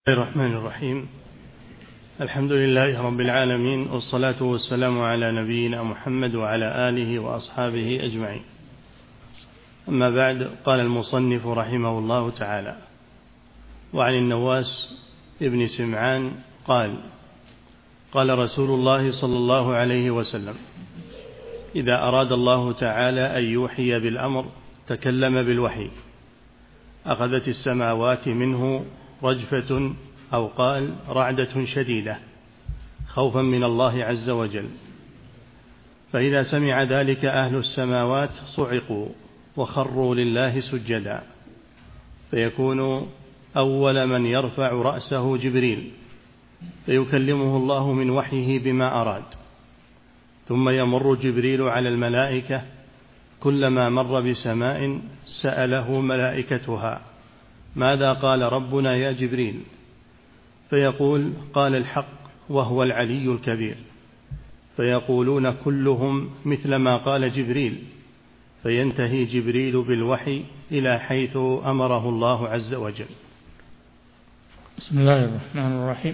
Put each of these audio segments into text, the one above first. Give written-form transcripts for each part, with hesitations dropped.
الرحمن الرحيم. الحمد لله رب العالمين، والصلاة والسلام على نبينا محمد وعلى آله وأصحابه أجمعين. أما بعد، قال المصنف رحمه الله تعالى: وعن النواس ابن سمعان قال: قال رسول الله صلى الله عليه وسلم: إذا أراد الله تعالى أن يوحي بالأمر تكلم بالوحي، أخذت السماوات منه رجفة، أو قال رعدة شديدة، خوفا من الله عز وجل. فإذا سمع ذلك أهل السماوات صعقوا وخروا لله سجدا، فيكون أول من يرفع رأسه جبريل، فيكلمه الله من وحيه بما أراد. ثم يمر جبريل على الملائكة، كلما مر بسماء سأله ملائكتها: ماذا قال ربنا يا جبريل؟ فيقول: قال الحق وهو العلي الكبير. فيقولون كلهم مثل ما قال جبريل، فينتهي جبريل بالوحي إلى حيث أمره الله عز وجل. بسم الله الرحمن الرحيم.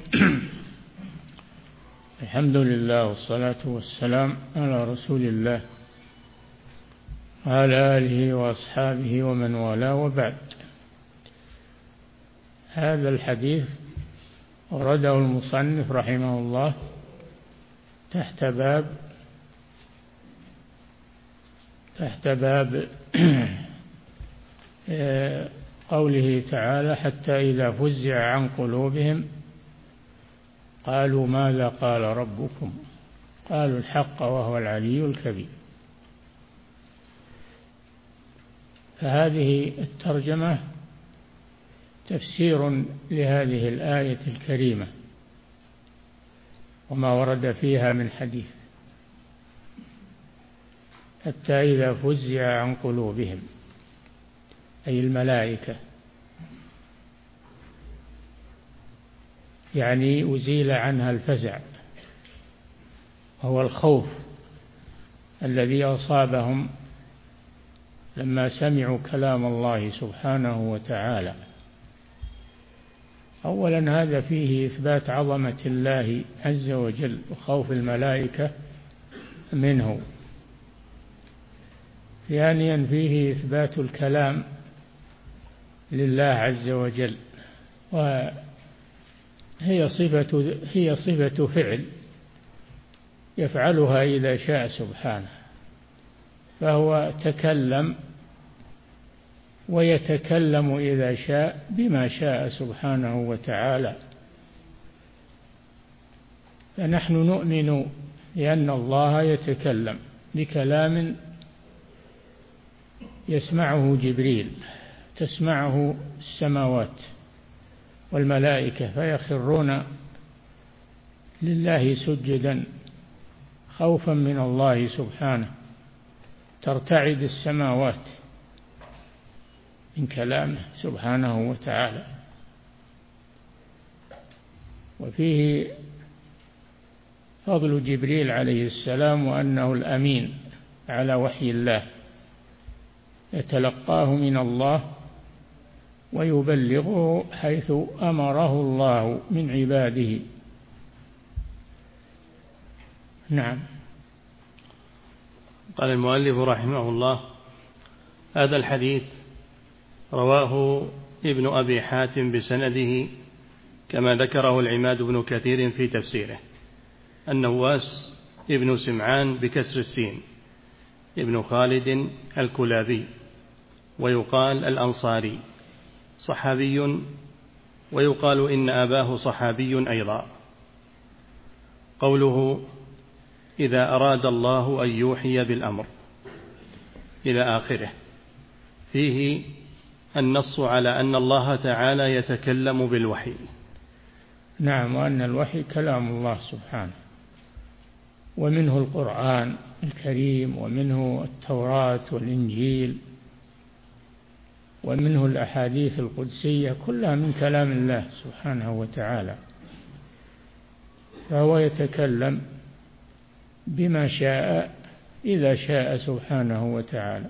الحمد لله والصلاة والسلام على رسول الله وعلى آله وأصحابه ومن والاه، وبعد. هذا الحديث ورده المصنف رحمه الله تحت باب قوله تعالى: حتى إذا فزع عن قلوبهم قالوا ماذا قال ربكم؟ قالوا الحق وهو العلي الكبير. فهذه الترجمة تفسير لهذه الآية الكريمة وما ورد فيها من حديث: حتى إذا فزع عن قلوبهم، أي الملائكة، يعني أزيل عنها الفزع، هو الخوف الذي أصابهم لما سمعوا كلام الله سبحانه وتعالى. أولا، هذا فيه إثبات عظمة الله عز وجل وخوف الملائكة منه. ثانيا، فيه إثبات الكلام لله عز وجل، وهي صفة فعل يفعلها إذا شاء سبحانه، فهو تكلم ويتكلم إذا شاء بما شاء سبحانه وتعالى. فنحن نؤمن بأن الله يتكلم بكلام يسمعه جبريل، تسمعه السماوات والملائكة، فيخرون لله سجدا خوفا من الله سبحانه، ترتعد السماوات من كلامه سبحانه وتعالى. وفيه فضل جبريل عليه السلام، وأنه الأمين على وحي الله، يتلقاه من الله ويبلغه حيث أمره الله من عباده. نعم. قال المؤلف رحمه الله: هذا الحديث رواه ابن أبي حاتم بسنده كما ذكره العماد بن كثير في تفسيره. النواس ابن سمعان بكسر السين، ابن خالد الكلابي، ويقال الأنصاري، صحابي، ويقال إن أباه صحابي أيضا. قوله: إذا أراد الله أن يوحي بالأمر، إلى آخره، فيه النص على أن الله تعالى يتكلم بالوحي. نعم، وأن الوحي كلام الله سبحانه، ومنه القرآن الكريم، ومنه التوراة والإنجيل، ومنه الأحاديث القدسية، كلها من كلام الله سبحانه وتعالى. فهو يتكلم بما شاء إذا شاء سبحانه وتعالى،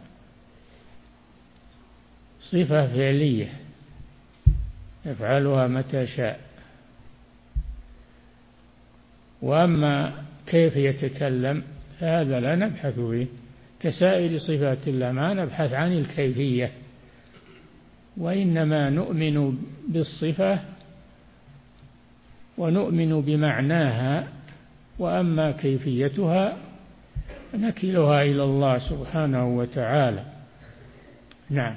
صفة فعلية يفعلها متى شاء. وأما كيف يتكلم هذا لا نبحث فيه، كسائر صفات الله ما نبحث عن الكيفية، وإنما نؤمن بالصفة ونؤمن بمعناها، وأما كيفيتها نكلها إلى الله سبحانه وتعالى. نعم.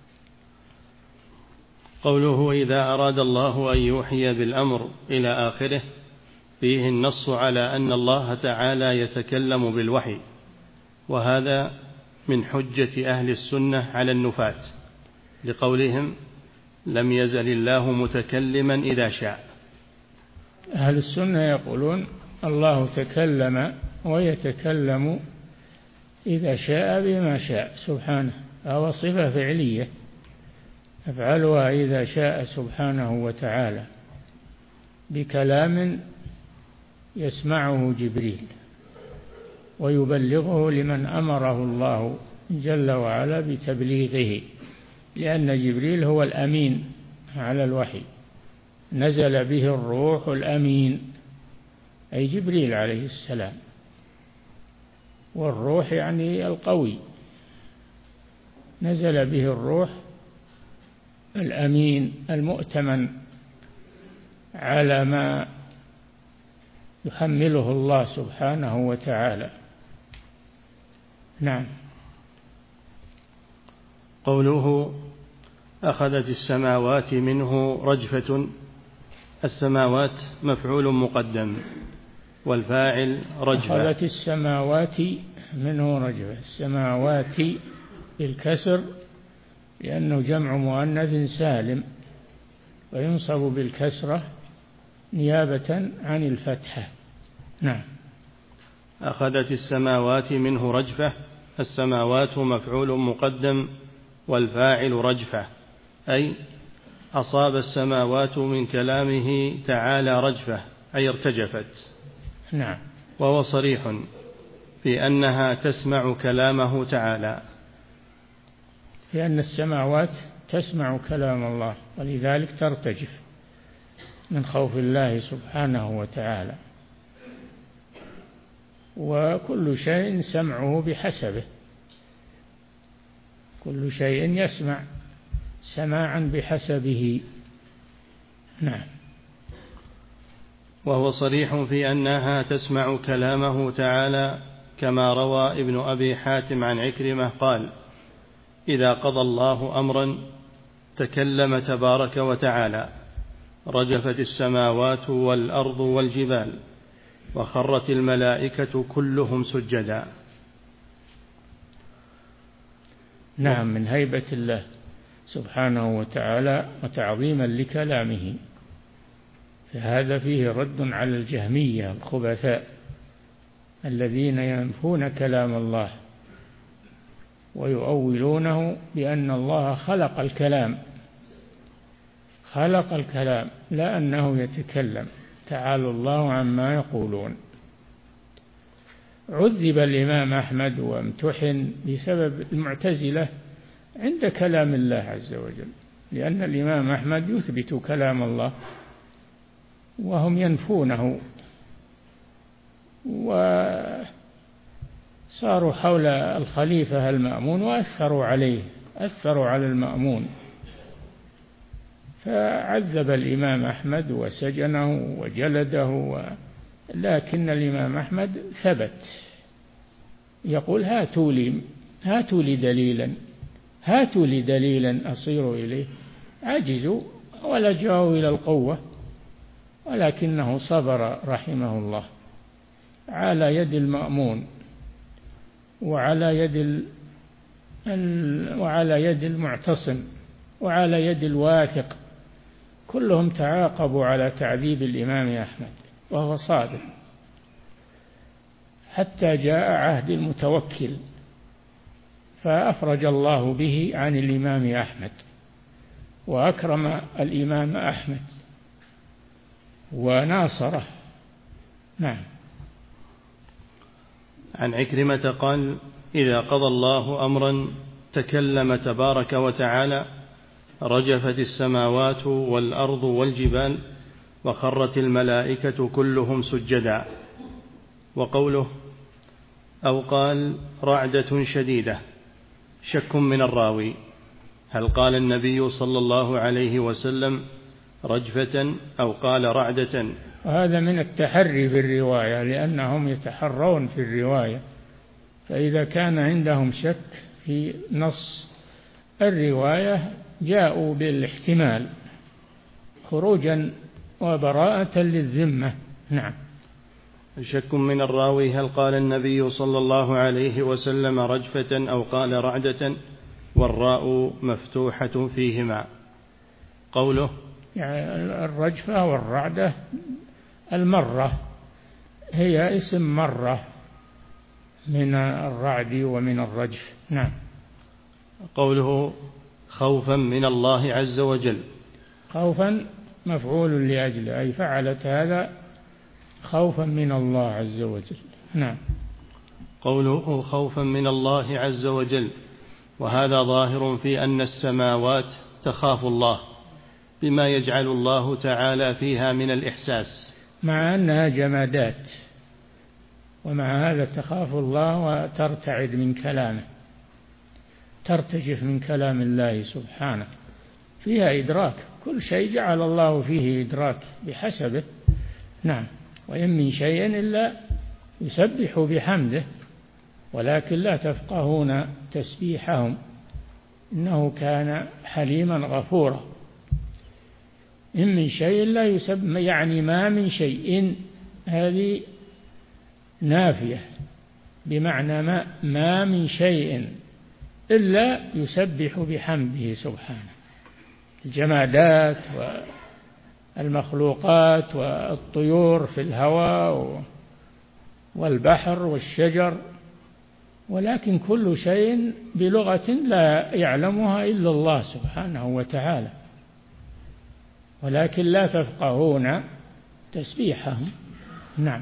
قوله إذا أراد الله أن يوحي بالأمر إلى آخره فيه النص على أن الله تعالى يتكلم بالوحي، وهذا من حجة أهل السنة على النفاة لقولهم لم يزل الله متكلما إذا شاء. أهل السنة يقولون الله تكلم ويتكلم إذا شاء بما شاء سبحانه، فهو صفة فعلية أفعلها إذا شاء سبحانه وتعالى بكلام يسمعه جبريل ويبلغه لمن أمره الله جل وعلا بتبليغه، لأن جبريل هو الأمين على الوحي، نزل به الروح الأمين أي جبريل عليه السلام، والروح يعني القوي، نزل به الروح الأمين المؤتمن على ما يحمله الله سبحانه وتعالى. نعم. قوله أخذت السماوات منه رجفة، السماوات مفعول مقدم والفاعل رجفة. أخذت السماوات منه رجفة، السماوات بالكسر لأنه جمع مؤنث سالم وينصب بالكسرة نيابة عن الفتحة. نعم. أخذت السماوات منه رجفة، السماوات مفعول مقدم والفاعل رجفة، أي أصاب السماوات من كلامه تعالى رجفة أي ارتجفت. نعم. وهو صريح في أنها تسمع كلامه تعالى، لأن السماوات تسمع كلام الله ولذلك ترتجف من خوف الله سبحانه وتعالى، وكل شيء سمعه بحسبه، كل شيء يسمع سماعا بحسبه. نعم. وهو صريح في أنها تسمع كلامه تعالى، كما روى ابن أبي حاتم عن عكرمة قال إذا قضى الله أمرا تكلم تبارك وتعالى رجفت السماوات والأرض والجبال وخرت الملائكة كلهم سجدا. نعم، من هيبة الله سبحانه وتعالى وتعظيما لكلامه، فهذا فيه رد على الجهمية الخبثاء الذين ينفون كلام الله ويؤولونه بأن الله خلق الكلام، خلق الكلام لا أنه يتكلم، تعالى الله عما يقولون. عذب الإمام أحمد وامتحن بسبب المعتزلة عند كلام الله عز وجل، لأن الإمام أحمد يثبت كلام الله وهم ينفونه، وصاروا حول الخليفة المأمون وأثروا عليه، أثروا على المأمون، فعذب الإمام أحمد وسجنه وجلده، لكن الإمام أحمد ثبت يقول هاتوا لي دليلا، هاتوا لي دليلا أصير إليه. عجزوا ولجأوا إلى القوة، ولكنه صبر رحمه الله على يد المأمون وعلى يد المعتصم وعلى يد الواثق، كلهم تعاقبوا على تعذيب الإمام أحمد وهو صادق، حتى جاء عهد المتوكل فأفرج الله به عن الإمام أحمد وأكرم الإمام أحمد وناصره. نعم. عن عكرمة قال إذا قضى الله أمرا تكلم تبارك وتعالى رجفت السماوات والأرض والجبال وخرت الملائكة كلهم سجدا. وقوله أو قال رعدة شديدة شك من الراوي، هل قال النبي صلى الله عليه وسلم رجفة أو قال رعدة؟ وهذا من التحري في الرواية، لأنهم يتحرون في الرواية، فإذا كان عندهم شك في نص الرواية جاءوا بالاحتمال خروجا وبراءة للذمة. نعم. شك من الراوي، هل قال النبي صلى الله عليه وسلم رجفة أو قال رعدة، والراء مفتوحة فيهما. قوله يعني الرجفة والرعدة المرة هي اسم مرة من الرعد ومن الرجف. نعم. قوله خوفا من الله عز وجل، خوفا مفعول لأجله، أي فعلت هذا خوفا من الله عز وجل. نعم. قوله خوفا من الله عز وجل، وهذا ظاهر في أن السماوات تخاف الله بما يجعل الله تعالى فيها من الإحساس، مع أنها جمادات، ومع هذا تخاف الله وترتعد من كلامه، ترتجف من كلام الله سبحانه، فيها إدراك، كل شيء جعل الله فيه إدراك بحسبه. نعم. وإن من شيء إلا يسبح بحمده ولكن لا تفقهون تسبيحهم إنه كان حليما غفورا. إن من شيء لا يسبح، يعني ما من شيء، هذه نافية بمعنى ما من شيء إلا يسبح بحمده سبحانه، الجمادات والمخلوقات والطيور في الهواء والبحر والشجر، ولكن كل شيء بلغة لا يعلمها إلا الله سبحانه وتعالى، ولكن لا تفقهون تسبيحهم. نعم.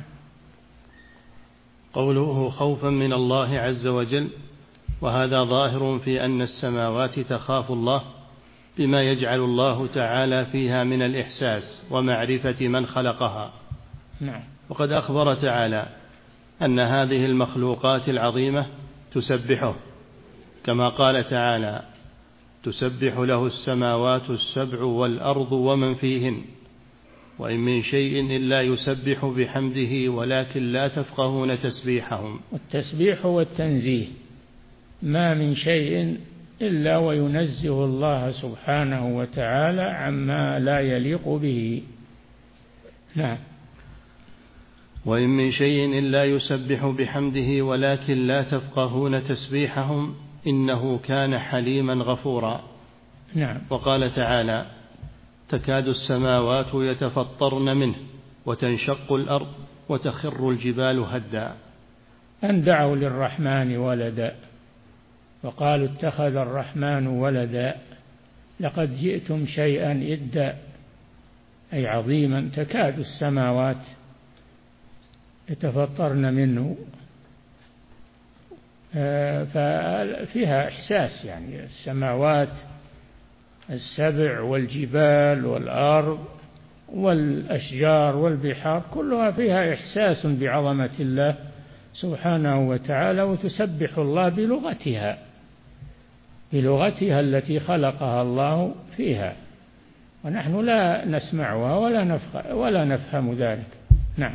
قوله خوفا من الله عز وجل، وهذا ظاهر في أن السماوات تخاف الله بما يجعل الله تعالى فيها من الإحساس ومعرفة من خلقها. نعم. وقد أخبر تعالى أن هذه المخلوقات العظيمة تسبحه، كما قال تعالى تسبح له السماوات السبع والأرض ومن فيهن وإن من شيء إلا يسبح بحمده ولكن لا تفقهون تسبيحهم. والتسبيح هو التنزيه، ما من شيء إلا وينزه الله سبحانه وتعالى عما لا يليق به. نعم. وإن من شيء إلا يسبح بحمده ولكن لا تفقهون تسبيحهم إنه كان حليما غفورا. نعم. وقال تعالى تكاد السماوات يتفطرن منه وتنشق الأرض وتخر الجبال هدا. أن دعوا للرحمن ولدا وقالوا اتخذ الرحمن ولدا لقد جئتم شيئا إدا، أي عظيما. تكاد السماوات يتفطرن منه، ففيها إحساس، يعني السماوات السبع والجبال والأرض والأشجار والبحار كلها فيها إحساس بعظمة الله سبحانه وتعالى، وتسبح الله بلغتها التي خلقها الله فيها، ونحن لا نسمعها ولا نفهم ذلك. نعم.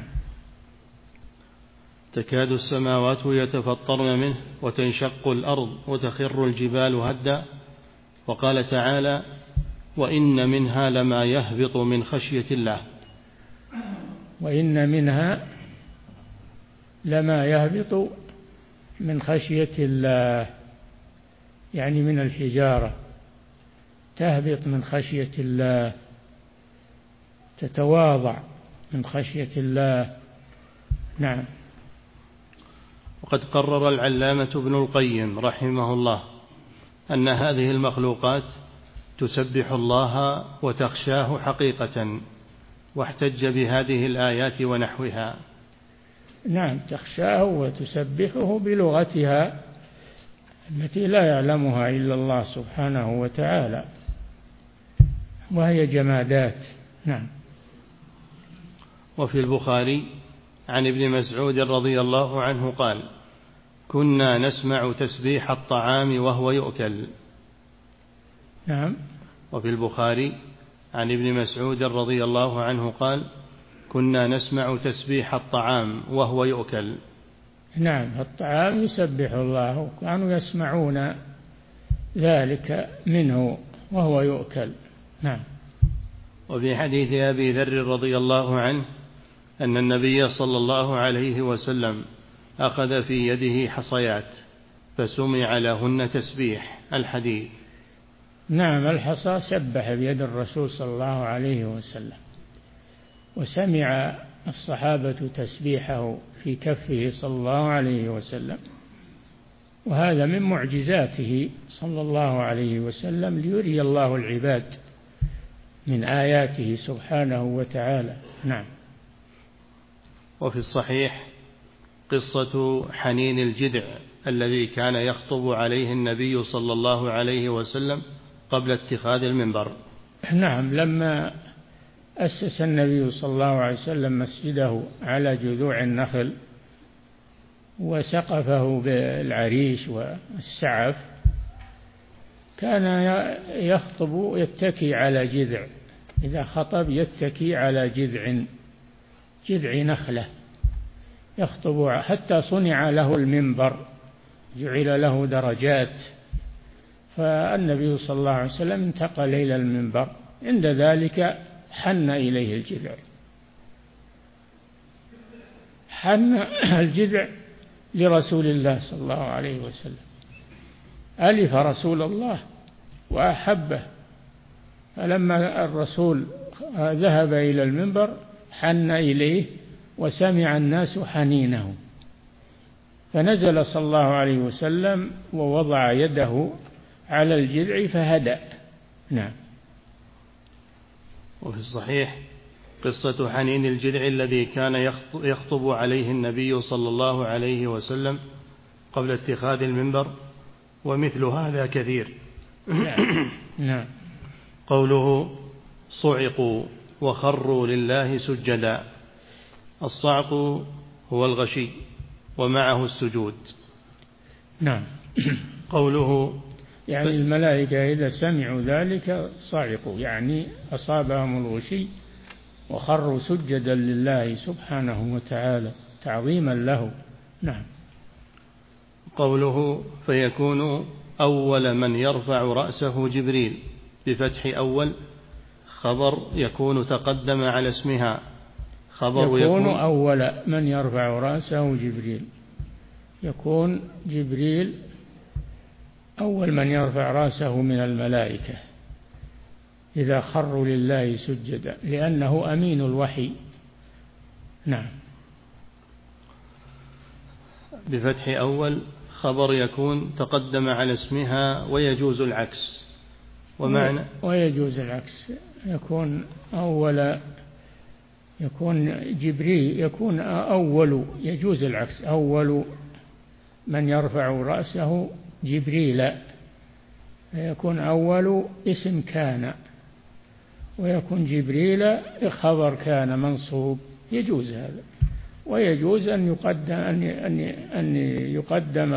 تكاد السماوات يتفطرن منه وتنشق الأرض وتخر الجبال هدا. وقال تعالى وإن منها لما يهبط من خشية الله. وإن منها لما يهبط من خشية الله، يعني من الحجارة تهبط من خشية الله، تتواضع من خشية الله. نعم. وقد قرر العلامة ابن القيم رحمه الله أن هذه المخلوقات تسبح الله وتخشاه حقيقة، واحتج بهذه الآيات ونحوها. نعم، تخشاه وتسبحه بلغتها التي لا يعلمها إلا الله سبحانه وتعالى، وهي جمادات. نعم. وفي البخاري عن ابن مسعود رضي الله عنه قال: كنا نسمع تسبيح الطعام وهو يؤكل. نعم. وفي البخاري عن ابن مسعود رضي الله عنه قال: كنا نسمع تسبيح الطعام وهو يؤكل. نعم، الطعام يسبح الله، وكانوا يسمعون ذلك منه وهو يؤكل. نعم. وفي حديث أبي ذر رضي الله عنه أن النبي صلى الله عليه وسلم أخذ في يده حصيات فسمع لهن تسبيح. الحديث. نعم، الحصى سبح بيد الرسول صلى الله عليه وسلم، وسمع الصحابة تسبيحه في كفه صلى الله عليه وسلم، وهذا من معجزاته صلى الله عليه وسلم ليري الله العباد من آياته سبحانه وتعالى. نعم. وفي الصحيح قصة حنين الجدع الذي كان يخطب عليه النبي صلى الله عليه وسلم قبل اتخاذ المنبر. نعم، لما أسس النبي صلى الله عليه وسلم مسجده على جذوع النخل وسقفه بالعريش والسعف، كان يخطب يتكي على جذع، إذا خطب يتكي على جذع نخلة يخطب، حتى صنع له المنبر، جعل له درجات، فالنبي صلى الله عليه وسلم انتقل إلى المنبر، عند ذلك حن إليه الجذع، حن الجذع لرسول الله صلى الله عليه وسلم، ألف رسول الله وأحبه، فلما الرسول ذهب إلى المنبر حن إليه وسمع الناس حنينه، فنزل صلى الله عليه وسلم ووضع يده على الجذع فهدأ. نعم. وفي الصحيح قصة حنين الجذع الذي كان يخطب عليه النبي صلى الله عليه وسلم قبل اتخاذ المنبر، ومثل هذا كثير. نعم. قوله: صعقوا وخروا لله سجدا. الصعق هو الغشي ومعه السجود. نعم. قوله يعني الملائكة إذا سمعوا ذلك صعقوا، يعني أصابهم الغشي وخروا سجدا لله سبحانه وتعالى تعظيما له. نعم. قوله: فيكون أول من يرفع رأسه جبريل، بفتح أول خبر يكون تقدم على اسمها، خبر يكون أول من يرفع رأسه جبريل، يكون جبريل أول من يرفع رأسه من الملائكة إذا خروا لله سجدا، لأنه أمين الوحي. نعم. بفتح أول خبر يكون تقدم على اسمها، ويجوز العكس. ومعنى ويجوز العكس، يكون أول، يكون جبريل، يكون أول، يجوز العكس، أول من يرفع رأسه جبريل، يكون أول اسم كان، ويكون جبريل خبر كان منصوب، يجوز هذا. ويجوز أن يقدم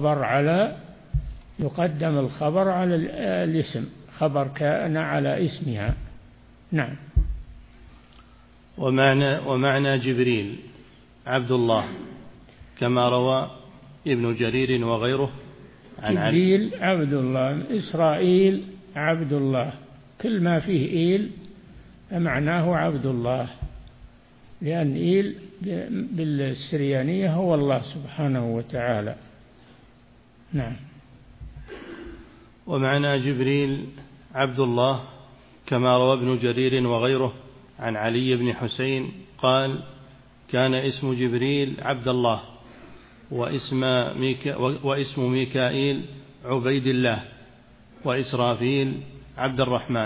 الخبر على الاسم، خبر كان على اسمها. نعم. ومعنى جبريل عبد الله، كما روى ابن جرير وغيره عن جبريل عبد الله، إسرائيل عبد الله، كل ما فيه إيل فمعناه عبد الله، لأن إيل بالسريانية هو الله سبحانه وتعالى. نعم. ومعنى جبريل عبد الله كما روى ابن جرير وغيره عن علي بن حسين قال: كان اسم جبريل عبد الله، واسم ميكائيل عبيد الله، وإسرافيل عبد الرحمن،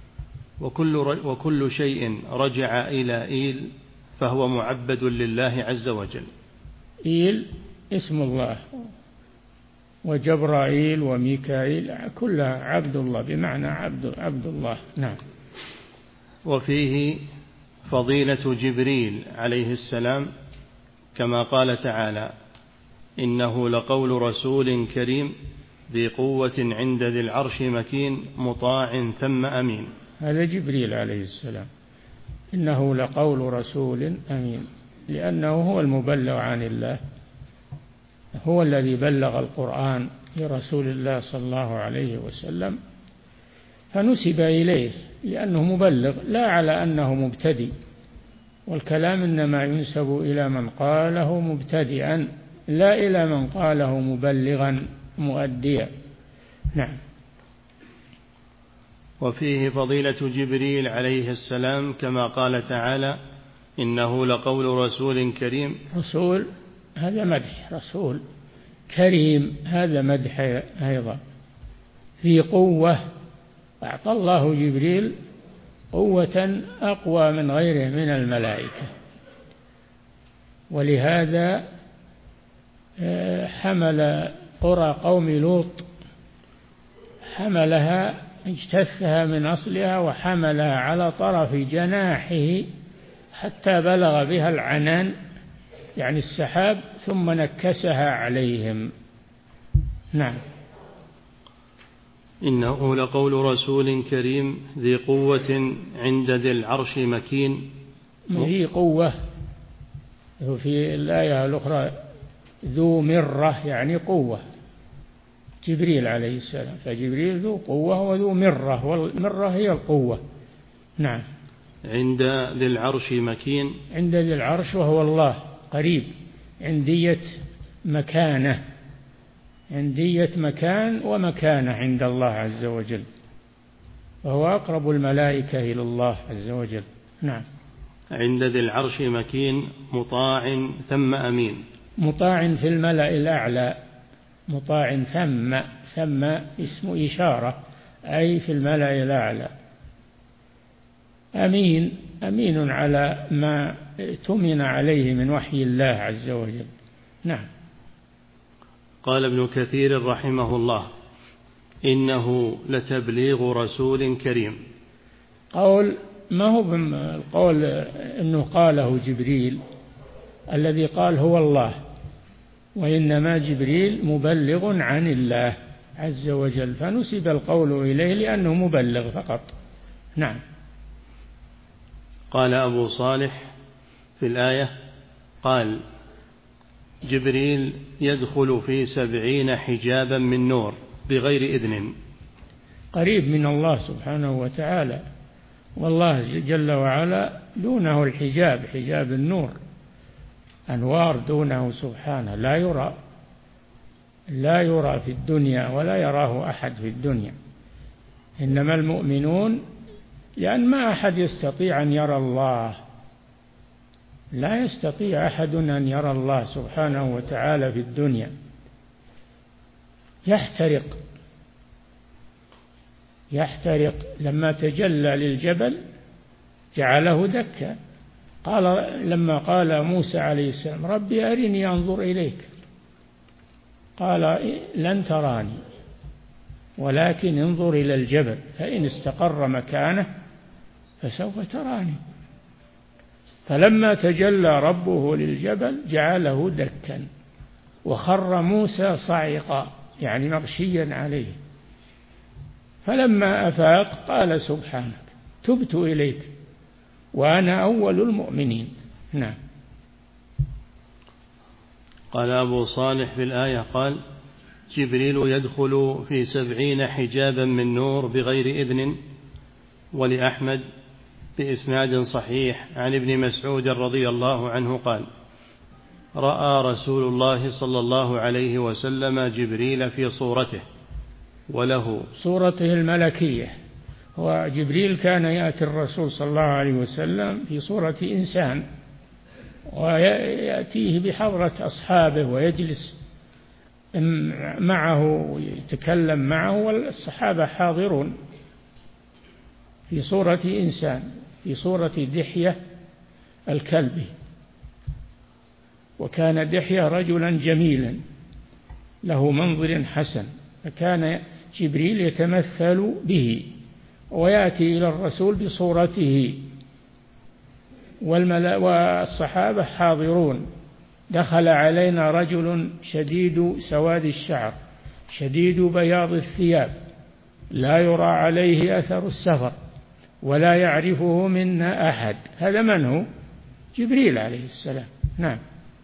وكل شيء رجع إلى إيل فهو معبد لله عز وجل. إيل اسم الله، وجبرائيل وميكائيل كلها عبد الله، بمعنى عبد الله. نعم. وفيه فضيلة جبريل عليه السلام كما قال تعالى: إنه لقول رسول كريم ذي قوة عند ذي العرش مكين مطاع ثم أمين. هذا جبريل عليه السلام، إنه لقول رسول أمين، لأنه هو المبلغ عن الله، هو الذي بلغ القرآن لرسول الله صلى الله عليه وسلم، فنسب إليه لأنه مبلغ، لا على أنه مبتدئ، والكلام إنما ينسب إلى من قاله مبتدئا لا إلى من قاله مبلغا مؤديا. نعم. وفيه فضيلة جبريل عليه السلام كما قال تعالى: إنه لقول رسول كريم. رسول هذا مدح، رسول كريم هذا مدح أيضا. ذي قوة، أعطى الله جبريل قوة أقوى من غيره من الملائكة، ولهذا حمل قرى قوم لوط، حملها اجتثها من أصلها وحملها على طرف جناحه حتى بلغ بها العنان يعني السحاب، ثم نكسها عليهم. نعم. إنه لقول رسول كريم ذي قوة عند ذي العرش مكين. ذي قوة، وفي الآية الأخرى ذو مرة يعني قوة، جبريل عليه السلام، فجبريل ذو قوة وذو مرة، والمرة هي القوة. نعم. عند ذي العرش مكين، عند ذي العرش وهو الله، قريب، عندية مكانة، عندية مكان ومكانة عند الله عز وجل، وهو أقرب الملائكة إلى الله عز وجل. نعم. عند ذي العرش مكين مطاع ثم أمين. مطاع في الملأ الأعلى، مطاع ثم اسم إشارة، أي في الملأ الأعلى. أمين على ما اؤتمن عليه من وحي الله عز وجل. نعم. قال ابن كثير رحمه الله: إنه لتبليغ رسول كريم. قول ما هو القول إنه قاله جبريل، الذي قال هو الله، وإنما جبريل مبلغ عن الله عز وجل، فنسب القول إليه لأنه مبلغ فقط. نعم. قال أبو صالح في الآية: قال جبريل يدخل في 70 حجابا من نور بغير إذن. قريب من الله سبحانه وتعالى، والله جل وعلا دونه الحجاب، حجاب النور، أنوار دونه سبحانه، لا يرى في الدنيا ولا يراه أحد في الدنيا. إنما المؤمنون، لأن ما أحد يستطيع أن يرى الله، لا يستطيع أحد أن يرى الله سبحانه وتعالى في الدنيا، يحترق. لما تجلى للجبل جعله دكا، لما قال موسى عليه السلام: ربي أرني أنظر إليك، قال: لن تراني ولكن انظر إلى الجبل فإن استقر مكانه فسوف تراني. فلما تجلى ربه للجبل جعله دكا، وخر موسى صعقا يعني مغشيا عليه. فلما أفاق قال: سبحانك تبت إليك وأنا أول المؤمنين. نعم. قال أبو صالح في الآية: قال جبريل يدخل في 70 حجابا من نور بغير إذن. ولأحمد بإسناد صحيح عن ابن مسعود رضي الله عنه قال: رأى رسول الله صلى الله عليه وسلم جبريل في صورته، وله صورته الملكية. وجبريل كان يأتي الرسول صلى الله عليه وسلم في صورة إنسان، ويأتيه بحضرة أصحابه ويجلس معه ويتكلم معه، والصحابة حاضرون، في صورة إنسان، في صورة دحية الكلبي. وكان دحية رجلا جميلا له منظر حسن، فكان جبريل يتمثل به ويأتي إلى الرسول بصورته. والصحابة حاضرون. دخل علينا رجل شديد سواد الشعر شديد بياض الثياب لا يرى عليه أثر السفر ولا يعرفه منا أحد. هذا من هو؟ جبريل عليه السلام. نعم.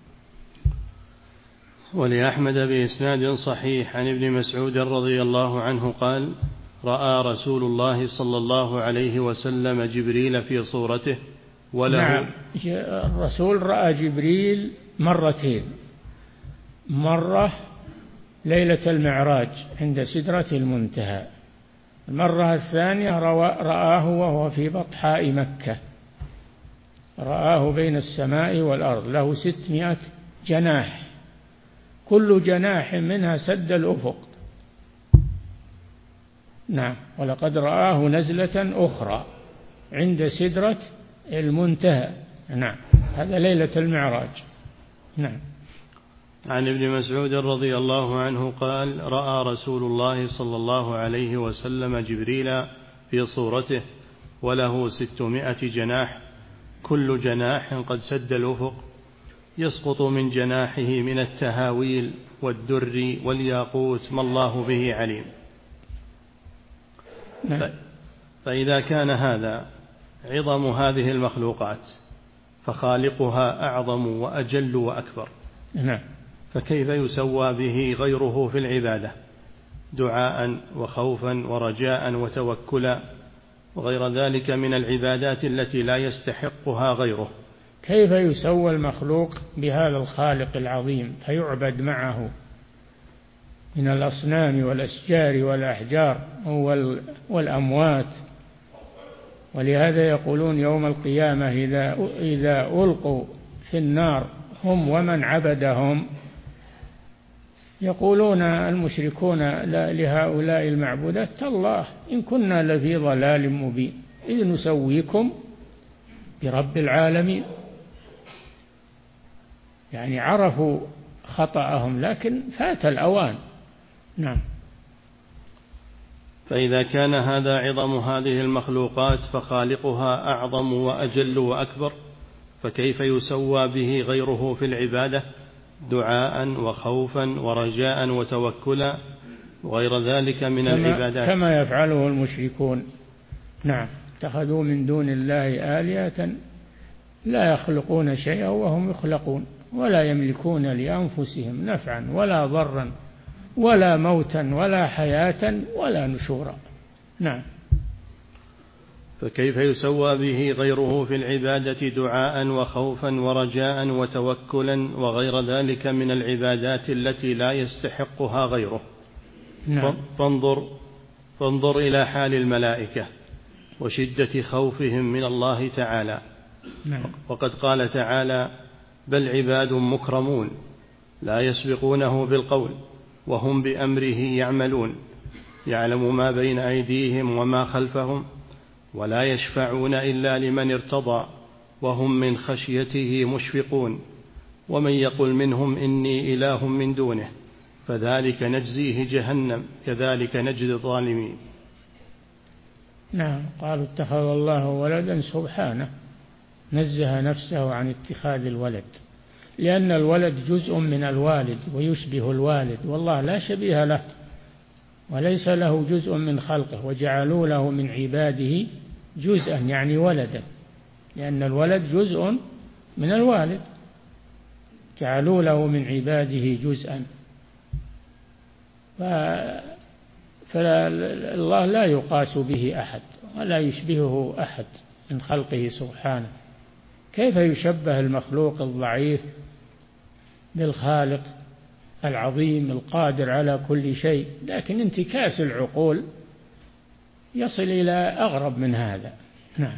ولأحمد بإسناد صحيح عن ابن مسعود رضي الله عنه قال: رأى رسول الله صلى الله عليه وسلم جبريل في صورته وله. نعم، الرسول رأى جبريل مرتين، مرة ليلة المعراج عند سدرة المنتهى، المرة الثانية رآه وهو في بطحاء مكة، رآه بين السماء والأرض، له 600 جناح، كل جناح منها سد الأفق. نعم. ولقد رآه نزلة أخرى عند سدرة المنتهى. نعم، هذا ليلة المعراج. نعم. عن ابن مسعود رضي الله عنه قال: رأى رسول الله صلى الله عليه وسلم جبريل في صورته وله 600 جناح، كل جناح قد سد الأفق، يسقط من جناحه من التهاويل والدر والياقوت ما الله به عليم. فإذا كان هذا عظم هذه المخلوقات فخالقها أعظم وأجل وأكبر، فكيف يسوى به غيره في العبادة دعاء وخوفا ورجاء وتوكلا وغير ذلك من العبادات التي لا يستحقها غيره؟ كيف يسوى المخلوق بهذا الخالق العظيم فيعبد معه من الأصنام والأشجار والأحجار والأموات؟ ولهذا يقولون يوم القيامة إذا ألقوا في النار هم ومن عبدهم، يقولون المشركون لهؤلاء المعبودات: تالله إن كنا لفي ضلال مبين إذ نسويكم برب العالمين. يعني عرفوا خطأهم لكن فات الأوان. نعم. فإذا كان هذا عظم هذه المخلوقات فخالقها أعظم وأجل وأكبر، فكيف يسوى به غيره في العبادة دعاء وخوفا ورجاء وتوكلا وغير ذلك من العبادات كما يفعله المشركون؟ نعم، اتخذوا من دون الله آلهة لا يخلقون شيئا وهم يخلقون ولا يملكون لأنفسهم نفعا ولا ضرا ولا موتا ولا حياة ولا نشورا. نعم. فكيف يسوى به غيره في العبادة دعاء وخوفا ورجاء وتوكلا وغير ذلك من العبادات التي لا يستحقها غيره؟ نعم. فانظر إلى حال الملائكة وشدة خوفهم من الله تعالى. نعم. وقد قال تعالى: بل عباد مكرمون لا يسبقونه بالقول وهم بأمره يعملون، يعلم ما بين أيديهم وما خلفهم ولا يشفعون إلا لمن ارتضى وهم من خشيته مشفقون، ومن يقل منهم إني إله من دونه فذلك نجزيه جهنم كذلك نجزي الظالمين. نعم. قالوا اتخذ الله ولدا، سبحانه نزه نفسه عن اتخاذ الولد، لأن الولد جزء من الوالد ويشبه الوالد، والله لا شبيه له وليس له جزء من خلقه، وجعلوا له من عباده جزءا يعني ولدا، لأن الولد جزء من الوالد، جعلوا له من عباده جزءا. فالله لا يقاس به أحد ولا يشبهه أحد من خلقه سبحانه. كيف يشبه المخلوق الضعيف بالخالق العظيم القادر على كل شيء؟ لكن انتكاس العقول يصل إلى أغرب من هذا. نعم.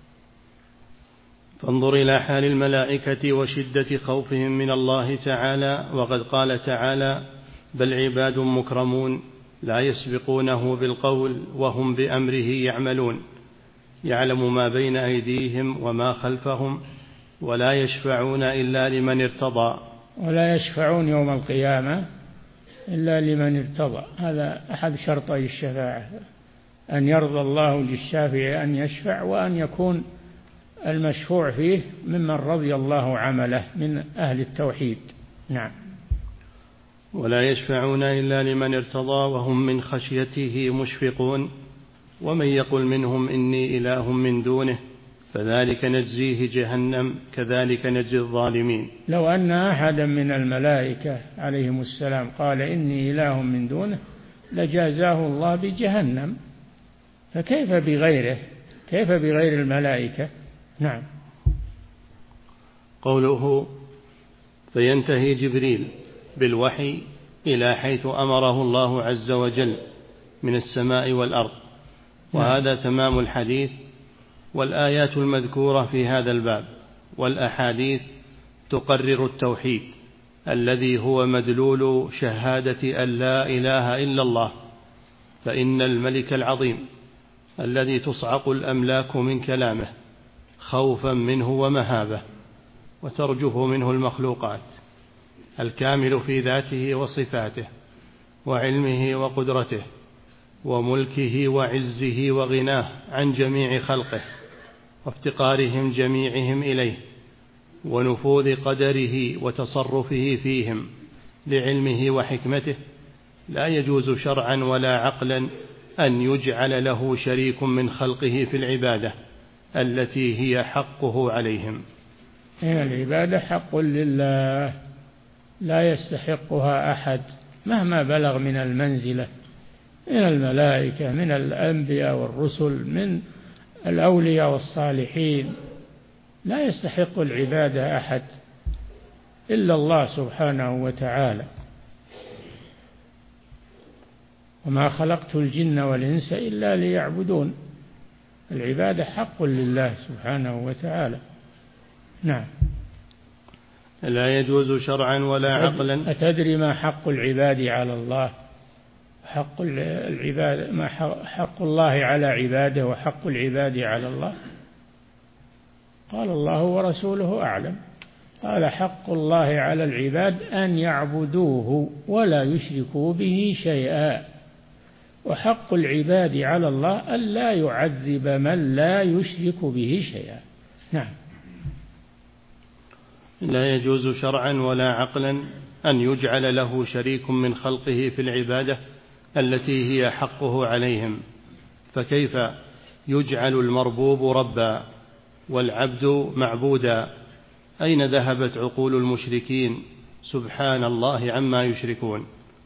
فانظر إلى حال الملائكة وشدة خوفهم من الله تعالى، وقد قال تعالى: بل عباد مكرمون لا يسبقونه بالقول وهم بأمره يعملون، يعلم ما بين أيديهم وما خلفهم ولا يشفعون إلا لمن ارتضى. ولا يشفعون يوم القيامة إلا لمن ارتضى، هذا أحد شرطي الشفاعة، أن يرضى الله للشافع أن يشفع، وأن يكون المشفوع فيه ممن رضي الله عمله من أهل التوحيد. نعم. ولا يشفعون إلا لمن ارتضى وهم من خشيته مشفقون ومن يقل منهم إني إله من دونه فذلك نجزيه جهنم كذلك نجزي الظالمين. لو أن أحدا من الملائكة عليهم السلام قال إني إله من دونه لجازاه الله بجهنم، فكيف بغيره؟ كيف بغير الملائكة؟ نعم. قوله فينتهي جبريل بالوحي إلى حيث أمره الله عز وجل من السماء والأرض، وهذا تمام الحديث، والآيات المذكورة في هذا الباب والأحاديث تقرر التوحيد الذي هو مدلول شهادة أن لا إله إلا الله. فإن الملك العظيم الذي تصعق الأملاك من كلامه خوفا منه ومهابة وترجف منه المخلوقات، الكامل في ذاته وصفاته وعلمه وقدرته وملكه وعزه وغناه عن جميع خلقه وافتقارهم جميعهم إليه ونفوذ قدره وتصرفه فيهم لعلمه وحكمته، لا يجوز شرعا ولا عقلا أن يجعل له شريك من خلقه في العبادة التي هي حقه عليهم. العبادة حق لله لا يستحقها أحد مهما بلغ من المنزلة، من الملائكة، من الأنبياء والرسل، من الأولياء والصالحين، لا يستحق العبادة أحد إلا الله سبحانه وتعالى. وما خلقت الجن والإنس إلا ليعبدون. العبادة حق لله سبحانه وتعالى. نعم. لا يجوز شرعا ولا عقلا. أتدري ما حق العباد على الله؟ حق العباد، ما حق الله على عباده وحق العباد على الله؟ قال الله ورسوله أعلم. قال حق الله على العباد أن يعبدوه ولا يشركوا به شيئا، وحق العباد على الله أن لا يعذب من لا يشرك به شيئا. نعم. لا يجوز شرعا ولا عقلا أن يجعل له شريك من خلقه في العبادة التي هي حقه عليهم، فكيف يجعل المربوب ربا والعبد معبودا؟ أين ذهبت عقول المشركين؟ سبحان الله عما يشركون.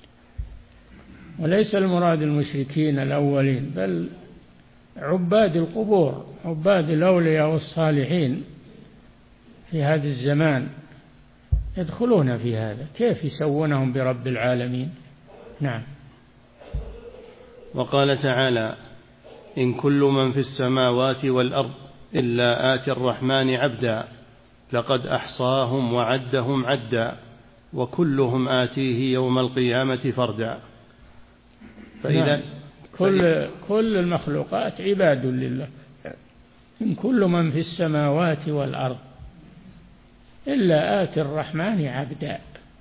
وليس المراد المشركين الأولين، بل عباد القبور، عباد الأولياء والصالحين في هذا الزمان يدخلون في هذا. كيف يسوونهم برب العالمين؟ نعم. وقال تعالى إن كل من في السماوات والأرض إلا آتي الرحمن عبدا لقد أحصاهم وعدهم عدا وكلهم آتيه يوم القيامة فردا. نعم. كل المخلوقات عباد لله، إن كل من في السماوات والأرض إلا آتي الرحمن عبدا،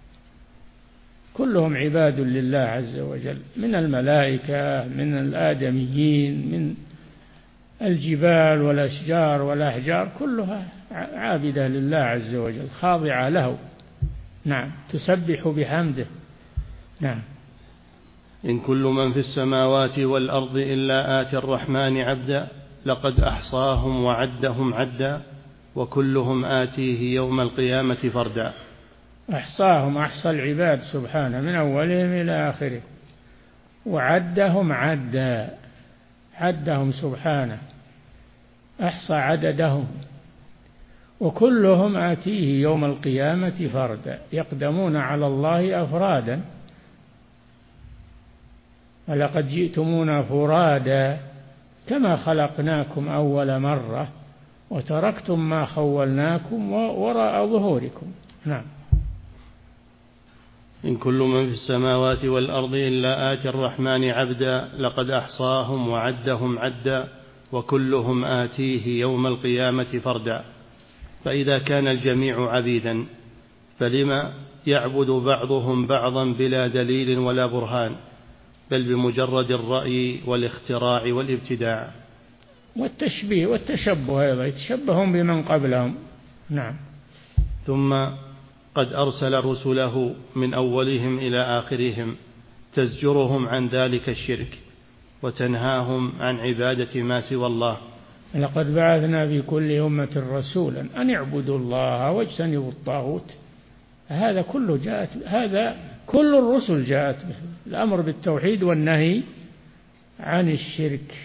كلهم عباد لله عز وجل، من الملائكة، من الآدميين، من الجبال والأشجار والأحجار، كلها عابدة لله عز وجل، خاضعة له. نعم. تسبح بحمده. نعم. إن كل من في السماوات والأرض إلا آتي الرحمن عبدا لقد أحصاهم وعدهم عدا وكلهم آتيه يوم القيامة فردا. أحصاهم، أحصى العباد سبحانه من أولهم إلى آخره، وعدهم عدا، عدهم سبحانه، أحصى عددهم، وكلهم آتيه يوم القيامة فردا، يقدمون على الله أفرادا. ولقد جئتمونا فرادا كما خلقناكم أول مرة وتركتم ما خولناكم وراء ظهوركم. نعم. إن كل من في السماوات والأرض إلا آتي الرحمن عبدا لقد أحصاهم وعدهم عدا وكلهم آتيه يوم القيامة فردا. فإذا كان الجميع عبيدا فلما يعبد بعضهم بعضا بلا دليل ولا برهان، بل بمجرد الرأي والاختراع والابتداع؟ والتشبيه والتشبه أيضا، يتشبهون بمن قبلهم. نعم. ثم قد أرسل رسله من أولهم إلى آخرهم تزجرهم عن ذلك الشرك وتنهاهم عن عبادة ما سوى الله. لقد بعثنا في كل أمة رسولا أن اعبدوا الله واجتنبوا الطاغوت. هذا كل الرسل جاءت به الأمر بالتوحيد والنهي عن الشرك.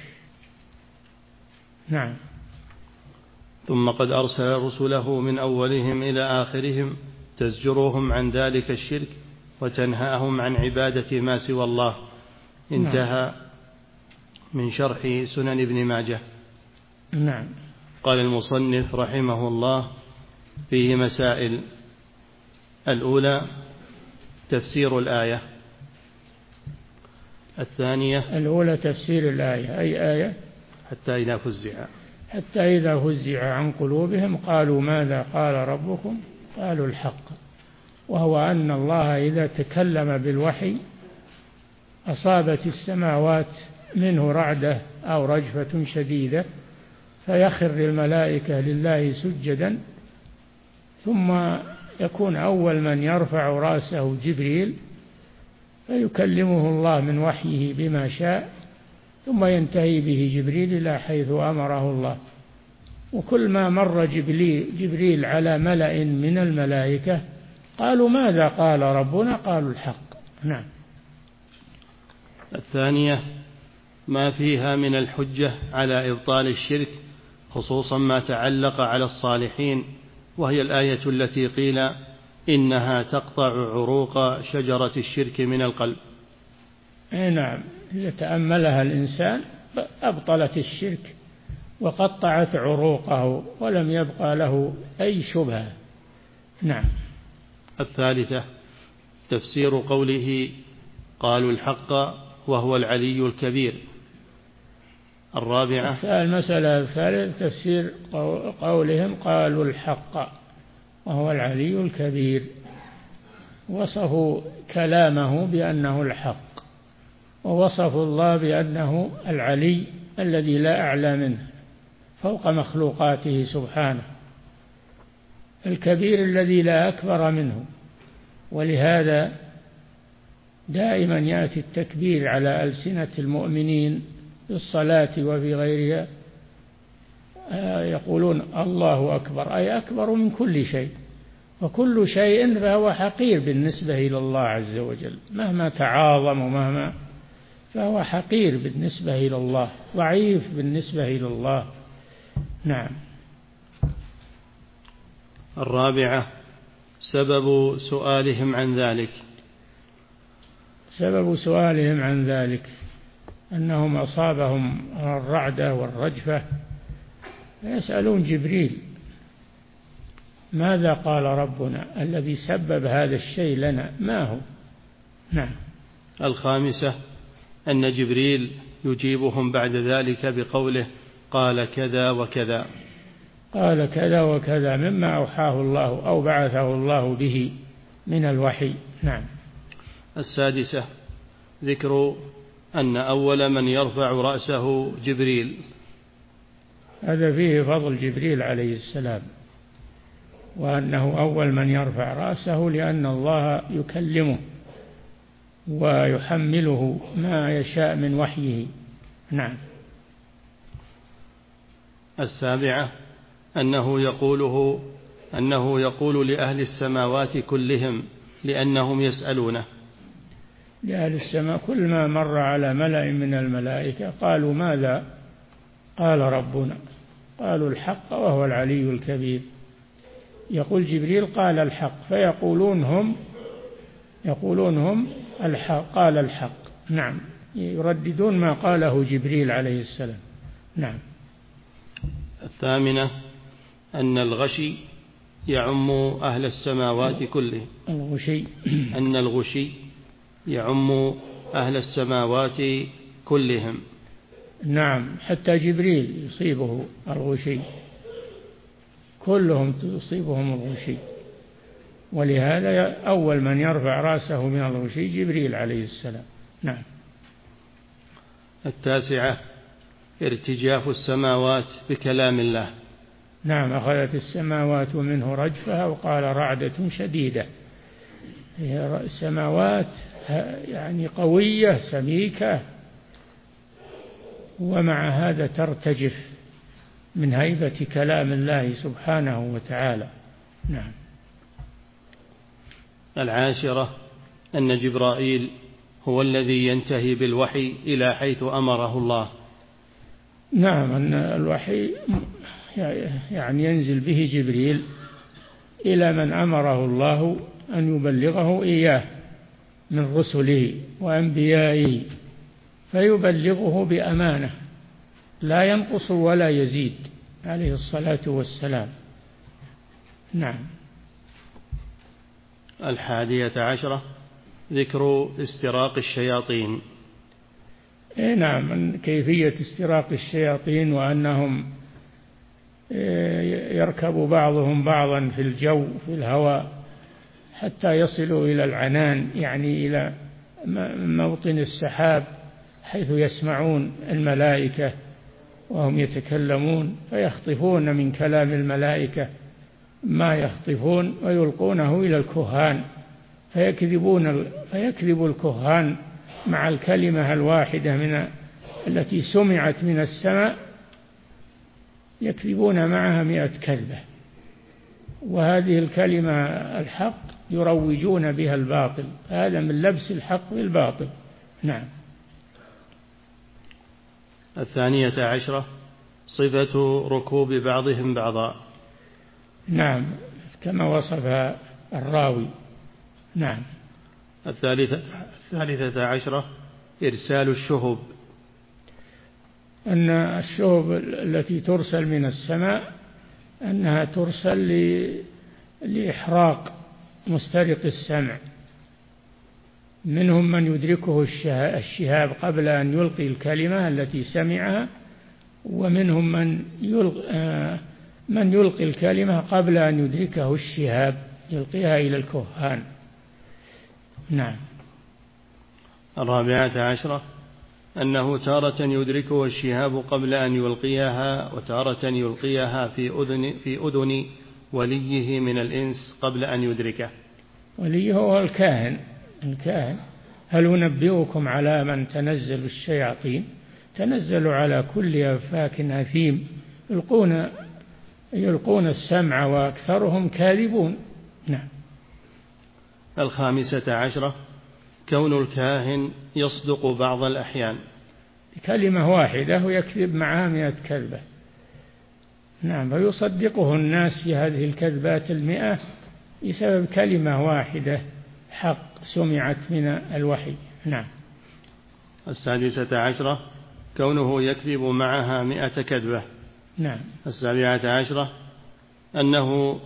نعم. ثم قد أرسل رسله من أولهم إلى آخرهم تزجرهم عن ذلك الشرك وتنهاهم عن عبادة ما سوى الله. انتهى من شرح سنن ابن ماجه. نعم. قال المصنف رحمه الله: فيه مسائل. الأولى تفسير الآية. الثانية الأولى تفسير الآية. أي آية؟ حتى إذا فزع عن قلوبهم قالوا ماذا قال ربكم؟ قالوا الحق. وهو أن الله إذا تكلم بالوحي أصابت السماوات منه رعدة أو رجفة شديدة فيخر الملائكة لله سجدا، ثم يكون أول من يرفع رأسه جبريل فيكلمه الله من وحيه بما شاء، ثم ينتهي به جبريل إلى حيث أمره الله. وكل ما مر جبريل على ملأ من الملائكة قالوا ماذا قال ربنا؟ قالوا الحق. نعم. الثانية ما فيها من الحجة على إبطال الشرك، خصوصا ما تعلق على الصالحين، وهي الآية التي قيل إنها تقطع عروق شجرة الشرك من القلب. نعم، إذا تأملها الإنسان أبطلت الشرك وقطعت عروقه ولم يبقى له أي شبهة. نعم. الثالثة تفسير قوله قالوا الحق وهو العلي الكبير. الرابعة المسألة الثالثة تفسير قولهم قالوا الحق وهو العلي الكبير، وصفوا كلامه بأنه الحق، ووصفوا الله بأنه العلي الذي لا أعلى منه فوق مخلوقاته سبحانه، الكبير الذي لا أكبر منه. ولهذا دائما يأتي التكبير على ألسنة المؤمنين في الصلاة وفي غيرها، يقولون الله أكبر، أي أكبر من كل شيء، وكل شيء فهو حقير بالنسبة إلى الله عز وجل، مهما تعاظم ومهما فهو حقير بالنسبة إلى الله، ضعيف بالنسبة إلى الله. نعم. الرابعة سبب سؤالهم عن ذلك. سبب سؤالهم عن ذلك أنهم أصابهم الرعدة والرجفة فيسألون جبريل ماذا قال ربنا الذي سبب هذا الشيء لنا، ما هو؟ نعم. الخامسة أن جبريل يجيبهم بعد ذلك بقوله قال كذا وكذا، قال كذا وكذا مما أوحاه الله أو بعثه الله به من الوحي. نعم. السادسة ذكر أن أول من يرفع رأسه جبريل. هذا فيه فضل جبريل عليه السلام، وأنه أول من يرفع رأسه لأن الله يكلمه ويحمله ما يشاء من وحيه. نعم. السابعة أنه يقول لأهل السماوات كلهم لأنهم يسألونه. لأهل السماء كل ما مر على ملأ من الملائكة قالوا ماذا قال ربنا؟ قالوا الحق وهو العلي الكبير. يقول جبريل قال الحق، فيقولون هم الحق، قال الحق. نعم، يرددون ما قاله جبريل عليه السلام. نعم. الثامنة أن الغشي يعم أهل السماوات كلهم. أن الغشي يعم أهل السماوات كلهم. نعم، حتى جبريل يصيبه الغشي، كلهم تصيبهم الغشي، ولهذا أول من يرفع رأسه من الغشي جبريل عليه السلام. نعم. التاسعة ارتجاف السماوات بكلام الله. نعم، أخذت السماوات منه رجفها وقال رعدة شديدة. السماوات يعني قوية سميكة، ومع هذا ترتجف من هيبة كلام الله سبحانه وتعالى. نعم. 10 أن جبرائيل هو الذي ينتهي بالوحي إلى حيث أمره الله. نعم، أن الوحي يعني ينزل به جبريل إلى من أمره الله أن يبلغه إياه من رسله وأنبيائه، فيبلغه بأمانة لا ينقص ولا يزيد عليه الصلاة والسلام. نعم. 11 ذكر استراق الشياطين. نعم، من كيفية استراق الشياطين، وأنهم يركب بعضهم بعضا في الجو في الهواء حتى يصلوا إلى العنان، يعني إلى موطن السحاب حيث يسمعون الملائكة وهم يتكلمون، فيخطفون من كلام الملائكة ما يخطفون ويلقونه إلى الكهان، فيكذب الكهان مع الكلمة الواحدة التي سمعت من السماء، يكذبون معها 100 كذبة، وهذه الكلمة الحق يروجون بها الباطل. هذا من لبس الحق بالباطل. نعم. 12 صفة ركوب بعضهم بعضا. نعم، كما وصف الراوي. نعم. 13 إرسال الشهب. أن الشهب التي ترسل من السماء أنها ترسل لإحراق مسترق السمع، منهم من يدركه الشهاب قبل أن يلقي الكلمة التي سمعها، ومنهم من يلقي الكلمة قبل أن يدركه الشهاب يلقيها إلى الكهان. نعم. 14 أنه تارة يدركه الشهاب قبل أن يلقيها، وتارة يلقيها في أذن وليه من الإنس قبل أن يدركه. وليه هو الكاهن. هل أنبئكم على من تنزل الشياطين؟ تنزل على كل أفاك أثيم يلقون السمع وأكثرهم كاذبون. نعم. 15 كون الكاهن يصدق بعض الأحيان بكلمة واحدة ويكذب معها 100 كذبة. نعم، فيصدقه الناس في هذه الكذبات 100 بسبب كلمة واحدة حق سمعت من الوحي. نعم. 16 كونه يكذب معها 100 كذبة. نعم. 17 أنه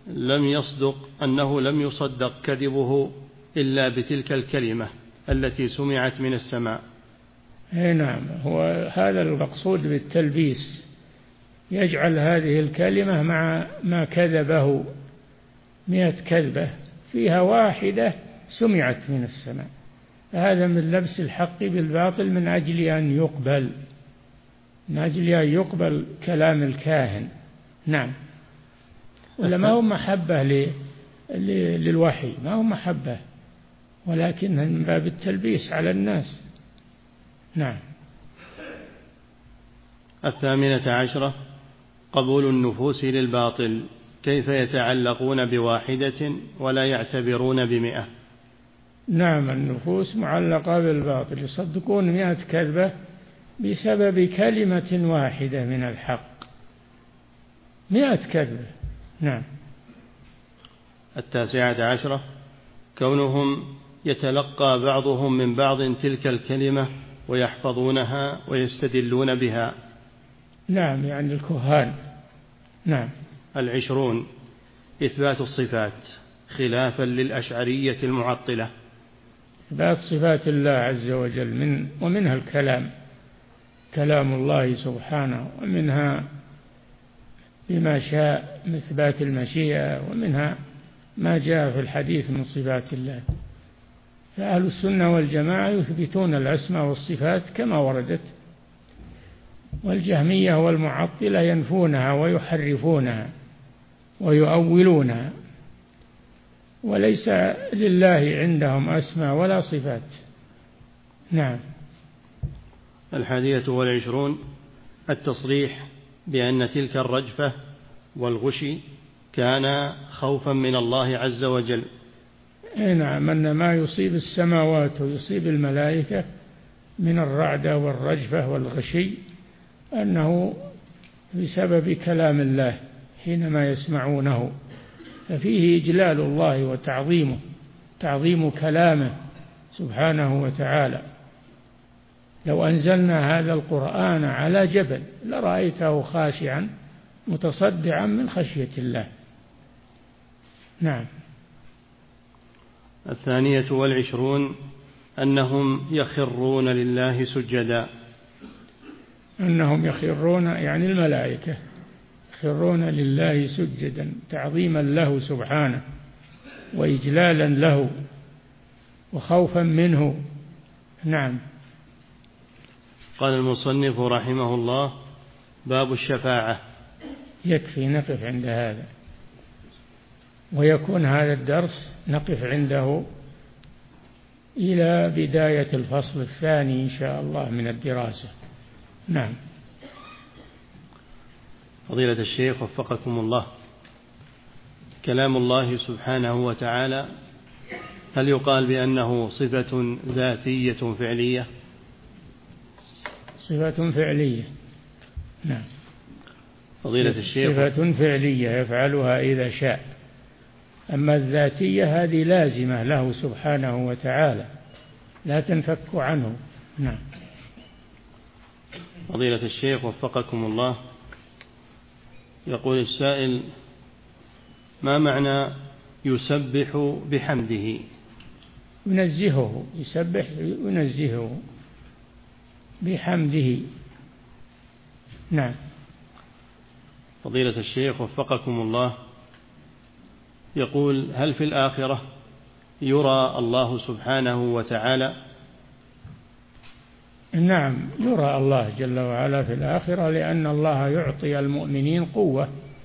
لم يصدق كذبه إلا بتلك الكلمة التي سمعت من السماء. نعم، هو هذا المقصود بالتلبيس، يجعل هذه الكلمة مع ما كذبه 100 كذبة فيها واحدة سمعت من السماء، هذا من لبس الحق بالباطل من أجل أن يقبل كلام الكاهن. نعم. ولا ما هو محبة للوحي، ما هو محبة، ولكن من باب التلبيس على الناس. نعم. 18 قبول النفوس للباطل، كيف يتعلقون بواحدة ولا يعتبرون ب100. نعم، النفوس معلقة بالباطل، يصدقون 100 كذبة بسبب كلمة واحدة من الحق، 100 كذبة. نعم. 19 كونهم يتلقى بعضهم من بعض تلك الكلمة ويحفظونها ويستدلون بها. نعم، يعني الكهان. نعم. 20 إثبات الصفات خلافا للأشعرية المعطلة. إثبات صفات الله عز وجل ومنها كلام الله سبحانه، ومنها بما شاء من إثبات المشيئة، ومنها ما جاء في الحديث من صفات الله. فأهل السنة والجماعة يثبتون الأسماء والصفات كما وردت والجهمية والمعطلة ينفونها ويحرفونها ويؤولونها، وليس لله عندهم أسماء ولا صفات. نعم. 21 التصريح بأن تلك الرجفة والغش كان خوفا من الله عز وجل. نعم، أن ما يصيب السماوات ويصيب الملائكة من الرعدة والرجفة والغشي أنه بسبب كلام الله حينما يسمعونه، ففيه إجلال الله وتعظيمه، تعظيم كلامه سبحانه وتعالى. لو أنزلنا هذا القرآن على جبل لرأيته خاشعا متصدعا من خشية الله. نعم. 22 أنهم يخرون لله سجدا. أنهم يخرون يعني الملائكة يخرون لله سجدا تعظيما له سبحانه وإجلالا له وخوفا منه. نعم. قال المصنف رحمه الله: باب الشفاعة. يكفي نقف عند هذا، ويكون هذا الدرس نقف عنده إلى بداية الفصل الثاني إن شاء الله من الدراسة. نعم. فضيلة الشيخ وفقكم الله، كلام الله سبحانه وتعالى هل يقال بأنه صفة ذاتية فعلية؟ صفة فعلية. نعم. فضيلة الشيخ، صفة فعلية يفعلها إذا شاء، أما الذاتية هذه لازمة له سبحانه وتعالى لا تنفك عنه. نعم. فضيلة الشيخ وفقكم الله، يقول السائل: ما معنى يسبح بحمده؟ ينزهه، يسبح ينزهه بحمده. نعم. فضيلة الشيخ وفقكم الله، يقول: هل في الآخرة يرى الله سبحانه وتعالى؟ نعم، يرى الله جل وعلا في الآخرة، لأن الله يعطي المؤمنين قوة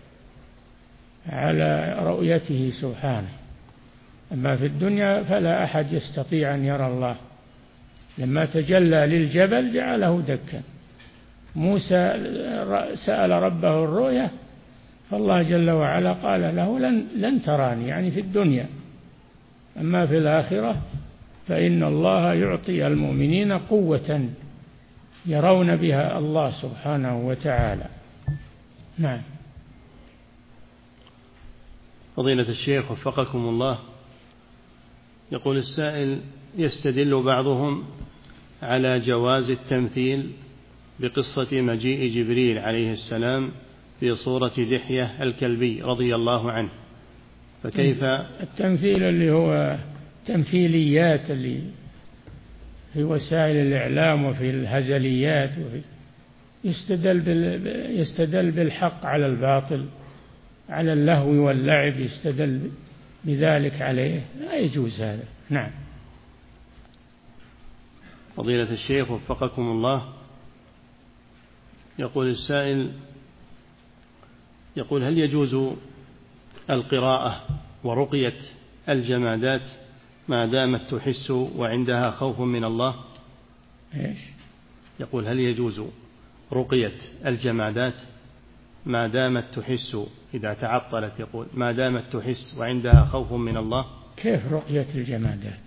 على رؤيته سبحانه. أما في الدنيا فلا أحد يستطيع أن يرى الله. لما تجلى للجبل جعله دكا. موسى سأل ربه الرؤيا، فالله جل وعلا قال له: لن تراني، يعني في الدنيا. أما في الآخرة فإن الله يعطي المؤمنين قوة يرون بها الله سبحانه وتعالى. نعم. فضيلة الشيخ وفقكم الله، يقول السائل: يستدل بعضهم على جواز التمثيل بقصة مجيء جبريل عليه السلام في صورة دحية الكلبي رضي الله عنه، فكيف؟ التمثيل اللي هو تمثيليات اللي في وسائل الإعلام وفي الهزليات، يستدل بالحق على الباطل، على اللهو واللعب يستدل بذلك عليه، لا يجوز هذا. نعم. فضيلة الشيخ وفقكم الله، يقول السائل: يقول: هل يجوز القراءة ورقية الجمادات ما دامت تحس وعندها خوف من الله؟ إيش؟ يقول: هل يجوز رقية الجمادات ما دامت تحس إذا تعطلت، يقول ما دامت تحس وعندها خوف من الله؟ كيف رقية الجمادات؟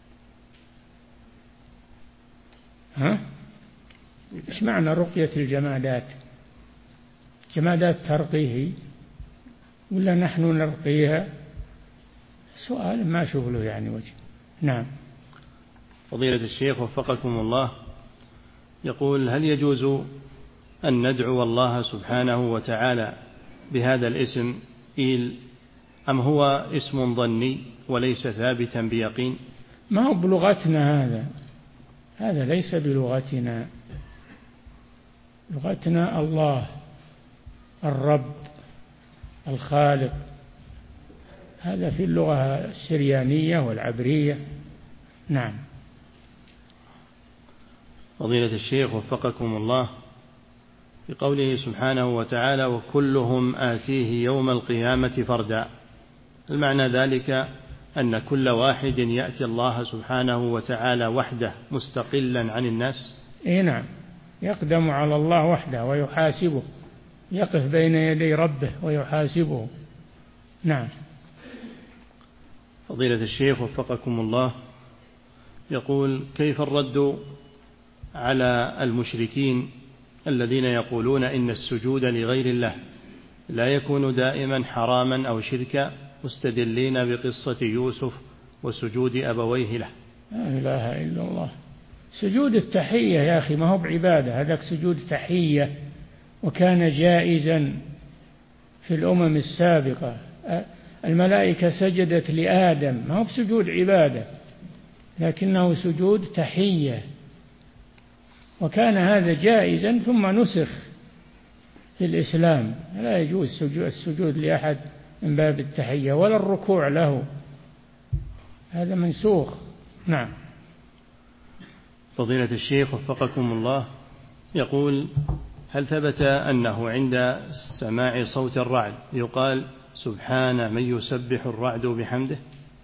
ها؟ إيش معنى رقية الجمادات؟ جمادات ترقيه ولا نحن نرقيها؟ سؤال ما أشوف له يعني وجه. نعم. فضيلة الشيخ وفقكم الله، يقول: هل يجوز أن ندعو الله سبحانه وتعالى بهذا الاسم إيل، أم هو اسم ظني وليس ثابتا بيقين؟ ما هو بلغتنا هذا ليس بلغتنا. لغتنا الله الرب الخالق، هذا في اللغة السريانية والعبرية. نعم. فضيلة الشيخ وفقكم الله، بقوله سبحانه وتعالى وكلهم آتيه يوم القيامة فردا. المعنى ذلك أن كل واحد يأتي الله سبحانه وتعالى وحده مستقلا عن الناس؟ نعم، يقدم على الله وحده ويحاسبه، يقف بين يدي ربه ويحاسبه. نعم. فضيلة الشيخ وفقكم الله، يقول كيف الرد على المشركين الذين يقولون إن السجود لغير الله لا يكون دائما حراما أو شركا، مستدلين بقصة يوسف وسجود أبويه له؟ لا إله إلا الله. سجود التحية يا أخي ما هو بعبادة، هذاك سجود تحية، وكان جائزا في الأمم السابقة. الملائكة سجدت لآدم، ما هو بسجود عبادة، لكنه سجود تحية، وكان هذا جائزا ثم نسخ في الإسلام. لا يجوز السجود لأحد من باب التحية ولا الركوع له، هذا منسوخ. نعم. فضيلة الشيخ وفقكم الله، يقول هل ثبت أنه عند سماع صوت الرعد يقال سبحان من يسبح الرعد بحمده؟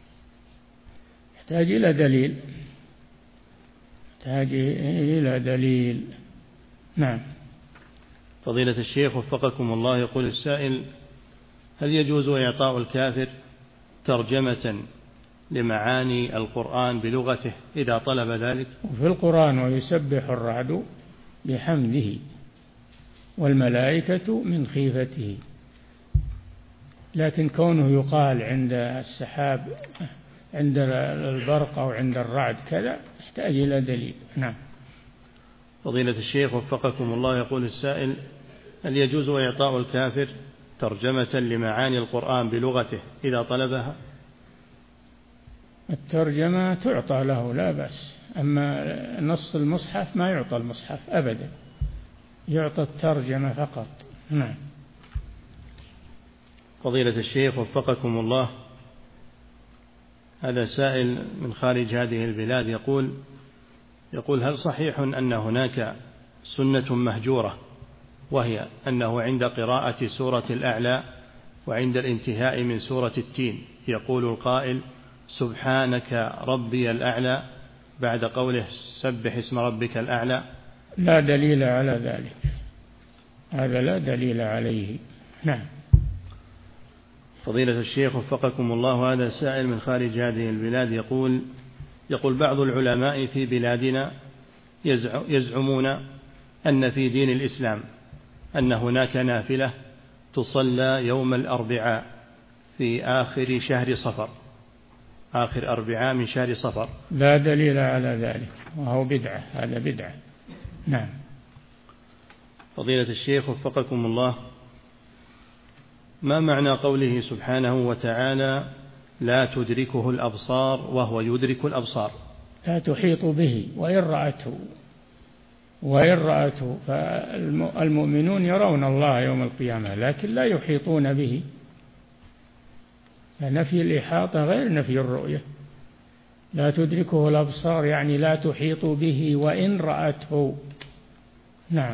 يحتاج إلى دليل، يحتاج إلى دليل. نعم. فضيلة الشيخ وفقكم الله، يقول السائل هل يجوز إعطاء الكافر ترجمة لمعاني القرآن بلغته إذا طلب ذلك؟ وفي القرآن ويسبح الرعد بحمده والملائكة من خيفته، لكن كونه يقال عند السحاب، عند البرق أو عند الرعد كذا، يحتاج إلى دليل. نعم. فضيلة الشيخ وفقكم الله، يقول السائل هل يجوز إعطاء الكافر ترجمة لمعاني القرآن بلغته إذا طلبها؟ الترجمة تعطى له لا بأس، أما نص المصحف ما يعطى المصحف أبدا، يعطى الترجمة فقط. نعم. فضيلة الشيخ وفقكم الله، هذا سائل من خارج هذه البلاد يقول هل صحيح أن هناك سنة مهجورة، وهي أنه عند قراءة سورة الأعلى وعند الانتهاء من سورة التين يقول القائل سبحانك ربي الأعلى بعد قوله سبح اسم ربك الأعلى؟ لا دليل على ذلك، هذا لا دليل عليه. نعم. فضيلة الشيخ وفقكم الله، هذا سائل من خارج هذه البلاد يقول بعض العلماء في بلادنا يزعمون أن في دين الإسلام أن هناك نافلة تصلى يوم الأربعاء في آخر شهر صفر، آخر أربعاء من شهر صفر. لا دليل على ذلك، وهو بدعة، هذا بدعة. نعم. فضيلة الشيخ وفقكم الله، ما معنى قوله سبحانه وتعالى لا تدركه الأبصار وهو يدرك الأبصار؟ لا تحيط به وإن رأته فالمؤمنون يرون الله يوم القيامة لكن لا يحيطون به، فنفي الإحاطة غير نفي الرؤية. لا تدركه الأبصار يعني لا تحيط به وإن رأته. نعم.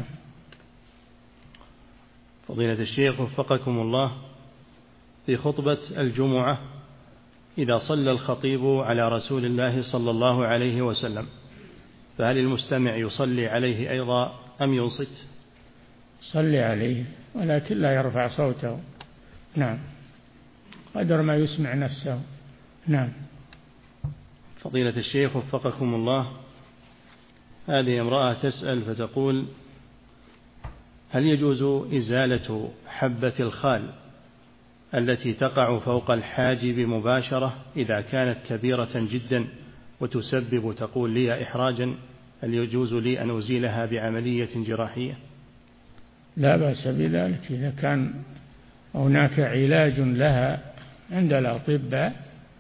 فضيلة الشيخ وفقكم الله، في خطبة الجمعة إذا صلى الخطيب على رسول الله صلى الله عليه وسلم فهل المستمع يصلي عليه أيضا أم ينصت؟ صلي عليه ولكن لا يرفع صوته. نعم، قدر ما يسمع نفسه. نعم. فضيلة الشيخ وفقكم الله، هذه امرأة تسأل فتقول هل يجوز إزالة حبة الخال التي تقع فوق الحاجب مباشرة إذا كانت كبيرة جدا وتسبب تقول لي إحراجا؟ هل يجوز لي أن أزيلها بعملية جراحية؟ لا بأس بذلك إذا كان هناك علاج لها عند الأطباء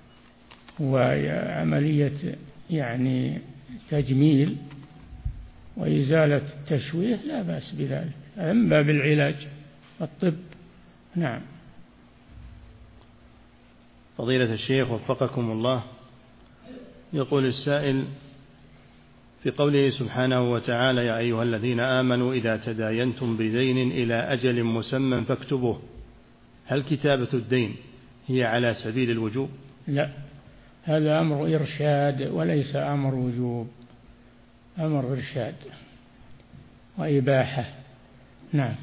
وعملية يعني تجميل وإزالة التشويه لا بأس بذلك، من باب العلاج الطب. نعم. فضيلة الشيخ وفقكم الله، يقول السائل في قوله سبحانه وتعالى: يا أيها الذين آمنوا إذا تداينتم بدين إلى أجل مسمى فاكتبوه، هل كتابة الدين هي على سبيل الوجوب؟ لا، هذا أمر إرشاد وليس أمر وجوب، أمر إرشاد وإباحة. نعم.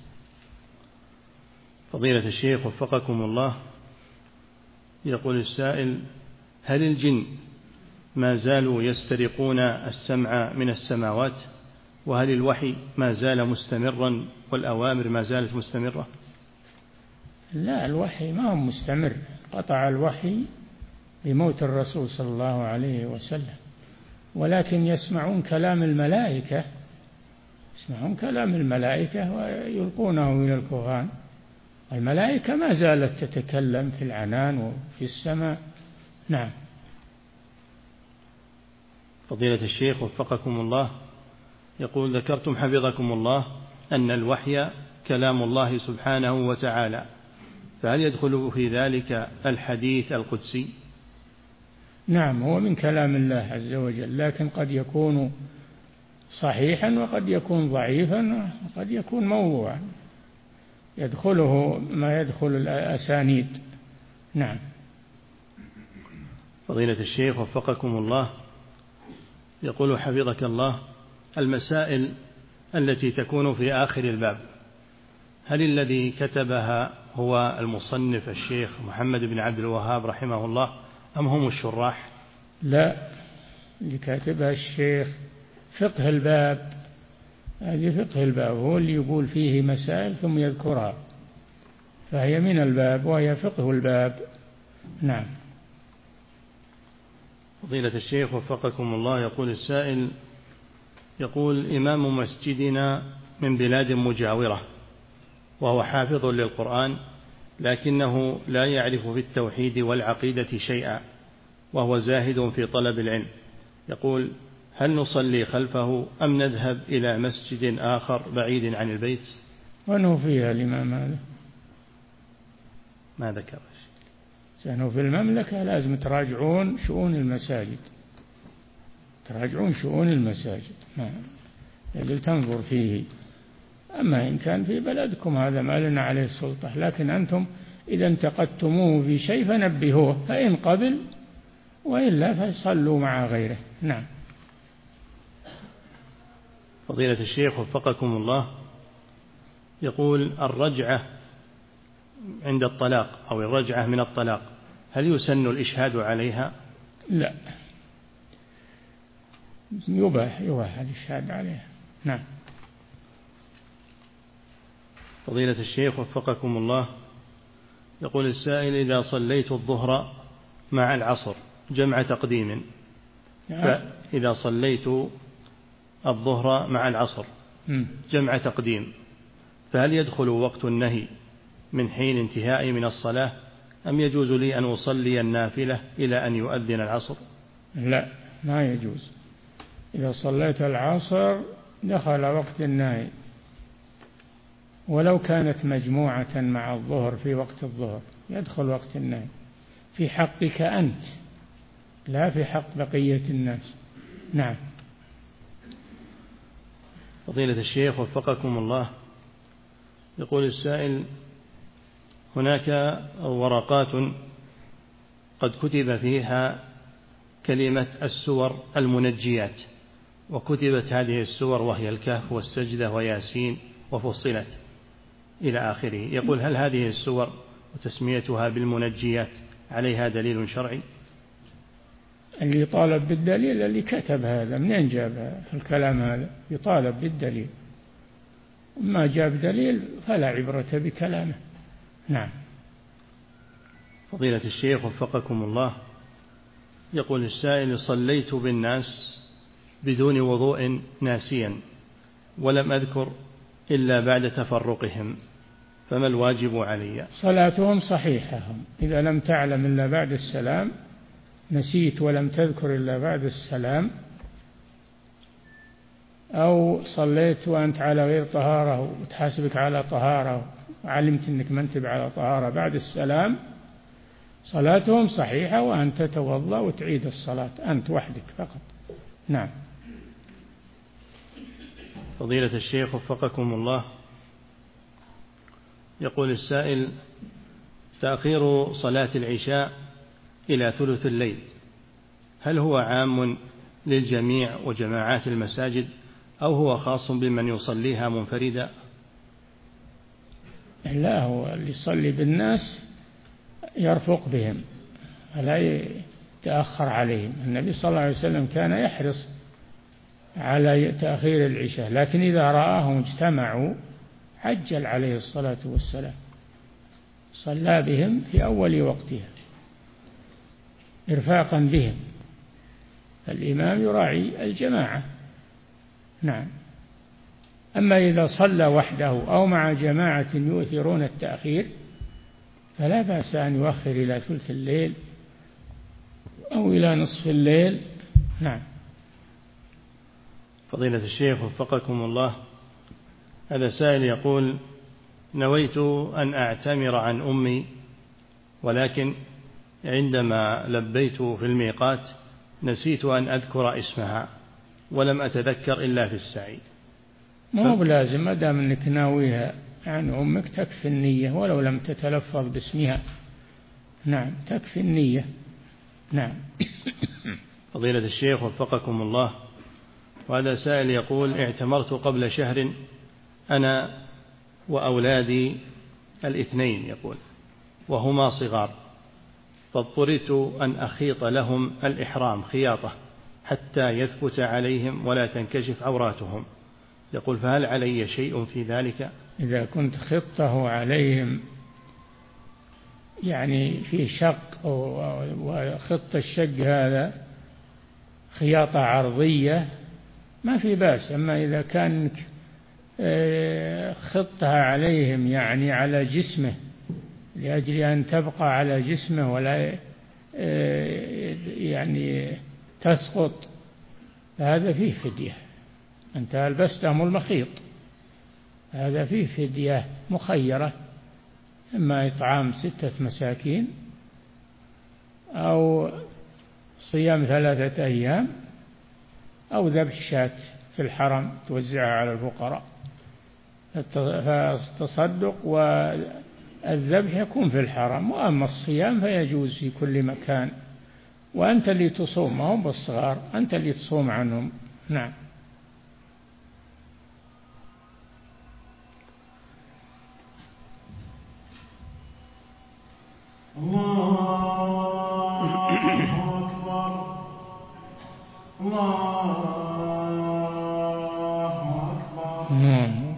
فضيلة الشيخ وفقكم الله، يقول السائل: هل الجن ما زالوا يسترقون السمع من السماوات؟ وهل الوحي ما زال مستمرا والأوامر ما زالت مستمرة؟ لا، الوحي ما هو مستمر، قطع الوحي بموت الرسول صلى الله عليه وسلم، ولكن يسمعون كلام الملائكة، يسمعون كلام الملائكة ويلقونه إلى الكهان. الملائكة ما زالت تتكلم في العنان وفي السماء. نعم. فضيلة الشيخ وفقكم الله، يقول: ذكرتم حفظكم الله أن الوحي كلام الله سبحانه وتعالى، فهل يدخل في ذلك الحديث القدسي؟ نعم، هو من كلام الله عز وجل، لكن قد يكون صحيحا وقد يكون ضعيفا وقد يكون موضوعا، يدخله ما يدخل الأسانيد. نعم. فضيلة الشيخ وفقكم الله، يقول حفظك الله: المسائل التي تكون في آخر الباب، هل الذي كتبها هو المصنف الشيخ محمد بن عبد الوهاب رحمه الله أم هم الشراح؟ لا، اللي كاتبها الشيخ فقه الباب، هذه فقه الباب، هو اللي يقول فيه مسائل ثم يذكرها، فهي من الباب وهي فقه الباب. نعم. فضيلة الشيخ وفقكم الله، يقول السائل: يقول: إمام مسجدنا من بلاد مجاورة وهو حافظ للقرآن، لكنه لا يعرف في التوحيد والعقيدة شيئا، وهو زاهد في طلب العلم. يقول: هل نصلي خلفه أم نذهب إلى مسجد آخر بعيد عن البيت؟ وأنه فيها الإمام هذا ما ذكر سأنه في المملكة، لازم تراجعون شؤون المساجد، تراجعون شؤون المساجد، يجب تنظر فيه. أما إن كان في بلدكم هذا ما لنا عليه السلطة، لكن أنتم إذا انتقدتموه في شيء فنبهوه، فإن قبل وإلا فصلوا مع غيره. نعم. فضيلة الشيخ وفقكم الله، يقول: الرجعة عند الطلاق أو الرجعة من الطلاق، هل يسن الإشهاد عليها؟ لا، يباح الإشهاد عليها. نعم. فضيلة الشيخ وفقكم الله، يقول السائل: إذا صليت الظهر مع العصر جمع تقديم، فإذا صليت الظهر مع العصر جمع تقديم، فهل يدخل وقت النهي من حين انتهائي من الصلاة، أم يجوز لي أن أصلي النافلة إلى أن يؤذن العصر؟ لا، ما يجوز. إذا صليت العصر دخل وقت النهي، ولو كانت مجموعة مع الظهر في وقت الظهر يدخل وقت النهي في حقك أنت، لا في حق بقية الناس. نعم. فضيلة الشيخ وفقكم الله، يقول السائل: هناك ورقات قد كتب فيها كلمة السور المنجيات، وكتبت هذه السور وهي الكهف والسجدة وياسين وفصلت إلى آخره. يقول: هل هذه السور وتسميتها بالمنجيات عليها دليل شرعي؟ اللي يطالب بالدليل اللي كتب هذا، منين جاب الكلام هذا؟ يطالب بالدليل، ما جاب دليل فلا عبرة بكلامه. نعم. فضيلة الشيخ وفقكم الله، يقول السائل: صليت بالناس بدون وضوء ناسيا ولم أذكر إلا بعد تفرقهم، فما الواجب علي؟ صلاتهم صحيحة، إذا لم تعلم إلا بعد السلام، نسيت ولم تذكر إلا بعد السلام، أو صليت وأنت على غير طهارة وتحاسبك على طهارة وعلمت أنك ما أنت على طهارة بعد السلام، صلاتهم صحيحة، وأن تتوضأ وتعيد الصلاة أنت وحدك فقط. نعم. فضيلة الشيخ وفقكم الله، يقول السائل: تأخير صلاة العشاء إلى ثلث الليل هل هو عام للجميع وجماعات المساجد أو هو خاص بمن يصليها منفردا؟ لا، هو اللي يصلي بالناس يرفق بهم ولا يتأخر عليهم. النبي صلى الله عليه وسلم كان يحرص على تأخير العشاء، لكن إذا رآهم اجتمعوا عجل عليه الصلاة والسلام، صلى بهم في أول وقتها إرفاقا بهم. الإمام يراعي الجماعة. نعم. أما إذا صلى وحده أو مع جماعة يؤثرون التأخير فلا بأس أن يؤخر إلى ثلث الليل أو إلى نصف الليل. نعم. فضيلة الشيخ وفقكم الله، هذا سائل يقول: نويت أن أعتمر عن أمي، ولكن عندما لبيت في الميقات نسيت أن أذكر اسمها ولم أتذكر إلا في السعي. ما هو بلازم، ما دام أنك ناويها عن أمك تكفي النية ولو لم تتلفظ باسمها. نعم، تكفي النية. نعم. فضيلة الشيخ وفقكم الله، وهذا سائل يقول: اعتمرت قبل شهر أنا وأولادي الاثنين، يقول، وهما صغار، فاضطررت أن أخيط لهم الإحرام خياطة حتى يثبت عليهم ولا تنكشف عوراتهم، يقول: فهل علي شيء في ذلك؟ إذا كنت خطه عليهم يعني في شق، وخط الشق هذا خياطة عرضية ما في بأس. أما إذا كان خطها عليهم يعني على جسمه لأجل أن تبقى على جسمه ولا يعني تسقط، فهذا فيه فدية. أنت ألبستهم المخيط، هذا فيه فدية مخيرة، إما إطعام 6 مساكين أو صيام 3 أيام أو ذبح شاة في الحرم توزعها على الفقراء. فالتصدق والذبح يكون في الحرم، وأما الصيام فيجوز في كل مكان، وأنت اللي تصوم، ما هم بالصغار، أنت اللي تصوم عنهم. نعم. الله أكبر. الله أكبر. الله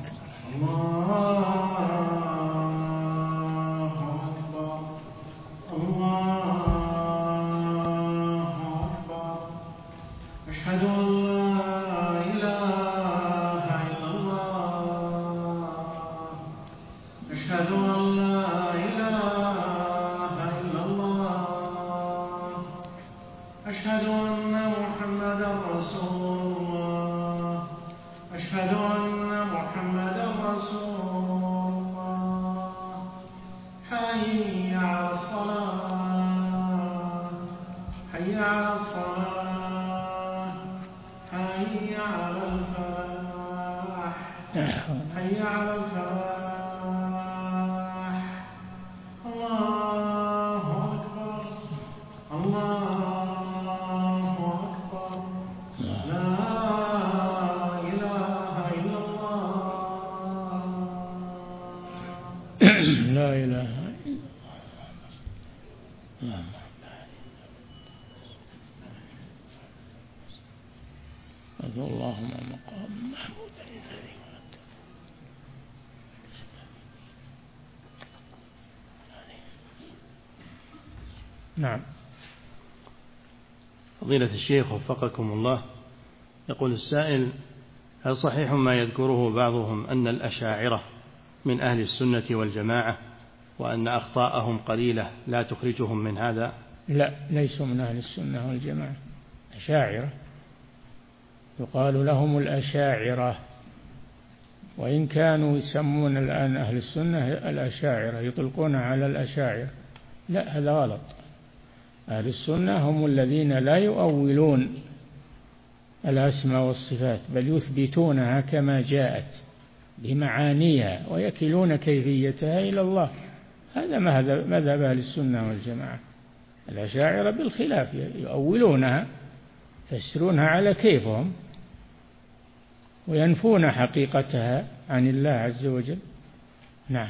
أكبر. الله أكبر. أشهد أن لا إله إلا الله. أشهد أن لا إله إلا الله. أشهد أن محمدا رسول الله. أشهد أن محمدا رسول الله. حي على الصلاة. حي على الصلاة. حي على الفلاح. حي على الفلاح. الله أكبر. الله أكبر. لا إله إلا الله. لا إله إلا الله. اللهم مقام محمود الذي وعدته. نعم. فضيلة الشيخ وفقكم الله، يقول السائل: هل صحيح ما يذكره بعضهم أن الأشاعرة من أهل السنة والجماعة وأن أخطاءهم قليلة لا تخرجهم من هذا؟ لا، ليسوا من أهل السنة والجماعة، أشاعرة، يقال لهم الأشاعرة، وإن كانوا يسمون الآن أهل السنة الأشاعرة، يطلقون على الأشاعرة. لا، هذا غلط. أهل السنة هم الذين لا يؤولون الأسماء والصفات، بل يثبتونها كما جاءت بمعانيها ويكلون كيفيتها إلى الله. هذا مذهب أهل السنة والجماعة. الأشاعرة بالخلاف، يؤولونها يفسرونها على كيفهم وينفون حقيقتها عن الله عز وجل. نعم.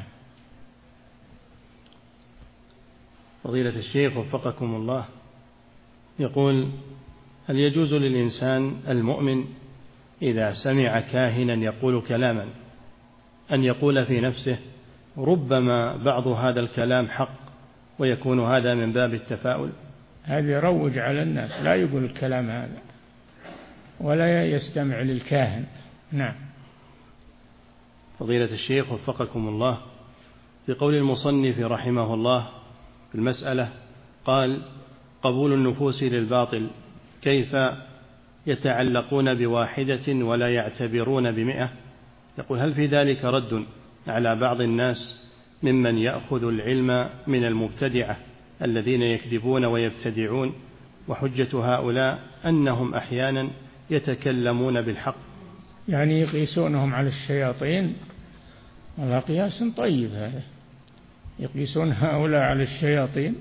فضيلة الشيخ وفقكم الله، يقول: هل يجوز للإنسان المؤمن إذا سمع كاهنا يقول كلاما أن يقول في نفسه ربما بعض هذا الكلام حق ويكون هذا من باب التفاؤل؟ هذا يروج على الناس، لا يقول الكلام هذا ولا يستمع للكاهن. نعم. فضيلة الشيخ وفقكم الله، في قول المصنف رحمه الله في المسألة قال: قبول النفوس للباطل، كيف يتعلقون بواحدة ولا يعتبرون ب100؟ يقول: هل في ذلك رد على بعض الناس ممن يأخذ العلم من المبتدعة الذين يكذبون ويبتدعون، وحجة هؤلاء أنهم أحيانا يتكلمون بالحق؟ يعني يقيسونهم على الشياطين؟ هذا قياس طيب، هذا يقيسون هؤلاء على الشياطين،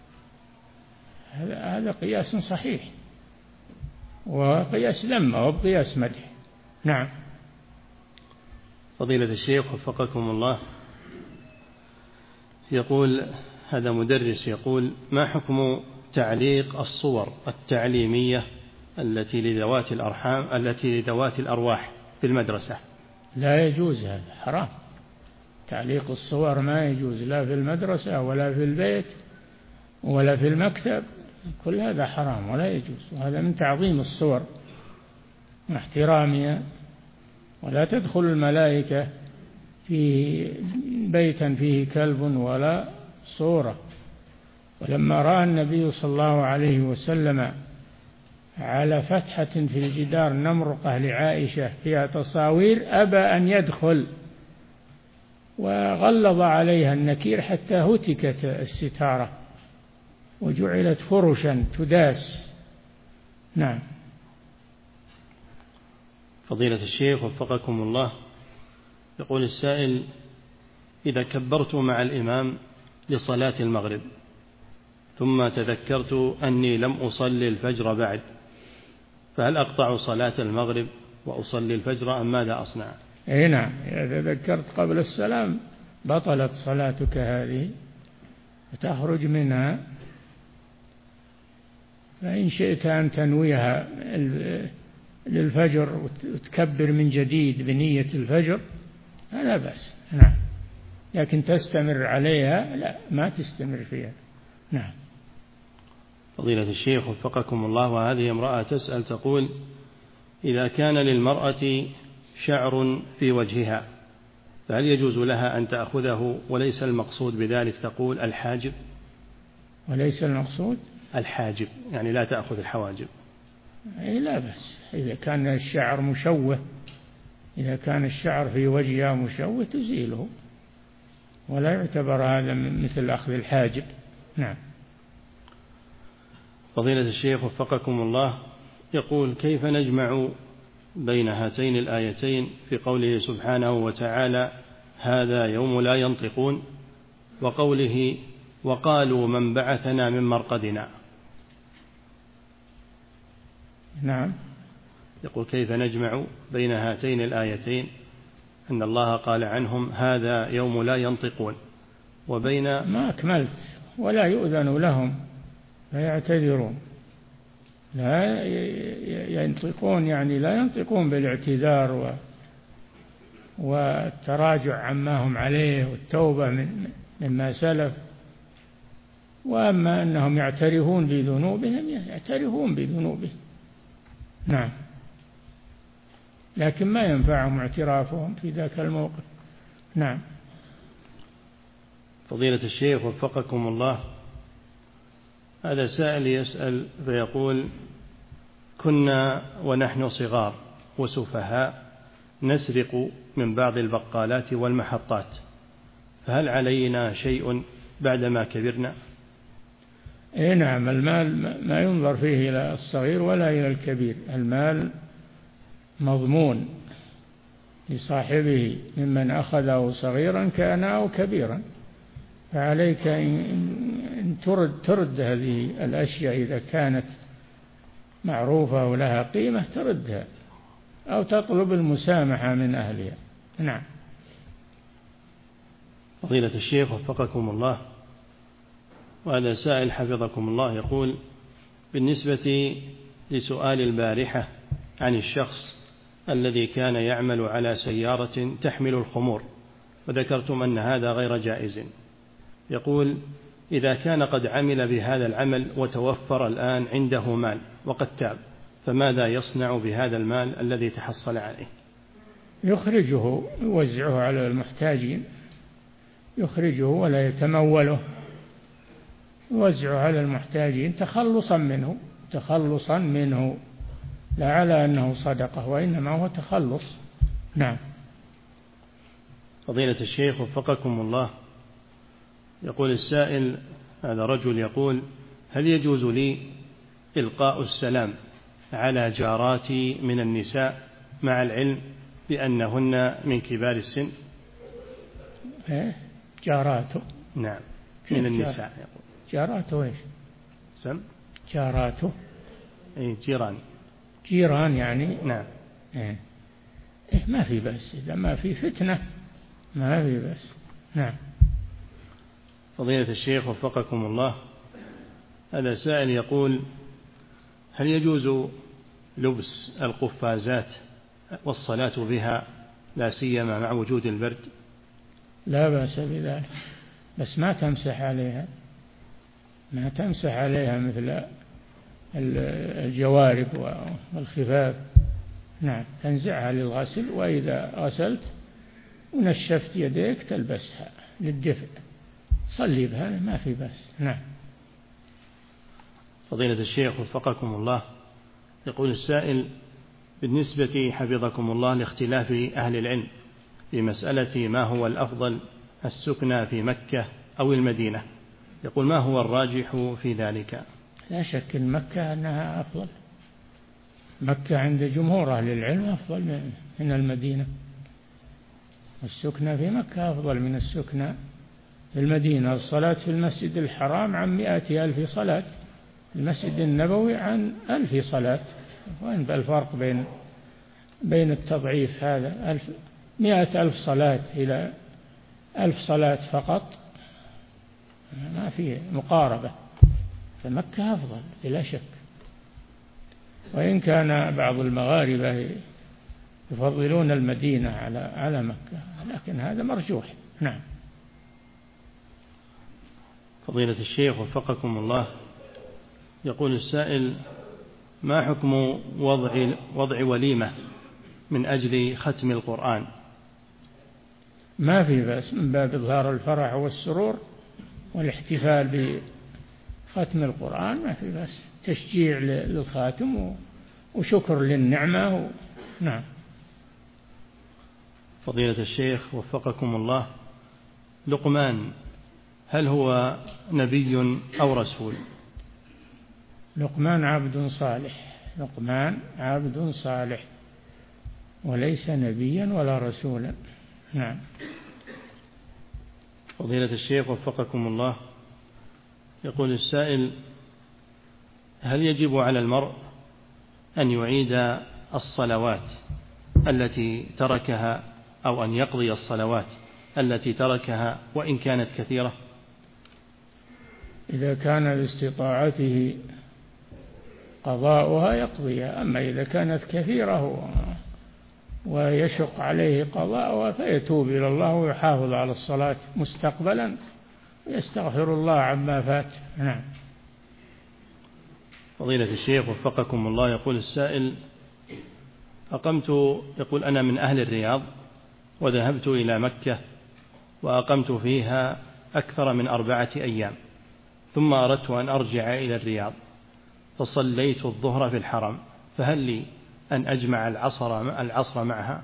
هذا قياس صحيح وقياس ذم أو قياس مدح. نعم. فضيلة الشيخ وفقكم الله، يقول هذا مدرس، يقول: ما حكم تعليق الصور التعليمية التي لذوات الأرواح في المدرسة؟ لا يجوز، هذا حرام. تعليق الصور ما يجوز، لا في المدرسة ولا في البيت ولا في المكتب، كل هذا حرام ولا يجوز، وهذا من تعظيم الصور واحترامها. ولا تدخل الملائكة في بيتا فيه كلب ولا صورة. ولما رأى النبي صلى الله عليه وسلم على فتحة في الجدار نمرقة لعائشة فيها تصاوير أبى أن يدخل، وغلظ عليها النكير حتى هتكت الستارة وجعلت فرشا تداس. نعم. فضيلة الشيخ وفقكم الله، يقول السائل: إذا كبرت مع الإمام لصلاة المغرب ثم تذكرت أني لم أصلي الفجر بعد، فهل أقطع صلاة المغرب وأصلي الفجر أم ماذا أصنع؟ أي نعم، إذا تذكرت قبل السلام بطلت صلاتك هذه وتخرج منها. فإن شئت أن تنويها للفجر وتكبر من جديد بنية الفجر لا بأس. نعم. لكن تستمر عليها لا، ما تستمر فيها. نعم. فضيلة الشيخ وفقكم الله، وهذه امرأة تسأل تقول: إذا كان للمرأة شعر في وجهها فهل يجوز لها أن تأخذه وليس المقصود بذلك تقول الحاجب؟ وليس المقصود الحاجب، يعني لا تأخذ الحواجب. أي لا بس إذا كان الشعر مشوه، إذا كان الشعر في وجهها مشوه تزيله، ولا يعتبر هذا مثل أخذ الحاجب. نعم. فضيلة الشيخ وفقكم الله، يقول: كيف نجمع بين هاتين الآيتين في قوله سبحانه وتعالى هذا يوم لا ينطقون وقوله وقالوا من بعثنا من مرقدنا؟ نعم. يقول: كيف نجمع بين هاتين الآيتين أن الله قال عنهم هذا يوم لا ينطقون وبين ما أكملت ولا يؤذن لهم فيعتذرون. لا ينطقون يعني لا ينطقون بالاعتذار والتراجع عما هم عليه والتوبة مما سلف، وأما أنهم يعترفون بذنوبهم يعترفون بذنوبهم. نعم. لكن ما ينفعهم اعترافهم في ذاك الموقف. نعم. فضيلة الشيخ وفقكم الله، هذا سائل يسأل فيقول: كنا ونحن صغار وسفهاء نسرق من بعض البقالات والمحطات، فهل علينا شيء بعدما كبرنا؟ اي نعم. المال ما ينظر فيه إلى الصغير ولا إلى الكبير، المال مضمون لصاحبه ممن أخذه صغيرا كان أو كبيرا، فعليك أن ترد هذه الأشياء إذا كانت معروفة ولها قيمة، تردها أو تطلب المسامحة من أهلها. نعم. فضيلة الشيخ وفقكم الله، وهذا سائل حفظكم الله يقول: بالنسبة لسؤال البارحة عن الشخص الذي كان يعمل على سيارة تحمل الخمور، وذكرتم أن هذا غير جائز، يقول: إذا كان قد عمل بهذا العمل وتوفر الآن عنده مال وقد تاب، فماذا يصنع بهذا المال الذي تحصل عليه؟ يخرجه، يوزعه على المحتاجين، يخرجه ولا يتموله، يوزعه على المحتاجين تخلصا منه، لا على أنه صدقة، وإنما هو تخلص. نعم. فضيلة الشيخ وفقكم الله، يقول السائل، هذا رجل يقول: هل يجوز لي إلقاء السلام على جاراتي من النساء مع العلم بأنهن من كبار السن؟ جاراته؟ نعم، من النساء. يقول جاراته إيش؟ سم جاراته؟ أي جيران يعني. نعم. ما في بأس، إذا ما في فتنة ما في بأس. نعم. فضيلة الشيخ وفقكم الله، هذا سائل يقول: هل يجوز لبس القفازات والصلاة بها لا سيما مع وجود البرد؟ لا بأس بذلك، بس ما تمسح عليها مثل الجوارب والخفاف. نعم، تنزعها للغسل، وإذا غسلت ونشفت يديك تلبسها للدفء، صلي بها ما في بأس. نعم. فضيلة الشيخ وفقكم الله، يقول السائل: بالنسبة حفظكم الله لاختلاف أهل العلم في مسألة ما هو الأفضل، السكنى في مكة أو المدينة، يقول: ما هو الراجح في ذلك؟ لا شك أن مكة أنها أفضل، مكة عند جمهور أهل العلم أفضل من المدينة، السكنى في مكة أفضل من السكنى في المدينة. الصلاة في المسجد الحرام عن 100,000 صلاة، المسجد النبوي عن 1000 صلاة، وين الفرق بين التضعيف هذا؟ 100,000 صلاة إلى 1000 صلاة فقط، ما في مقاربة، فمكة أفضل بلا شك. وإن كان بعض المغاربة يفضلون المدينة على مكة، لكن هذا مرجوح. نعم. فضيلة الشيخ وفقكم الله، يقول السائل: ما حكم وضع وليمة من أجل ختم القرآن؟ ما في بأس، من باب إظهار الفرح والسرور والاحتفال بختم القرآن، ما في بأس، تشجيع للخاتم وشكر للنعمة. نعم. فضيلة الشيخ وفقكم الله، لقمان هل هو نبي أو رسول؟ لقمان عبد صالح وليس نبيا ولا رسولا. نعم. فضيلة الشيخ وفقكم الله، يقول السائل: هل يجب على المرء أن يعيد الصلوات التي تركها، أو أن يقضي الصلوات التي تركها وإن كانت كثيرة؟ إذا كان باستطاعته قضاؤها يقضيها، أما إذا كانت كثيرة ويشق عليه قضاؤها فيتوب إلى الله ويحافظ على الصلاة مستقبلا ويستغفر الله عما فات. نعم. فضيلة الشيخ وفقكم الله، يقول السائل: يقول أنا من أهل الرياض وذهبت إلى مكة وأقمت فيها أكثر من 4 أيام، ثم أردت أن أرجع إلى الرياض فصليت الظهر في الحرم، فهل لي أن أجمع العصر معها؟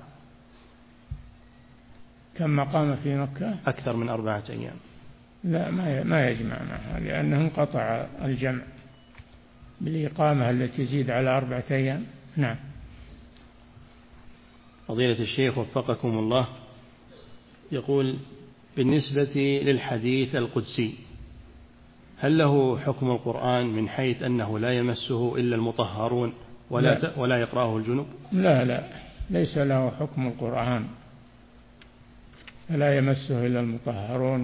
كم مقام في مكة؟ أكثر من 4 أيام. لا، ما يجمع معها، لأنه انقطع الجمع بالإقامة التي تزيد على 4 أيام. نعم. فضيلة الشيخ وفقكم الله، يقول: بالنسبة للحديث القدسي هل له حكم القرآن من حيث أنه لا يمسه إلا المطهرون ولا يقرأه الجنب؟ لا، ليس له حكم القرآن، لا يمسه إلا المطهرون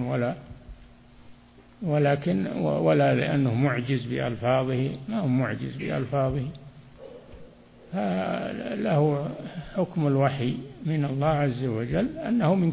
ولا لأنه معجز بألفاظه، ما هو معجز بألفاظه، له حكم الوحي من الله عز وجل، أنه من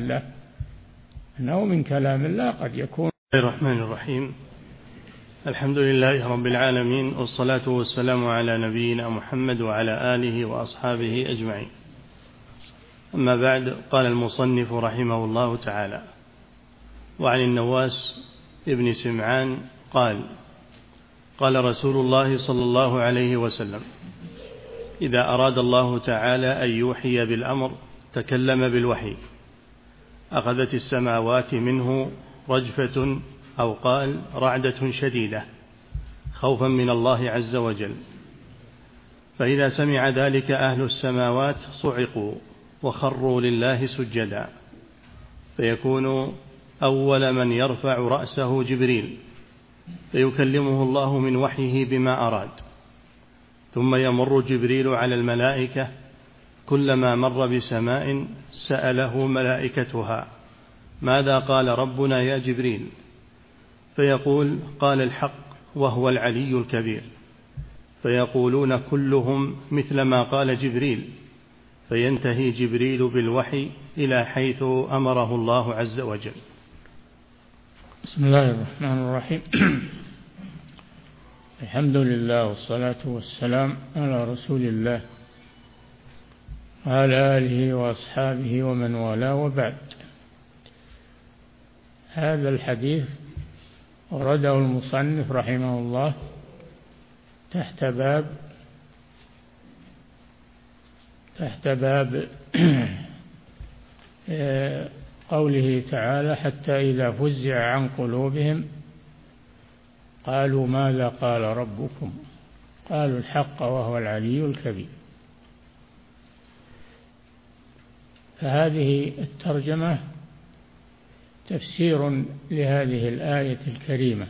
كلام الله قد يكون. الرحمن الرحيم، الحمد لله رب العالمين، والصلاة والسلام على نبينا محمد وعلى آله وأصحابه أجمعين. أما بعد، قال المصنف رحمه الله تعالى: وعن النواس ابن سمعان قال: قال رسول الله صلى الله عليه وسلم: إذا أراد الله تعالى أن يوحي بالأمر تكلم بالوحي، أخذت السماوات منه رجفة، أو قال رعدة شديدة، خوفا من الله عز وجل، فإذا سمع ذلك أهل السماوات صعقوا وخروا لله سجدا، فيكون أول من يرفع رأسه جبريل، فيكلمه الله من وحيه بما أراد، ثم يمر جبريل على الملائكة، كلما مر بسماء سأله ملائكتها: ماذا قال ربنا يا جبريل؟ فيقول: قال الحق وهو العلي الكبير، فيقولون كلهم مثل ما قال جبريل، فينتهي جبريل بالوحي إلى حيث أمره الله عز وجل. بسم الله الرحمن الرحيم. الحمد لله والصلاة والسلام على رسول الله وعلى آله وأصحابه ومن والاه، وبعد. هذا الحديث ورده المصنف رحمه الله تحت باب قوله تعالى: حتى إذا فزع عن قلوبهم قالوا ماذا قال ربكم؟ قالوا الحق وهو العلي الكبير. فهذه الترجمة تفسير لهذه الآية الكريمة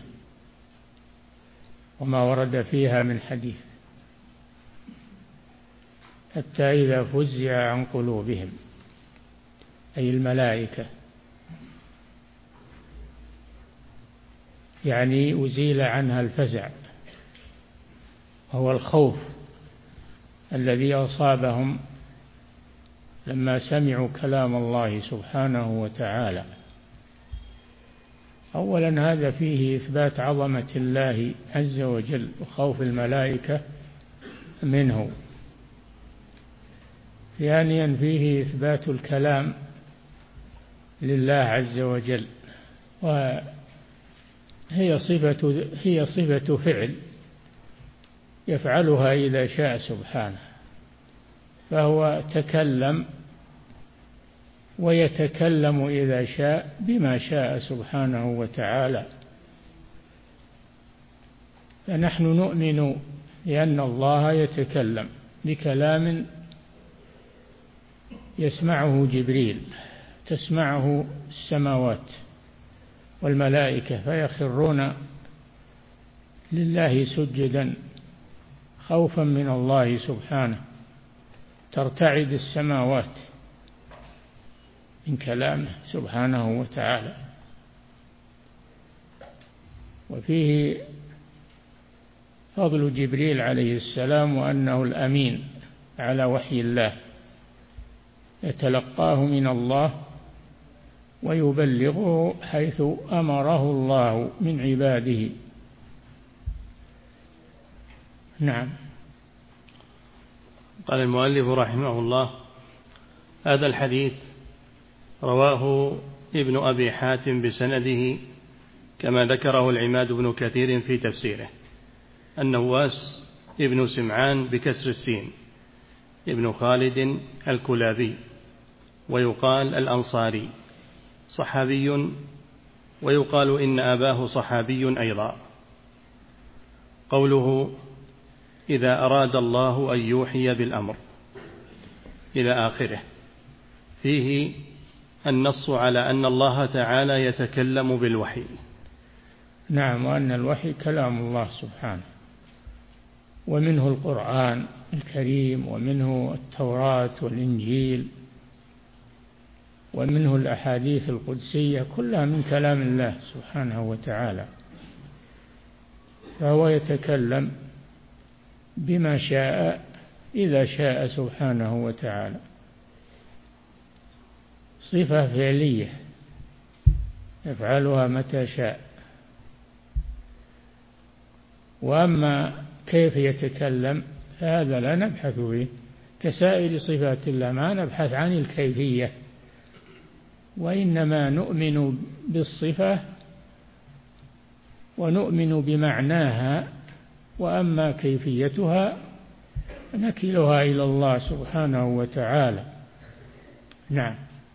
وما ورد فيها من حديث: حتى إذا فزع عن قلوبهم، أي الملائكة، يعني أزيل عنها الفزع، وهو الخوف الذي أصابهم لما سمعوا كلام الله سبحانه وتعالى. أولا، هذا فيه إثبات عظمة الله عز وجل وخوف الملائكة منه. ثانيا، فيه إثبات الكلام لله عز وجل، وهي صفة فعل يفعلها إذا شاء سبحانه، فهو تكلم ويتكلم إذا شاء بما شاء سبحانه وتعالى. فنحن نؤمن بأن الله يتكلم بكلام يسمعه جبريل، تسمعه السماوات والملائكة، فيخرون لله سجدا خوفا من الله سبحانه، ترتعد السماوات من كلامه سبحانه وتعالى. وفيه فضل جبريل عليه السلام، وأنه الأمين على وحي الله، يتلقاه من الله ويبلغه حيث أمره الله من عباده. نعم. قال المؤلف رحمه الله: هذا الحديث رواه ابن أبي حاتم بسنده كما ذكره العماد بن كثير في تفسيره. النواس ابن سمعان بكسر السين، ابن خالد الكلابي، ويقال الأنصاري، صحابي، ويقال إن أباه صحابي أيضا. قوله: إذا أراد الله أن يوحي بالأمر، إلى آخره، فيه النص على أن الله تعالى يتكلم بالوحي. نعم، وأن الوحي كلام الله سبحانه، ومنه القرآن الكريم، ومنه التوراة والإنجيل، ومنه الأحاديث القدسية، كلها من كلام الله سبحانه وتعالى. فهو يتكلم بما شاء إذا شاء سبحانه وتعالى، صفة فعلية يفعلها متى شاء. وأما كيف يتكلم هذا لا نبحث فيه، كسائر صفات الله ما نبحث عن الكيفية، وإنما نؤمن بالصفة ونؤمن بمعناها، وأما كيفيتها نكلها إلى الله سبحانه وتعالى. نعم.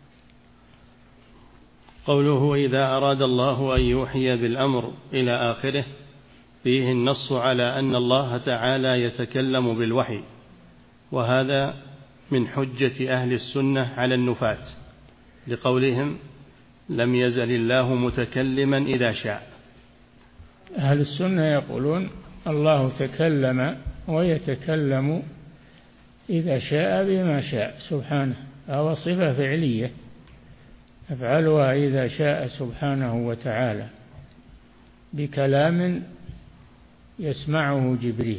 قوله إذا أراد الله أن يوحي بالأمر إلى آخره، فيه النص على أن الله تعالى يتكلم بالوحي، وهذا من حجة أهل السنة على النفاة، لقولهم لم يزل الله متكلما إذا شاء. أهل السنة يقولون الله تكلم ويتكلم إذا شاء بما شاء سبحانه، فهو صفة فعلية يفعلها إذا شاء سبحانه وتعالى بكلام يسمعه جبريل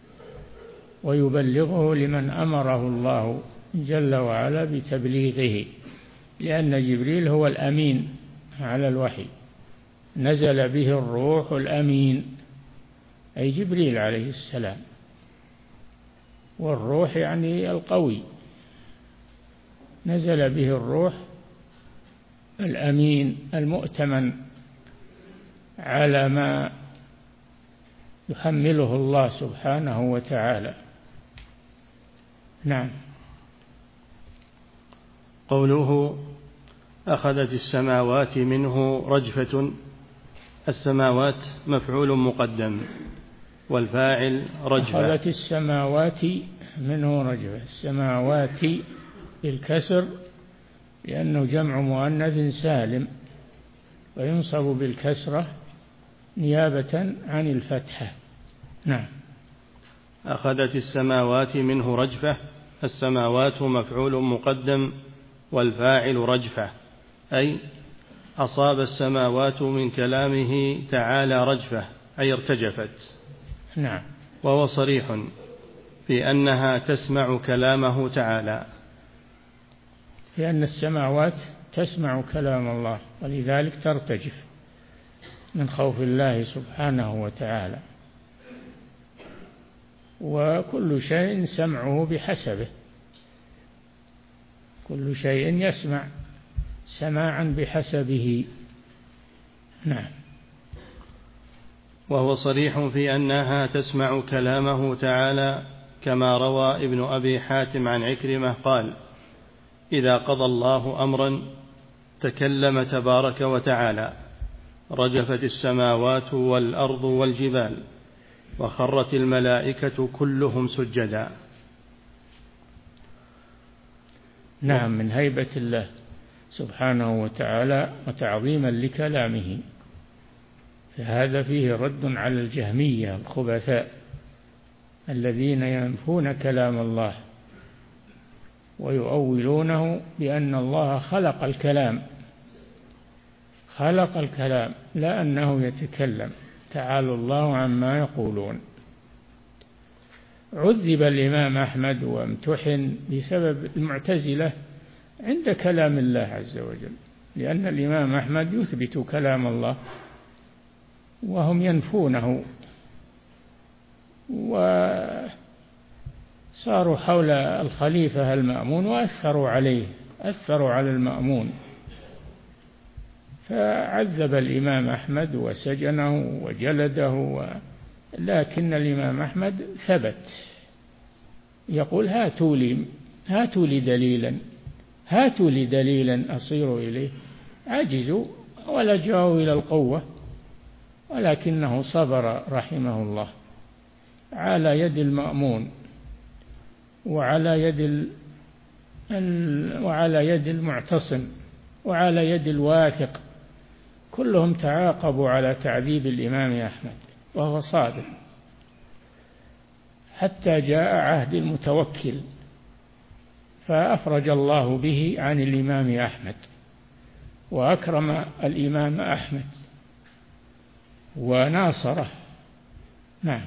ويبلغه لمن أمره الله جل وعلا بتبليغه، لأن جبريل هو الأمين على الوحي، نزل به الروح الأمين أي جبريل عليه السلام، والروح يعني القوي، نزل به الروح الأمين المؤتمن على ما يحمله الله سبحانه وتعالى. نعم. قوله أخذت السماوات منه رجفة، السماوات مفعول مقدم والفاعل رجفة. أخذت السماوات منه رجفة، السماوات بالكسر لأنه جمع مؤنث سالم، وينصب بالكسرة نيابة عن الفتحة. نعم. أخذت السماوات منه رجفة، السماوات مفعول مقدم والفاعل رجفة، أي أصاب السماوات من كلامه تعالى رجفة، أي ارتجفت. نعم. وهو صريح في أنها تسمع كلامه تعالى، لأن السماوات تسمع كلام الله ولذلك ترتجف من خوف الله سبحانه وتعالى، وكل شيء سمعه بحسبه، كل شيء يسمع سماعا بحسبه. نعم. وهو صريح في أنها تسمع كلامه تعالى، كما روى ابن أبي حاتم عن عكرمة قال إذا قضى الله أمرا تكلم تبارك وتعالى، رجفت السماوات والأرض والجبال، وخرت الملائكة كلهم سجدا. نعم، من هيبة الله سبحانه وتعالى وتعظيما لكلامه، فهذا فيه رد على الجهمية الخبثاء الذين ينفون كلام الله ويؤولونه بأن الله خلق الكلام، خلق الكلام لا أنه يتكلم، تعالى الله عما يقولون. عذب الإمام أحمد وامتحن بسبب المعتزلة عند كلام الله عز وجل، لأن الإمام أحمد يثبت كلام الله وهم ينفونه، وصاروا حول الخليفة المأمون وأثروا عليه، أثروا على المأمون، فعذب الإمام أحمد وسجنه وجلده، لكن الإمام أحمد ثبت، يقول هاتوا لي دليلا، هاتوا لي دليلا أصير إليه. عجزوا ولجأوا إلى القوة، ولكنه صبر رحمه الله على يد المأمون وعلى يد وعلى يد المعتصم وعلى يد الواثق، كلهم تعاقبوا على تعذيب الإمام أحمد وهو صادق، حتى جاء عهد المتوكل فأفرج الله به عن الإمام أحمد وأكرم الإمام أحمد وناصره. نعم.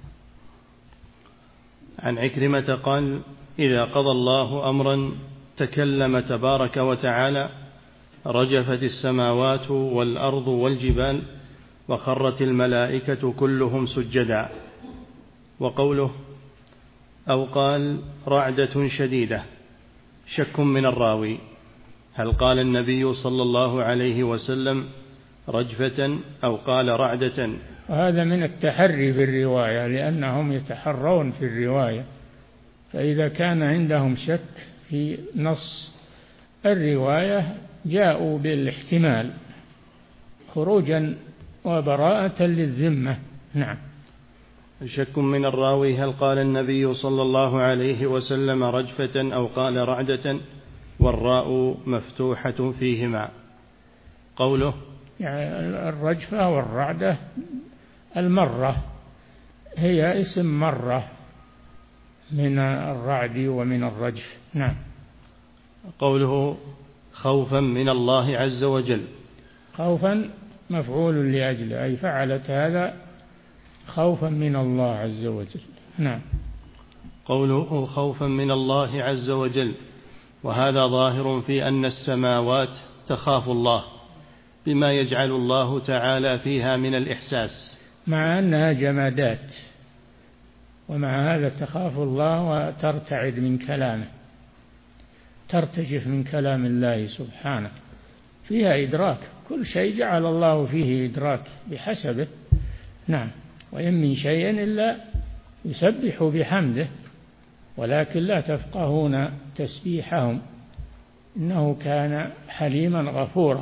عن عكرمة قال: إذا قضى الله أمرا تكلم تبارك وتعالى رجفت السماوات والأرض والجبال وخرت الملائكة كلهم سجدا. وقوله أو قال رعدة شديدة شك من الراوي، هل قال النبي صلى الله عليه وسلم رجفة أو قال رعدة؟ وهذا من التحري في الرواية، لأنهم يتحرون في الرواية، فإذا كان عندهم شك في نص الرواية جاءوا بالاحتمال خروجا وبراءة للذمة. نعم. شك من الراوي، هل قال النبي صلى الله عليه وسلم رجفة أو قال رعدة؟ والراء مفتوحة فيهما. قوله يعني الرجفة والرعدة المرة هي اسم مرة من الرعد ومن الرجف. نعم. قوله خوفا من الله عز وجل، خوفا مفعول لأجله، أي فعلت هذا خوفا من الله عز وجل. نعم. قوله خوفا من الله عز وجل، وهذا ظاهر في أن السماوات تخاف الله بما يجعل الله تعالى فيها من الإحساس، مع أنها جمادات، ومع هذا تخاف الله وترتعد من كلامه، ترتجف من كلام الله سبحانه، فيها إدراك، كل شيء جعل الله فيه إدراك بحسبه. نعم. وإن من شيء إلا يسبح بحمده ولكن لا تفقهون تسبيحهم إنه كان حليما غفورا.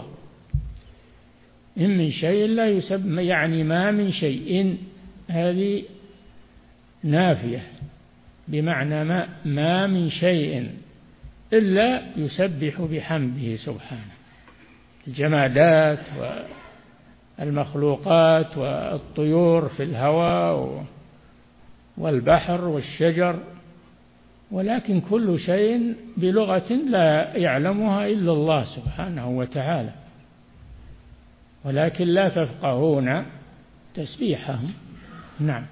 إن من شيء لا يسبح، يعني ما من شيء، هذه نافية بمعنى ما من شيء إلا يسبح بحمده سبحانه، الجمادات والمخلوقات والطيور في الهواء والبحر والشجر، ولكن كل شيء بلغة لا يعلمها إلا الله سبحانه وتعالى، ولكن لا تفقهون تسبيحهم. نعم.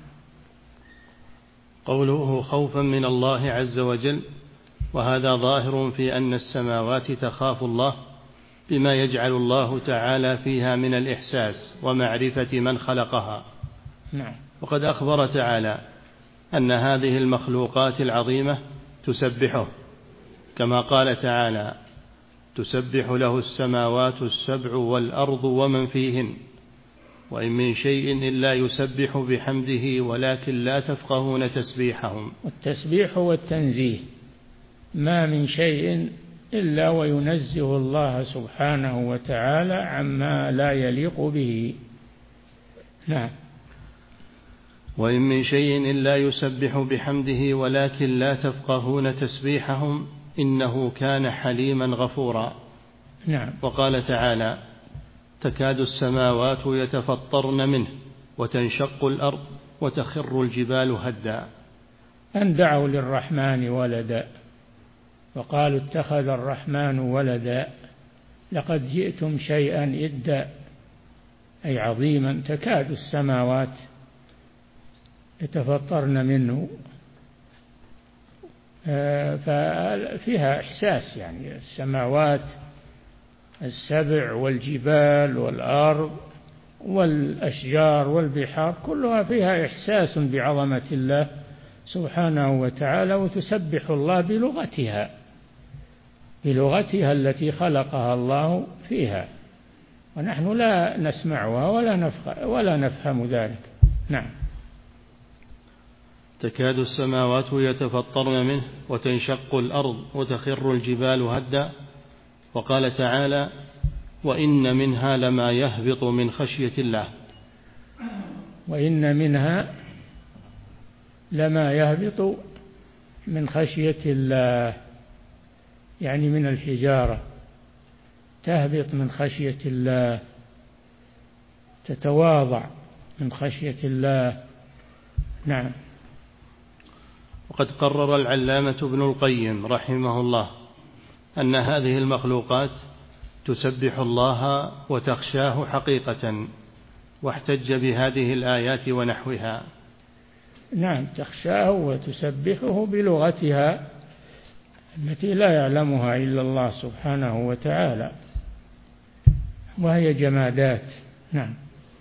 قوله خوفا من الله عز وجل، وهذا ظاهر في أن السماوات تخاف الله بما يجعل الله تعالى فيها من الإحساس ومعرفة من خلقها. نعم. وقد أخبر تعالى أن هذه المخلوقات العظيمة تسبحه، كما قال تعالى تسبح له السماوات السبع والأرض ومن فيهن وإن من شيء إلا يسبح بحمده ولكن لا تفقهون تسبيحهم. والتسبيح هو التنزيه، ما من شيء إلا وينزه الله سبحانه وتعالى عما لا يليق به. نعم. وإن من شيء إلا يسبح بحمده ولكن لا تفقهون تسبيحهم إنه كان حليما غفورا. نعم. وقال تعالى تكاد السماوات يتفطرن منه وتنشق الأرض وتخر الجبال هدا. أن دعوا للرحمن ولدا وقالوا اتخذ الرحمن ولدا لقد جئتم شيئا إدا، أي عظيما. تكاد السماوات يتفطرن منه، ففيها إحساس، يعني السماوات السبع والجبال والأرض والأشجار والبحار كلها فيها إحساس بعظمة الله سبحانه وتعالى، وتسبح الله بلغتها التي خلقها الله فيها، ونحن لا نسمعها ولا نفهم ذلك. نعم. تكاد السماوات يتفطرن منه وتنشق الأرض وتخر الجبال هدا. وقال تعالى وإن منها لما يهبط من خشية الله. وإن منها لما يهبط من خشية الله، يعني من الحجارة، تهبط من خشية الله، تتواضع من خشية الله. نعم. وقد قرر العلامة ابن القيم رحمه الله أن هذه المخلوقات تسبح الله وتخشاه حقيقة، واحتج بهذه الآيات ونحوها. نعم، تخشاه وتسبحه بلغتها التي لا يعلمها إلا الله سبحانه وتعالى، وهي جمادات. نعم.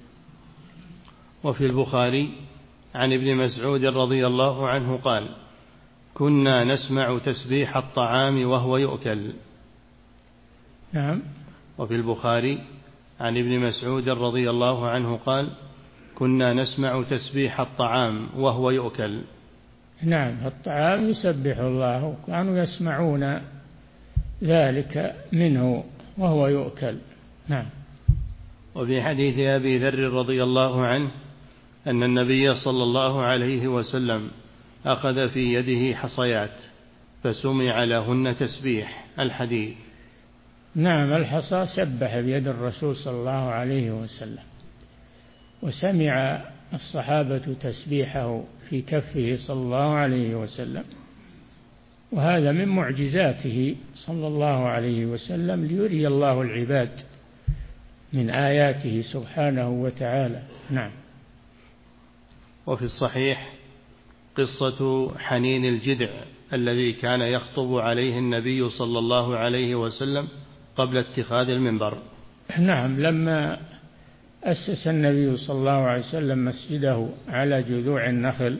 وفي البخاري عن ابن مسعود رضي الله عنه قال: كنا نسمع تسبيح الطعام وهو يؤكل. نعم. وفي البخاري عن ابن مسعود رضي الله عنه قال: كنا نسمع تسبيح الطعام وهو يؤكل. نعم، الطعام يسبح الله، وكانوا يسمعون ذلك منه وهو يؤكل. نعم. وفي حديث أبي ذر رضي الله عنه أن النبي صلى الله عليه وسلم أخذ في يده حصيات فسمع لهن تسبيح. الحديث. نعم، الحصى سبح بيد الرسول صلى الله عليه وسلم، وسمع الصحابة تسبيحه في كفه صلى الله عليه وسلم، وهذا من معجزاته صلى الله عليه وسلم ليري الله العباد من آياته سبحانه وتعالى. نعم. وفي الصحيح قصة حنين الجذع الذي كان يخطب عليه النبي صلى الله عليه وسلم قبل اتخاذ المنبر. نعم، لما أسس النبي صلى الله عليه وسلم مسجده على جذوع النخل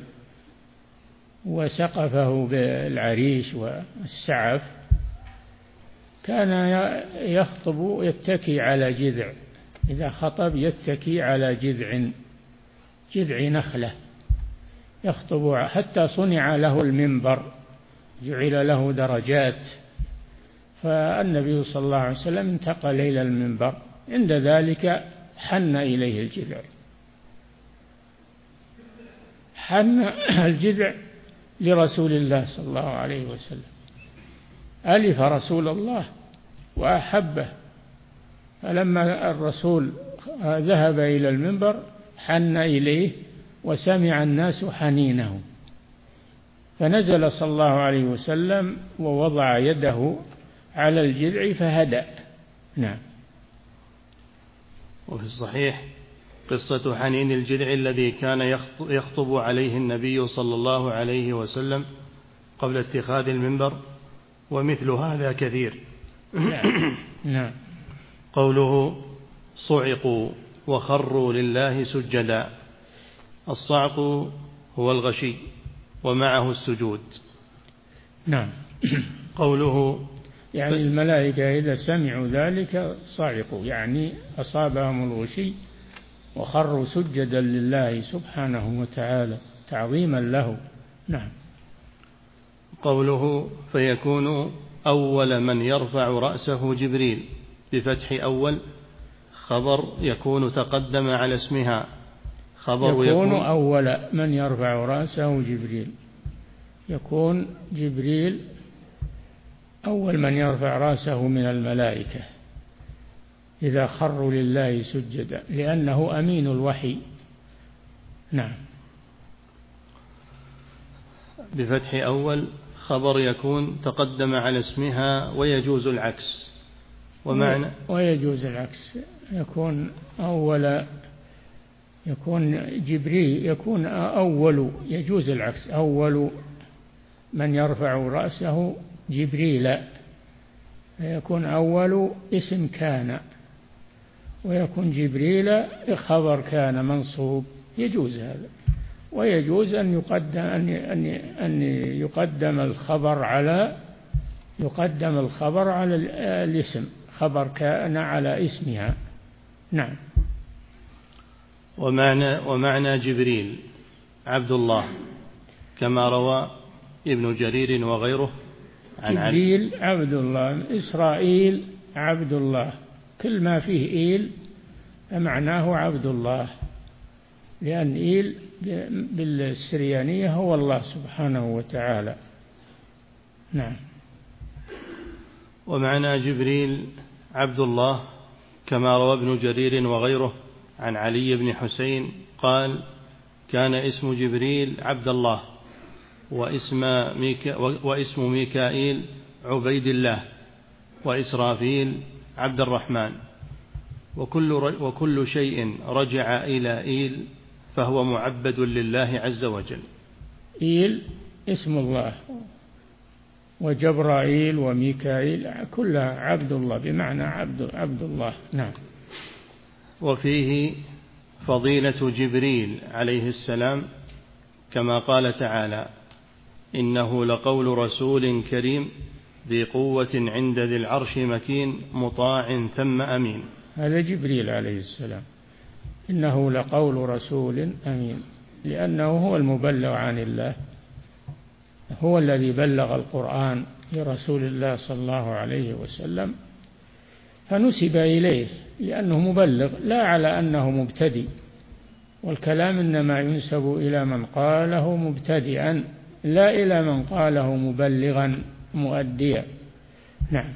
وسقفه بالعريش والسعف، كان يخطب يتكي على جذع، إذا خطب يتكي على جذع نخلة يخطب، حتى صنع له المنبر، جعل له درجات، فالنبي صلى الله عليه وسلم انتقل إلى المنبر، عند ذلك حن إليه الجذع، حن الجذع لرسول الله صلى الله عليه وسلم، ألف رسول الله وأحبه، فلما الرسول ذهب إلى المنبر حن إليه وسمع الناس حنينه، فنزل صلى الله عليه وسلم ووضع يده على الجذع فهدأ. نعم. وفي الصحيح قصة حنين الجذع الذي كان يخطب عليه النبي صلى الله عليه وسلم قبل اتخاذ المنبر، ومثل هذا كثير. نعم. قوله: صعقوا وخروا لله سجدا. الصعق هو الغشي ومعه السجود. نعم. قوله يعني الملائكة إذا سمعوا ذلك صعقوا، يعني أصابهم الغشي وخروا سجدا لله سبحانه وتعالى تعظيما له. نعم. قوله: فيكون أول من يرفع رأسه جبريل، بفتح أول خبر يكون تقدم على اسمها، خبر يكون أول من يرفع رأسه جبريل، يكون جبريل أول من يرفع رأسه من الملائكة إذا خروا لله سجدا، لأنه أمين الوحي. نعم. بفتح أول خبر يكون تقدم على اسمها، ويجوز العكس. ومعنى ويجوز العكس، يكون أول، يكون جبريل، يكون أول، يجوز العكس، أول من يرفع رأسه جبريل، يكون أول اسم كان، ويكون جبريل خبر كان منصوب، يجوز هذا. ويجوز أن يقدم الخبر على الاسم، خبر كان على اسمها. نعم. ومعنى جبريل عبد الله، كما روى ابن جرير وغيره عن جبريل عبد الله، إسرائيل عبد الله، كل ما فيه إيل فمعناه عبد الله، لأن إيل بالسريانية هو الله سبحانه وتعالى. نعم. ومعنى جبريل عبد الله، كما روى ابن جرير وغيره عن علي بن حسين قال: كان اسم جبريل عبد الله، واسم ميكائيل عبيد الله، وإسرافيل عبد الرحمن، وكل شيء رجع إلى إيل فهو معبد لله عز وجل. إيل اسم الله، وجبرائيل وميكائيل كلها عبد الله، بمعنى عبد الله. نعم. وفيه فضيلة جبريل عليه السلام، كما قال تعالى: إنه لقول رسول كريم ذي قوة عند ذي العرش مكين مطاع ثم أمين. هذا جبريل عليه السلام، إنه لقول رسول أمين، لأنه هو المبلغ عن الله، هو الذي بلغ القرآن لرسول الله صلى الله عليه وسلم، فنسب إليه لأنه مبلغ، لا على أنه مبتدئ، والكلام إنما ينسب إلى من قاله مبتدئا، لا إلى من قاله مبلغا مؤديا. نعم.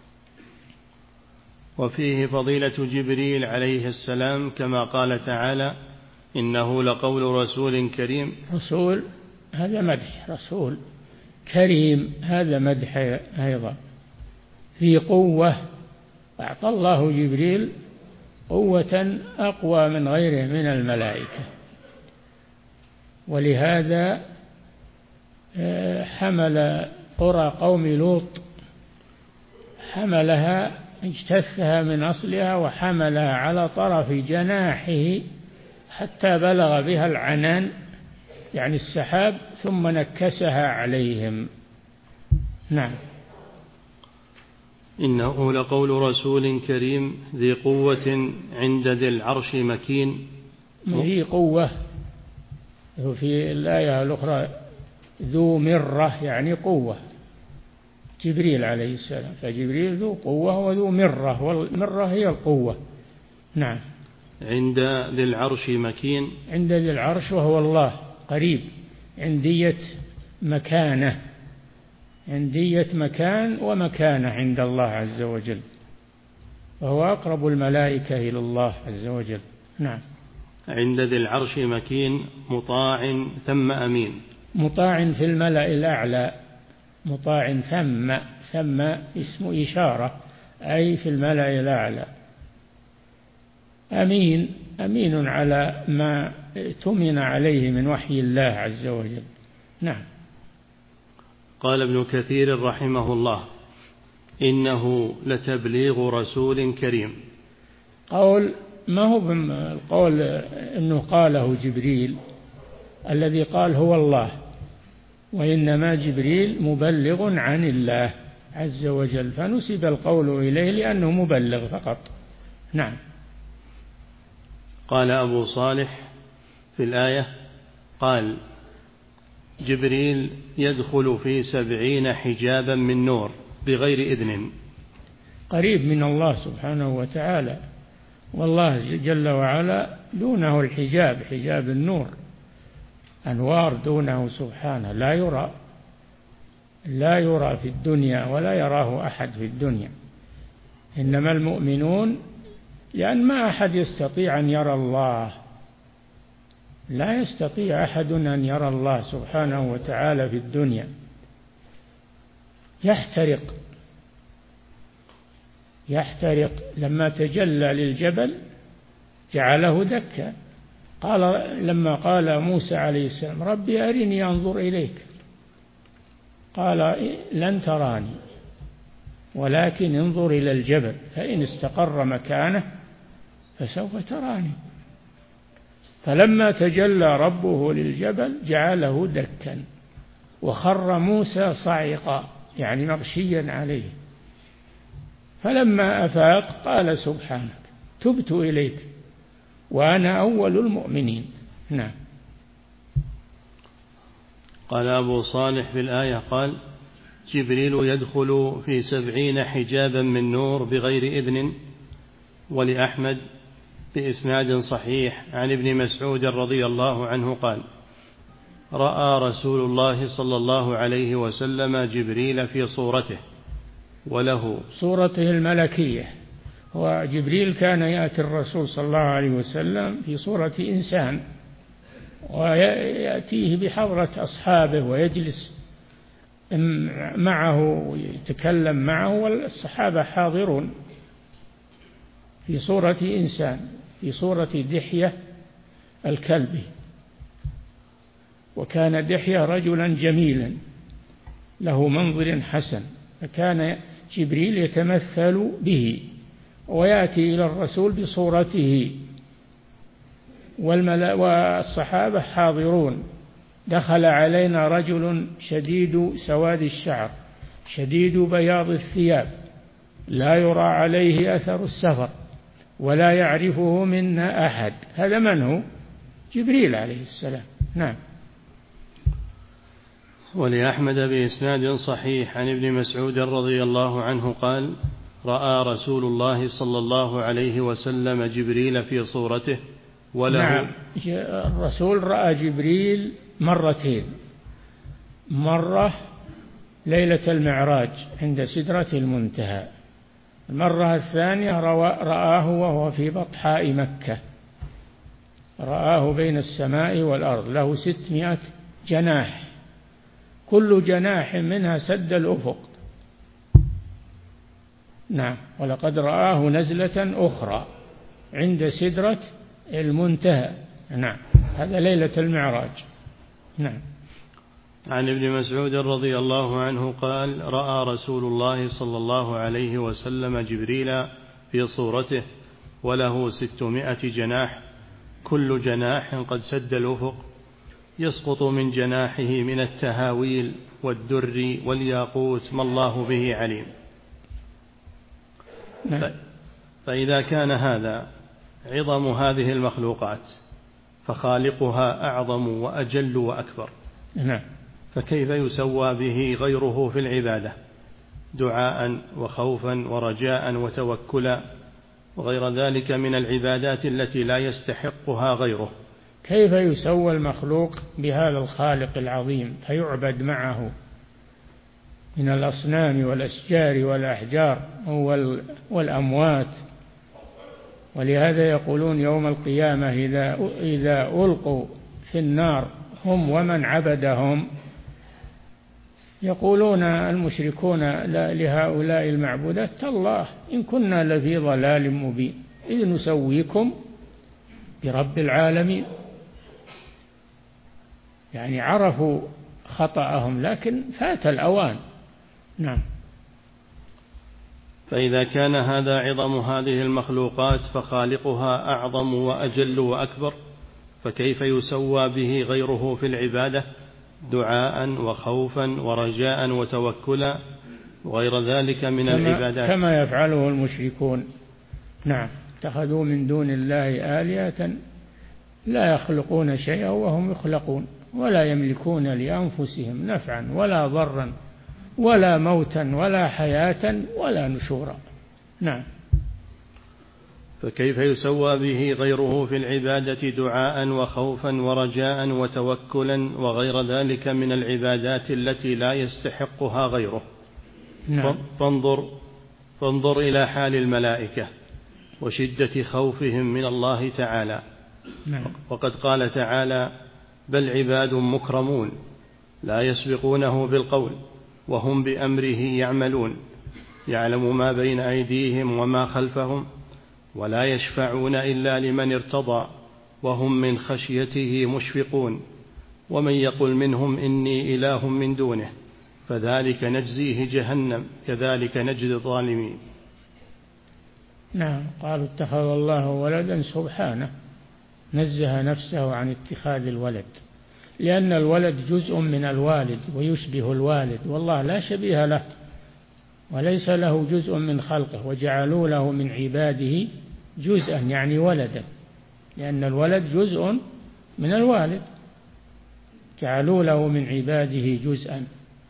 وفيه فضيلة جبريل عليه السلام، كما قال تعالى: إنه لقول رسول كريم. رسول هذا مدح، رسول كريم هذا مدح أيضا. في قوة، أعطى الله جبريل قوة أقوى من غيره من الملائكة، ولهذا حمل قرى قوم لوط، حملها، اجتثها من أصلها وحملها على طرف جناحه حتى بلغ بها العنان، يعني السحاب، ثم نكسها عليهم. نعم. إنه لقول رسول كريم ذي قوة عند ذي العرش مكين. ذي قوة، في الآية الأخرى ذو مرة، يعني قوة، جبريل عليه السلام، فجبريل ذو قوة وذو مرة، والمرة هي القوة. نعم. عند ذي العرش مكين، عند ذي العرش وهو الله، قريب، عندية مكانة، عندية مكان ومكانة عند الله عز وجل، وهو أقرب الملائكة إلى الله عز وجل. نعم. عند ذي العرش مكين مطاع ثم أمين. مطاع في الملأ الأعلى، مطاع ثم اسم إشارة، أي في الملأ الأعلى. أمين على ما اؤتمن عليه من وحي الله عز وجل. نعم. قال ابن كثير رحمه الله: إنه لتبليغ رسول كريم. قول ما هو القول أنه قاله جبريل، الذي قال هو الله، وإنما جبريل مبلغ عن الله عز وجل، فنسب القول إليه لأنه مبلغ فقط. نعم. قال أبو صالح في الآية: قال جبريل يدخل في 70 حجابا من نور بغير إذن. قريب من الله سبحانه وتعالى، والله جل وعلا دونه الحجاب، حجاب النور، أنوار دونه سبحانه، لا يرى في الدنيا ولا يراه أحد في الدنيا، إنما المؤمنون، لأن ما أحد يستطيع أن يرى الله، لا يستطيع أحد أن يرى الله سبحانه وتعالى في الدنيا، يحترق لما تجلى للجبل جعله دكا. لما قال موسى عليه السلام: ربي أرني أنظر إليك، قال: لن تراني ولكن انظر إلى الجبل فإن استقر مكانه فسوف تراني. فلما تجلى ربه للجبل جعله دكا، وخر موسى صعقا، يعني مغشيا عليه. فلما أفاق قال: سبحانك تبت إليك وأنا أول المؤمنين. نعم. قال أبو صالح في الآية: قال جبريل يدخل في 70 حجابا من نور بغير إذن. ولأحمد بإسناد صحيح عن ابن مسعود رضي الله عنه قال: رأى رسول الله صلى الله عليه وسلم جبريل في صورته، وله صورته الملكية. وجبريل كان يأتي الرسول صلى الله عليه وسلم في صورة إنسان، ويأتيه بحضرة أصحابه ويجلس معه ويتكلم معه، والصحابة حاضرون، في صورة إنسان، في صورة دحية الكلبي. وكان دحية رجلا جميلا له منظر حسن، فكان جبريل يتمثل به ويأتي إلى الرسول بصورته، والصحابة حاضرون. دخل علينا رجل شديد سواد الشعر شديد بياض الثياب لا يرى عليه أثر السفر ولا يعرفه منا أحد. هذا من هو؟ جبريل عليه السلام. نعم. ولأحمد بإسناد صحيح عن ابن مسعود رضي الله عنه قال: رأى رسول الله صلى الله عليه وسلم جبريل في صورته وله. نعم، الرسول رأى جبريل مرتين، مرة ليلة المعراج عند سدرة المنتهى، المرة الثانية رآه وهو في بطحاء مكة، رآه بين السماء والأرض، له 600 جناح، كل جناح منها سد الأفق. نعم. ولقد رآه نزلة أخرى عند سدرة المنتهى. نعم، هذا ليلة المعراج. نعم. عن ابن مسعود رضي الله عنه قال: رأى رسول الله صلى الله عليه وسلم جبريل في صورته وله 600 جناح، كل جناح قد سد الأفق، يسقط من جناحه من التهاويل والدر والياقوت ما الله به عليم. فإذا كان هذا عظم هذه المخلوقات فخالقها أعظم وأجل وأكبر، فكيف يسوى به غيره في العبادة دعاء وخوفا ورجاء وتوكلا وغير ذلك من العبادات التي لا يستحقها غيره؟ كيف يسوى المخلوق بهذا الخالق العظيم فيعبد معه من الأصنام والأشجار والأحجار والأموات؟ ولهذا يقولون يوم القيامة إذا ألقوا في النار هم ومن عبدهم، يقولون المشركون لهؤلاء المعبودات: تالله إن كنا لفي ضلال مبين إذ نسويكم برب العالمين. يعني عرفوا خطأهم لكن فات الأوان. نعم. فإذا كان هذا عظم هذه المخلوقات فخالقها أعظم وأجل وأكبر، فكيف يسوى به غيره في العبادة دعاء وخوفا ورجاء وتوكلا وغير ذلك من العبادات كما يفعله المشركون؟ نعم، اتخذوا من دون الله آلهة لا يخلقون شيئا وهم يخلقون ولا يملكون لأنفسهم نفعا ولا ضرا ولا موتا ولا حياة ولا نشورا. نعم. فكيف يسوى به غيره في العبادة دعاء وخوفا ورجاء وتوكلا وغير ذلك من العبادات التي لا يستحقها غيره؟ نعم. فانظر إلى حال الملائكة وشدة خوفهم من الله تعالى. نعم. وقد قال تعالى: بل عباد مكرمون لا يسبقونه بالقول وهم بأمره يعملون، يعلم ما بين أيديهم وما خلفهم ولا يشفعون إلا لمن ارتضى وهم من خشيته مشفقون، ومن يقل منهم إني إله من دونه فذلك نجزيه جهنم كذلك نجزي الظالمين. نعم. قالوا اتخذ الله ولدا، سبحانه نزه نفسه عن اتخاذ الولد، لأن الولد جزء من الوالد ويشبه الوالد، والله لا شبيه له وليس له جزء من خلقه، وجعلوا له من عباده جزءا يعني ولدا، لأن الولد جزء من الوالد، جعلوا له من عباده جزءا.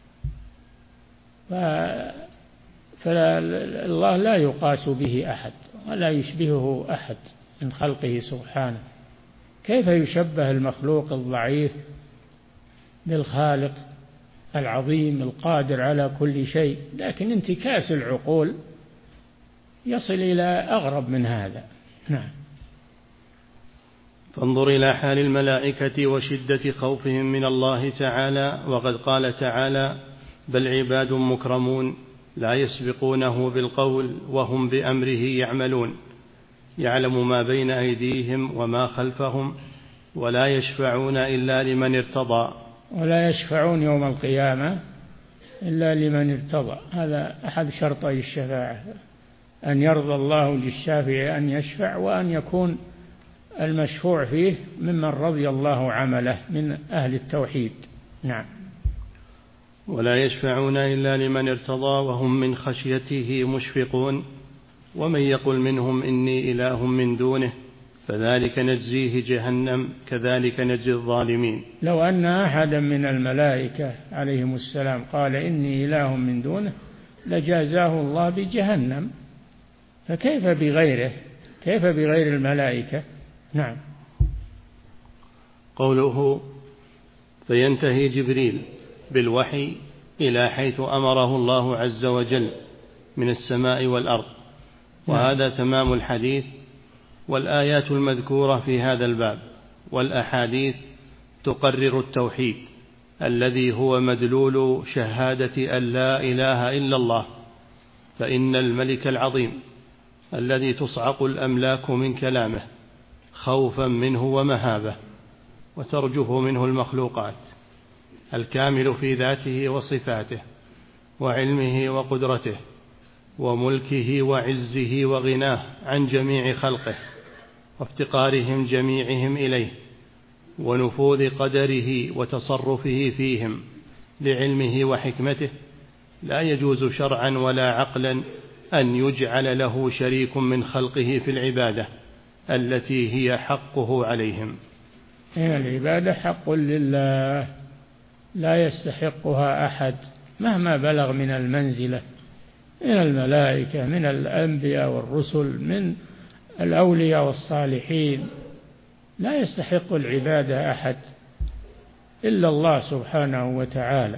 فالله لا يقاس به أحد ولا يشبهه أحد من خلقه سبحانه. كيف يشبه المخلوق الضعيف بالخالق العظيم القادر على كل شيء، لكن انتكاس العقول يصل إلى أغرب من هذا. نعم. فانظر إلى حال الملائكة وشدة خوفهم من الله تعالى، وقد قال تعالى: بل عباد مكرمون لا يسبقونه بالقول وهم بأمره يعملون، يعلم ما بين أيديهم وما خلفهم ولا يشفعون إلا لمن ارتضى. ولا يشفعون يوم القيامة إلا لمن ارتضى، هذا أحد شرطي الشفاعة، أن يرضى الله للشافع أن يشفع، وأن يكون المشفوع فيه ممن رضي الله عمله من أهل التوحيد. نعم. ولا يشفعون إلا لمن ارتضى وهم من خشيته مشفقون، ومن يقل منهم إني إله من دونه فذلك نجزيه جهنم كذلك نجزي الظالمين. لو أن أحدا من الملائكة عليهم السلام قال إني إله من دونه لجازاه الله بجهنم، فكيف بغيره؟ كيف بغير الملائكة؟ نعم. قوله: فينتهي جبريل بالوحي إلى حيث أمره الله عز وجل من السماء والأرض، وهذا تمام الحديث، والآيات المذكورة في هذا الباب والأحاديث تقرر التوحيد الذي هو مدلول شهادة أن لا إله إلا الله. فإن الملك العظيم الذي تصعق الأملاك من كلامه خوفا منه ومهابة وترجف منه المخلوقات، الكامل في ذاته وصفاته وعلمه وقدرته وملكه وعزه وغناه عن جميع خلقه وافتقارهم جميعهم إليه، ونفوذ قدره وتصرفه فيهم لعلمه وحكمته، لا يجوز شرعا ولا عقلا أن يجعل له شريك من خلقه في العبادة التي هي حقه عليهم. العبادة حق لله لا يستحقها أحد مهما بلغ من المنزلة، من الملائكة، من الأنبياء والرسل، من الأولياء والصالحين، لا يستحق العبادة أحد إلا الله سبحانه وتعالى.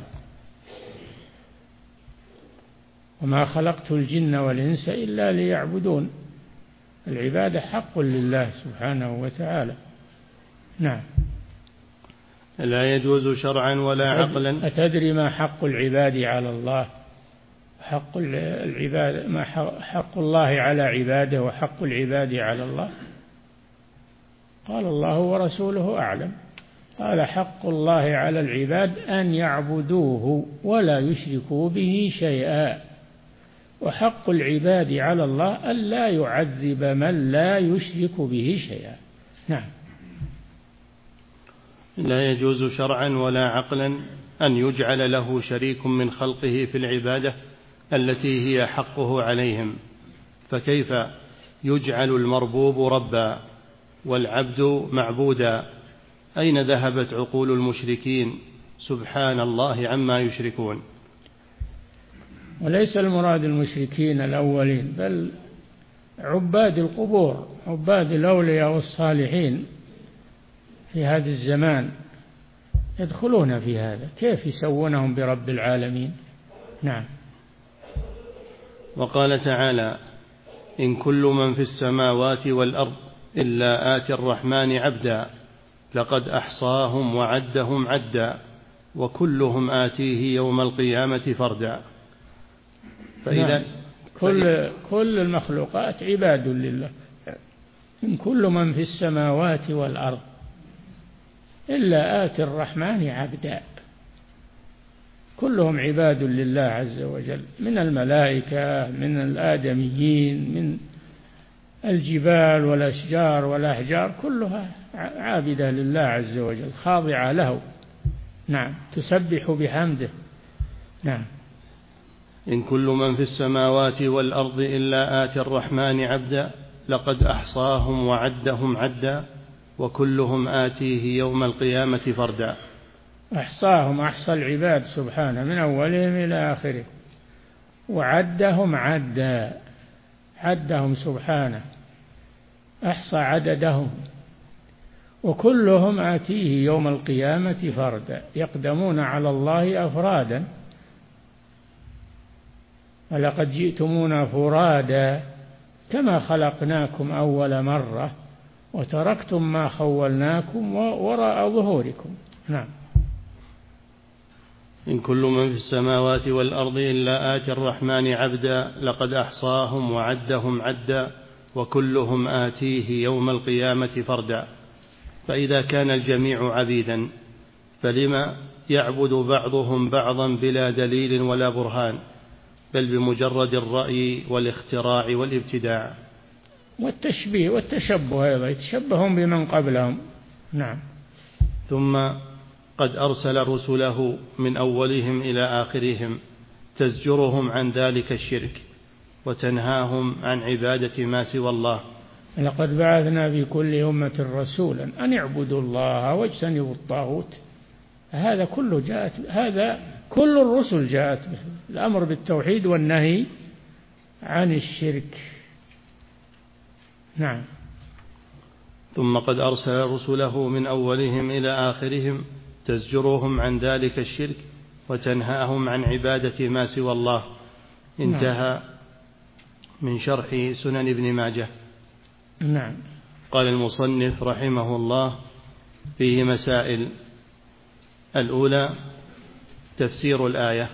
وما خلقت الجن والإنس إلا ليعبدون، العبادة حق لله سبحانه وتعالى. نعم. لا يجوز شرعا ولا عقلا. أتدري ما حق العباد على الله؟ حق العباد، ما حق الله على عباده وحق العباد على الله؟ قال الله ورسوله أعلم. قال حق الله على العباد أن يعبدوه ولا يشركوا به شيئا، وحق العباد على الله أن لا يعذب من لا يشرك به شيئا. نعم. لا يجوز شرعا ولا عقلا أن يجعل له شريك من خلقه في العبادة التي هي حقه عليهم، فكيف يجعل المربوب ربا والعبد معبودا؟ أين ذهبت عقول المشركين؟ سبحان الله عما يشركون. وليس المراد المشركين الأولين، بل عباد القبور، عباد الأولياء والصالحين في هذا الزمان يدخلون في هذا، كيف يسوونهم برب العالمين؟ نعم. وقال تعالى: إن كل من في السماوات والأرض إلا آتي الرحمن عبدا لقد أحصاهم وعدهم عدا وكلهم آتيه يوم القيامة فردا. فإذا كل المخلوقات عباد لله، إن كل من في السماوات والأرض إلا آتي الرحمن عبدا، كلهم عباد لله عز وجل، من الملائكة، من الآدميين، من الجبال والأشجار والأحجار، كلها عابدة لله عز وجل، خاضعة له. نعم. تسبح بحمده. نعم. إن كل من في السماوات والأرض إلا آتي الرحمن عبدا لقد أحصاهم وعدهم عدا وكلهم آتيه يوم القيامة فردا. أحصاهم، أحصى العباد سبحانه من أولهم إلى آخره، وعدهم عدا، عدهم سبحانه، أحصى عددهم، وكلهم آتيه يوم القيامة فردا، يقدمون على الله أفرادا. ولقد جئتمونا فرادا كما خلقناكم أول مرة وتركتم ما خولناكم وراء ظهوركم. نعم. إن كل من في السماوات والأرض إلا آتي الرحمن عبدا لقد أحصاهم وعدهم عدا وكلهم آتيه يوم القيامة فردا. فإذا كان الجميع عبيدا فلما يعبد بعضهم بعضا بلا دليل ولا برهان، بل بمجرد الرأي والاختراع والابتداع والتشبيه والتشبه أيضا، يتشبهون بمن قبلهم. نعم. ثم قد أرسل رسله من أولهم إلى آخرهم تزجرهم عن ذلك الشرك وتنهاهم عن عبادة ما سوى الله. لقد بعثنا في كل أمة رسولا أن اعبدوا الله واجتنبوا الطاغوت. هذا كل الرسل جاءت به الأمر بالتوحيد والنهي عن الشرك. نعم. ثم قد أرسل رسله من أولهم إلى آخرهم تزجرهم عن ذلك الشرك وتنهاهم عن عبادة ما سوى الله. انتهى من شرح سنن ابن ماجه. نعم. قال المصنف رحمه الله: فيه مسائل. الأولى تفسير الآية.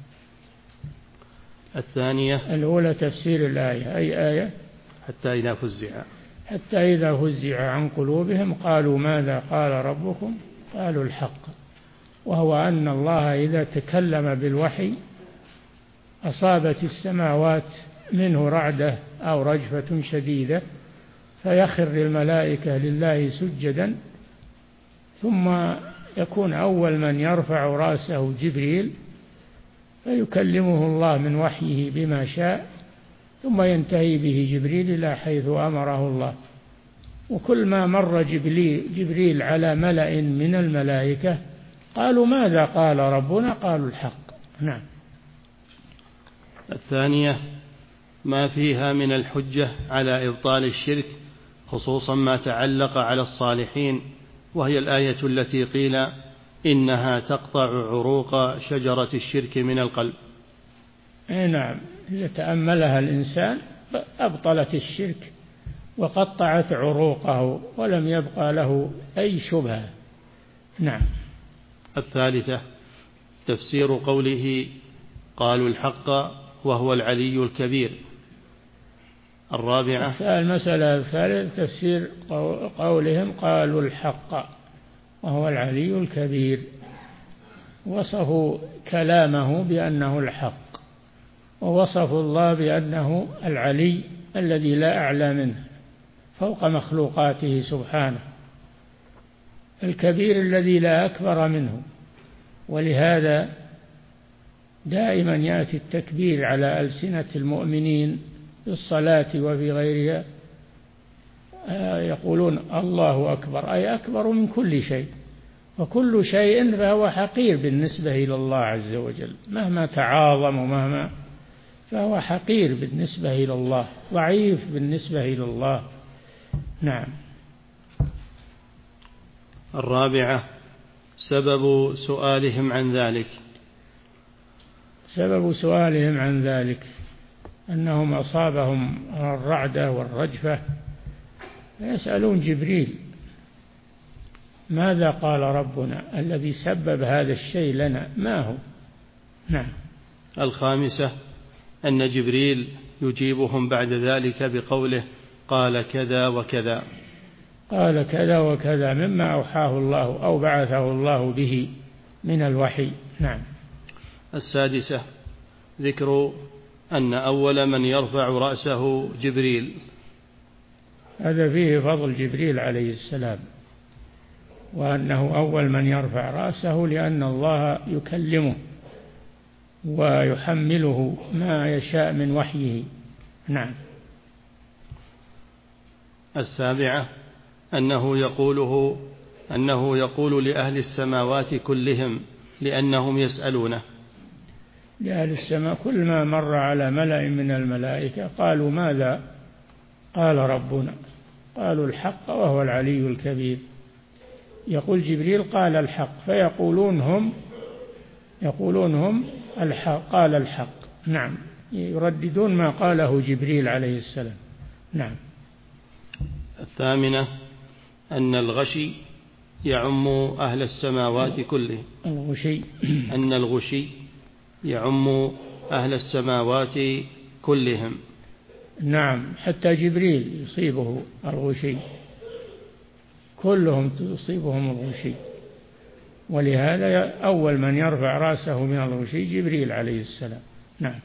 الثانية الأولى تفسير الآية. أي آية؟ حتى إذا فزع عن قلوبهم قالوا ماذا قال ربكم قالوا الحق. وهو أن الله إذا تكلم بالوحي أصابت السماوات منه رعدة أو رجفة شديدة فيخر الملائكة لله سجدا، ثم يكون أول من يرفع رأسه جبريل فيكلمه الله من وحيه بما شاء، ثم ينتهي به جبريل إلى حيث أمره الله. وكل ما مر جبريل على ملأ من الملائكة قالوا ماذا قال ربنا قالوا الحق. نعم. الثانية ما فيها من الحجة على إبطال الشرك، خصوصا ما تعلق على الصالحين، وهي الآية التي قيل إنها تقطع عروق شجرة الشرك من القلب. نعم. إذا تأملها الإنسان أبطلت الشرك وقطعت عروقه ولم يبقى له أي شبهة. نعم. الثالثة تفسير قوله قالوا الحق وهو العلي الكبير. الرابعة المسألة الثالثة تفسير قولهم قالوا الحق وهو العلي الكبير، وصفوا كلامه بأنه الحق، ووصفوا الله بأنه العلي الذي لا أعلى منه فوق مخلوقاته سبحانه، الكبير الذي لا أكبر منه. ولهذا دائما يأتي التكبير على ألسنة المؤمنين في الصلاة وفي غيرها، يقولون الله أكبر، أي أكبر من كل شيء، وكل شيء فهو حقير بالنسبة إلى الله عز وجل، مهما تعاظم ومهما فهو حقير بالنسبة إلى الله، ضعيف بالنسبة إلى الله. نعم. الرابعة سبب سؤالهم عن ذلك. سبب سؤالهم عن ذلك أنهم أصابهم الرعدة والرجفة يسألون جبريل ماذا قال ربنا الذي سبب هذا الشيء لنا ما هو. نعم. الخامسة أن جبريل يجيبهم بعد ذلك بقوله قال كذا وكذا، قال كذا وكذا مما أوحاه الله أو بعثه الله به من الوحي. نعم. السادسة ذكر أن أول من يرفع رأسه جبريل. هذا فيه فضل جبريل عليه السلام، وأنه أول من يرفع رأسه لأن الله يكلمه ويحمله ما يشاء من وحيه. نعم. السابعة أنه يقول لأهل السماوات كلهم لأنهم يسألونه. لأهل السماء كل ما مر على ملأ من الملائكة قالوا ماذا قال ربنا قالوا الحق وهو العلي الكبير. يقول جبريل قال الحق، فيقولون هم الحق، قال الحق. نعم، يرددون ما قاله جبريل عليه السلام. نعم. الثامنة أن الغشي يعم أهل السماوات كلهم. أن الغشي يعم أهل السماوات كلهم. نعم، حتى جبريل يصيبه الغشي، كلهم تصيبهم الغشي، ولهذا أول من يرفع رأسه من الغشي جبريل عليه السلام. نعم.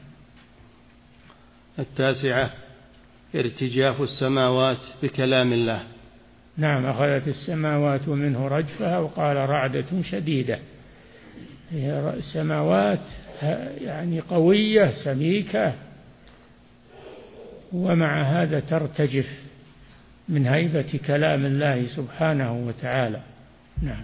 التاسعة ارتجاف السماوات بكلام الله. نعم، أخذت السماوات منه رجفها، وقال رعدة شديدة. السماوات يعني قوية سميكة، ومع هذا ترتجف من هيبة كلام الله سبحانه وتعالى. نعم.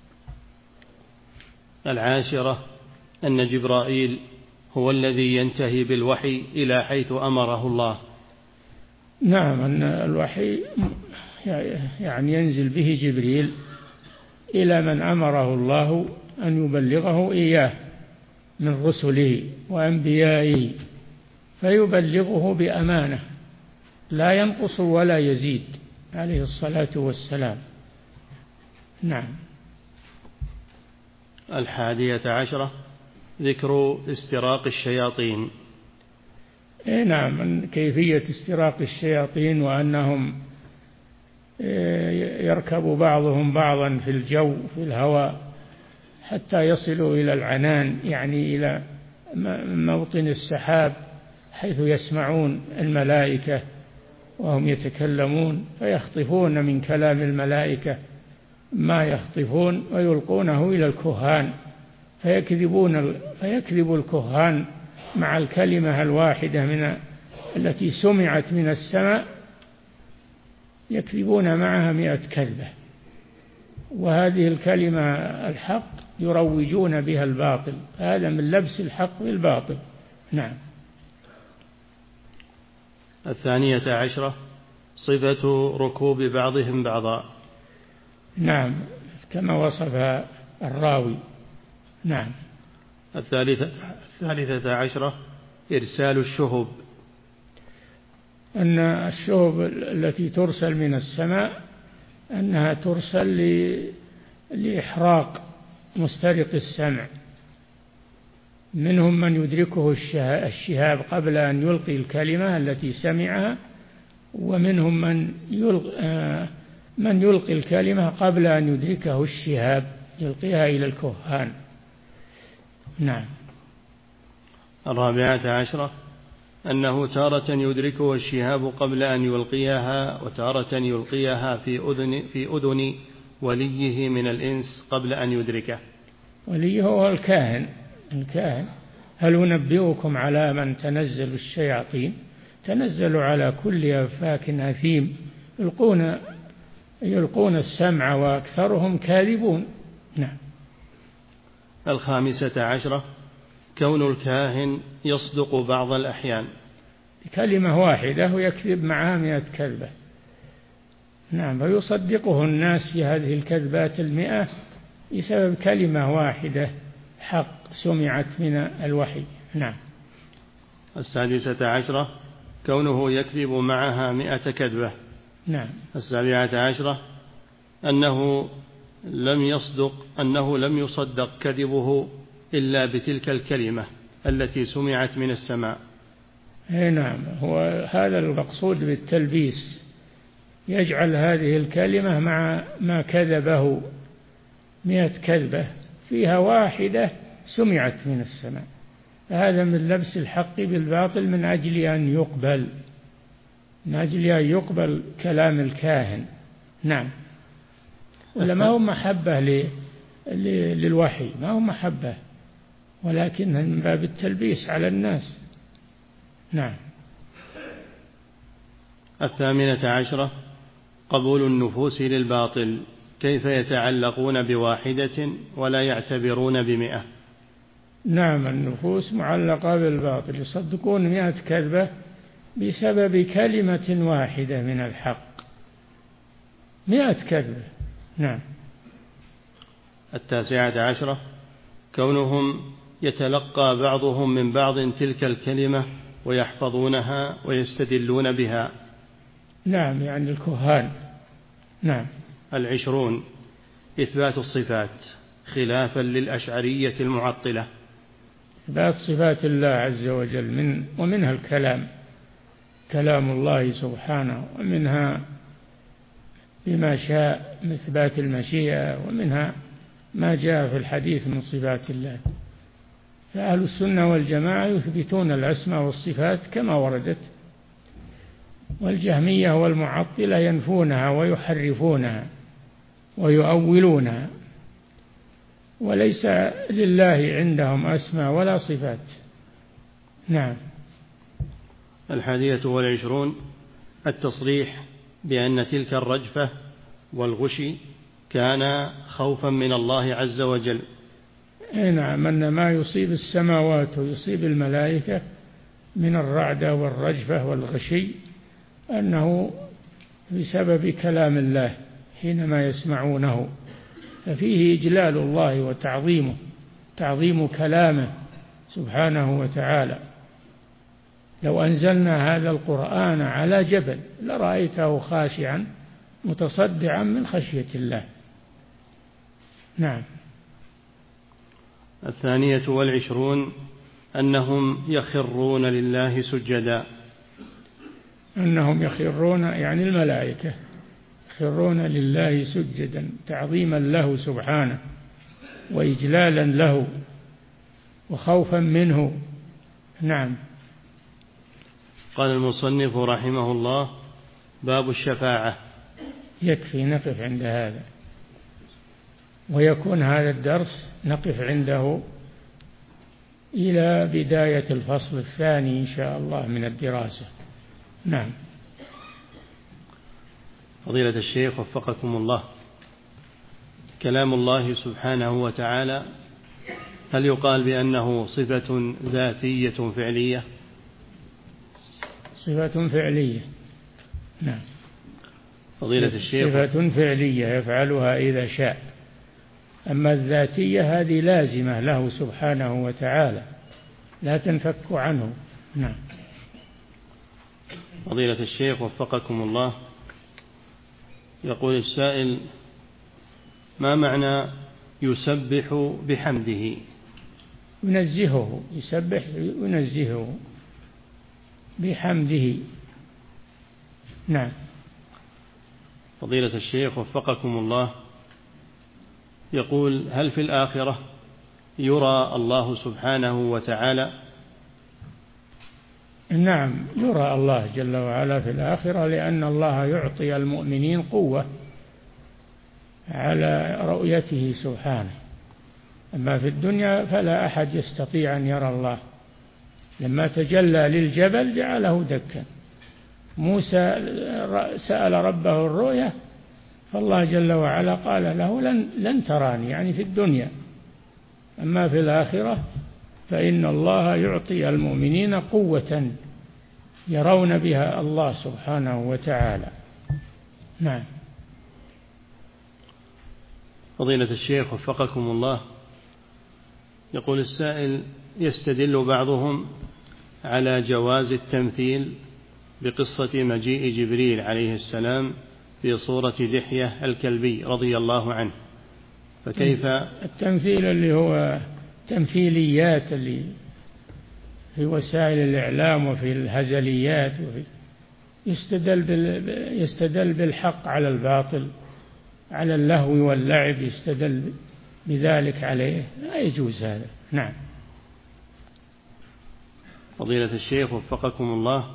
العاشرة أن جبرائيل هو الذي ينتهي بالوحي إلى حيث أمره الله. نعم، أن الوحي يعني ينزل به جبريل إلى من أمره الله أن يبلغه إياه من رسله وأنبيائه، فيبلغه بأمانة لا ينقص ولا يزيد عليه الصلاة والسلام. نعم. 11 ذكر استراق الشياطين. نعم، من كيفية استراق الشياطين، وأنهم يركب بعضهم بعضا في الجو في الهواء حتى يصلوا إلى العنان، يعني إلى موطن السحاب حيث يسمعون الملائكة وهم يتكلمون، فيخطفون من كلام الملائكة ما يخطفون ويلقونه إلى الكهان، فيكذب الكهان مع الكلمة الواحدة التي سمعت من السماء، يكذبون معها 100 كذبة، وهذه الكلمة الحق يروجون بها الباطل. هذا من لبس الحق بالباطل. نعم. 12 صفة ركوب بعضهم بعضا. نعم، كما وصف الراوي. نعم. 13 إرسال الشهب. أن الشهب التي ترسل من السماء أنها ترسل لإحراق مسترق السمع، منهم من يدركه الشهاب قبل أن يلقي الكلمة التي سمعها، ومنهم من يلقي الكلمة قبل أن يدركه الشهاب يلقيها إلى الكهان. نعم. 14 أنه تارة يدركه الشهاب قبل أن يلقيها، وتارة يلقيها في أذن وليه من الإنس قبل أن يدركه. وليه هو الكاهن. هل أنبئكم على من تنزل الشياطين؟ تنزل على كل أفاك أثيم، يلقون السمع وأكثرهم كاذبون. نعم. 15 كون الكاهن يصدق بعض الأحيان. كلمة واحدة ويكذب معها 100 كذبة. نعم، فيصدقه الناس في هذه الكذبات 100 بسبب كلمة واحدة حق سمعت من الوحي. نعم. 16 كونه يكذب معها 100 كذبة. نعم. 17 أنه لم يصدق كذبه إلا بتلك الكلمة التي سمعت من السماء. نعم، هو هذا المقصود بالتلبيس، يجعل هذه الكلمة مع ما كذبه 100 كذبة فيها واحدة سمعت من السماء. هذا من لبس الحق بالباطل من أجل أن يقبل كلام الكاهن. نعم. ولا ما هو محبة للوحي، ما هو محبة، ولكن من باب التلبيس على الناس. نعم. 18 قبول النفوس للباطل، كيف يتعلقون بواحدة ولا يعتبرون ب100. نعم، النفوس معلقة بالباطل، يصدقون 100 كذبة بسبب كلمة واحدة من الحق، 100 كذبة. نعم. 19 كونهم يتلقى بعضهم من بعض تلك الكلمة ويحفظونها ويستدلون بها. نعم، يعني الكهان. نعم. 20 إثبات الصفات خلافا للأشعرية المعطلة. إثبات صفات الله عز وجل ومنها الكلام، كلام الله سبحانه، ومنها بما شاء من إثبات المشيئة، ومنها ما جاء في الحديث من صفات الله. فأهل السنة والجماعة يثبتون الأسماء والصفات كما وردت، والجهمية والمعطلة ينفونها ويحرفونها ويؤولونها، وليس لله عندهم أسماء ولا صفات. نعم. 21 التصريح بأن تلك الرجفة والغش كان خوفا من الله عز وجل. نعم، أن ما يصيب السماوات ويصيب الملائكة من الرعدة والرجفة والغشي أنه بسبب كلام الله حينما يسمعونه، ففيه إجلال الله وتعظيمه، تعظيم كلامه سبحانه وتعالى. لو أنزلنا هذا القرآن على جبل لرأيته خاشعا متصدعا من خشية الله. نعم. 22 أنهم يخرون لله سجدا. أنهم يخرون يعني الملائكة يخرون لله سجدا تعظيما له سبحانه وإجلالا له وخوفا منه. نعم. قال المصنف رحمه الله: باب الشفاعة. يكفي نقف عند هذا، ويكون هذا الدرس نقف عنده إلى بداية الفصل الثاني إن شاء الله من الدراسة. نعم. فضيلة الشيخ وفقكم الله، كلام الله سبحانه وتعالى هل يقال بأنه صفة ذاتية فعلية؟ صفة فعلية. نعم. فضيلة الشيخ صفة فعلية يفعلها إذا شاء، أما الذاتية هذه لازمة له سبحانه وتعالى لا تنفك عنه. نعم. فضيلة الشيخ وفقكم الله، يقول السائل: ما معنى يسبح بحمده؟ ينزهه، يسبح ينزهه بحمده. نعم. فضيلة الشيخ وفقكم الله، يقول: هل في الآخرة يرى الله سبحانه وتعالى؟ نعم، يرى الله جل وعلا في الآخرة، لأن الله يعطي المؤمنين قوة على رؤيته سبحانه. أما في الدنيا فلا أحد يستطيع أن يرى الله. لما تجلى للجبل جعله دكا. موسى سأل ربه الرؤيا، فالله جل وعلا قال له لن تراني، يعني في الدنيا. أما في الآخرة فإن الله يعطي المؤمنين قوة يرون بها الله سبحانه وتعالى. نعم. فضيلة الشيخ وفقكم الله، يقول السائل: يستدل بعضهم على جواز التمثيل بقصة مجيء جبريل عليه السلام في صورة دحية الكلبي رضي الله عنه، فكيف التمثيل اللي هو تمثيليات اللي في وسائل الإعلام وفي الهزليات يستدل بالحق على الباطل، على اللهو واللعب يستدل بذلك عليه، لا يجوز هذا. نعم. فضيلة الشيخ وفقكم الله،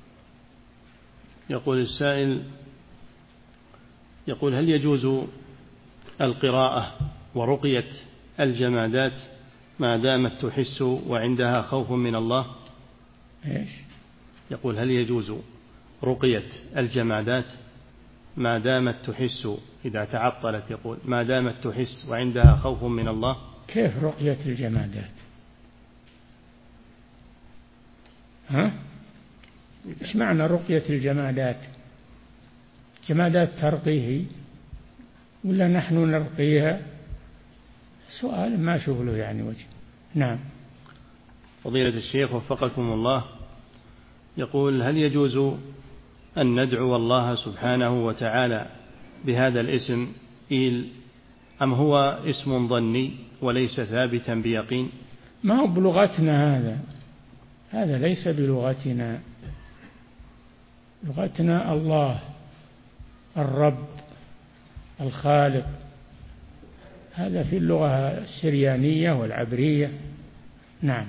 يقول السائل: يقول: هل يجوز القراءة ورقية الجمادات ما دامت تحس وعندها خوف من الله؟ إيش؟ يقول: هل يجوز رقية الجمادات ما دامت تحس إذا تعطلت، يقول ما دامت تحس وعندها خوف من الله؟ كيف رقية الجمادات؟ إيش معنى رقية الجمادات؟ جمادات ترقيه ولا نحن نرقيها؟ سؤال ما أشوف له يعني وجه. نعم. فضيلة الشيخ وفقكم الله، يقول: هل يجوز أن ندعو الله سبحانه وتعالى بهذا الاسم إيل، أم هو اسم ظني وليس ثابتا بيقين؟ ما هو بلغتنا هذا ليس بلغتنا. لغتنا الله الرب الخالق، هذا في اللغة السريانية والعبرية. نعم.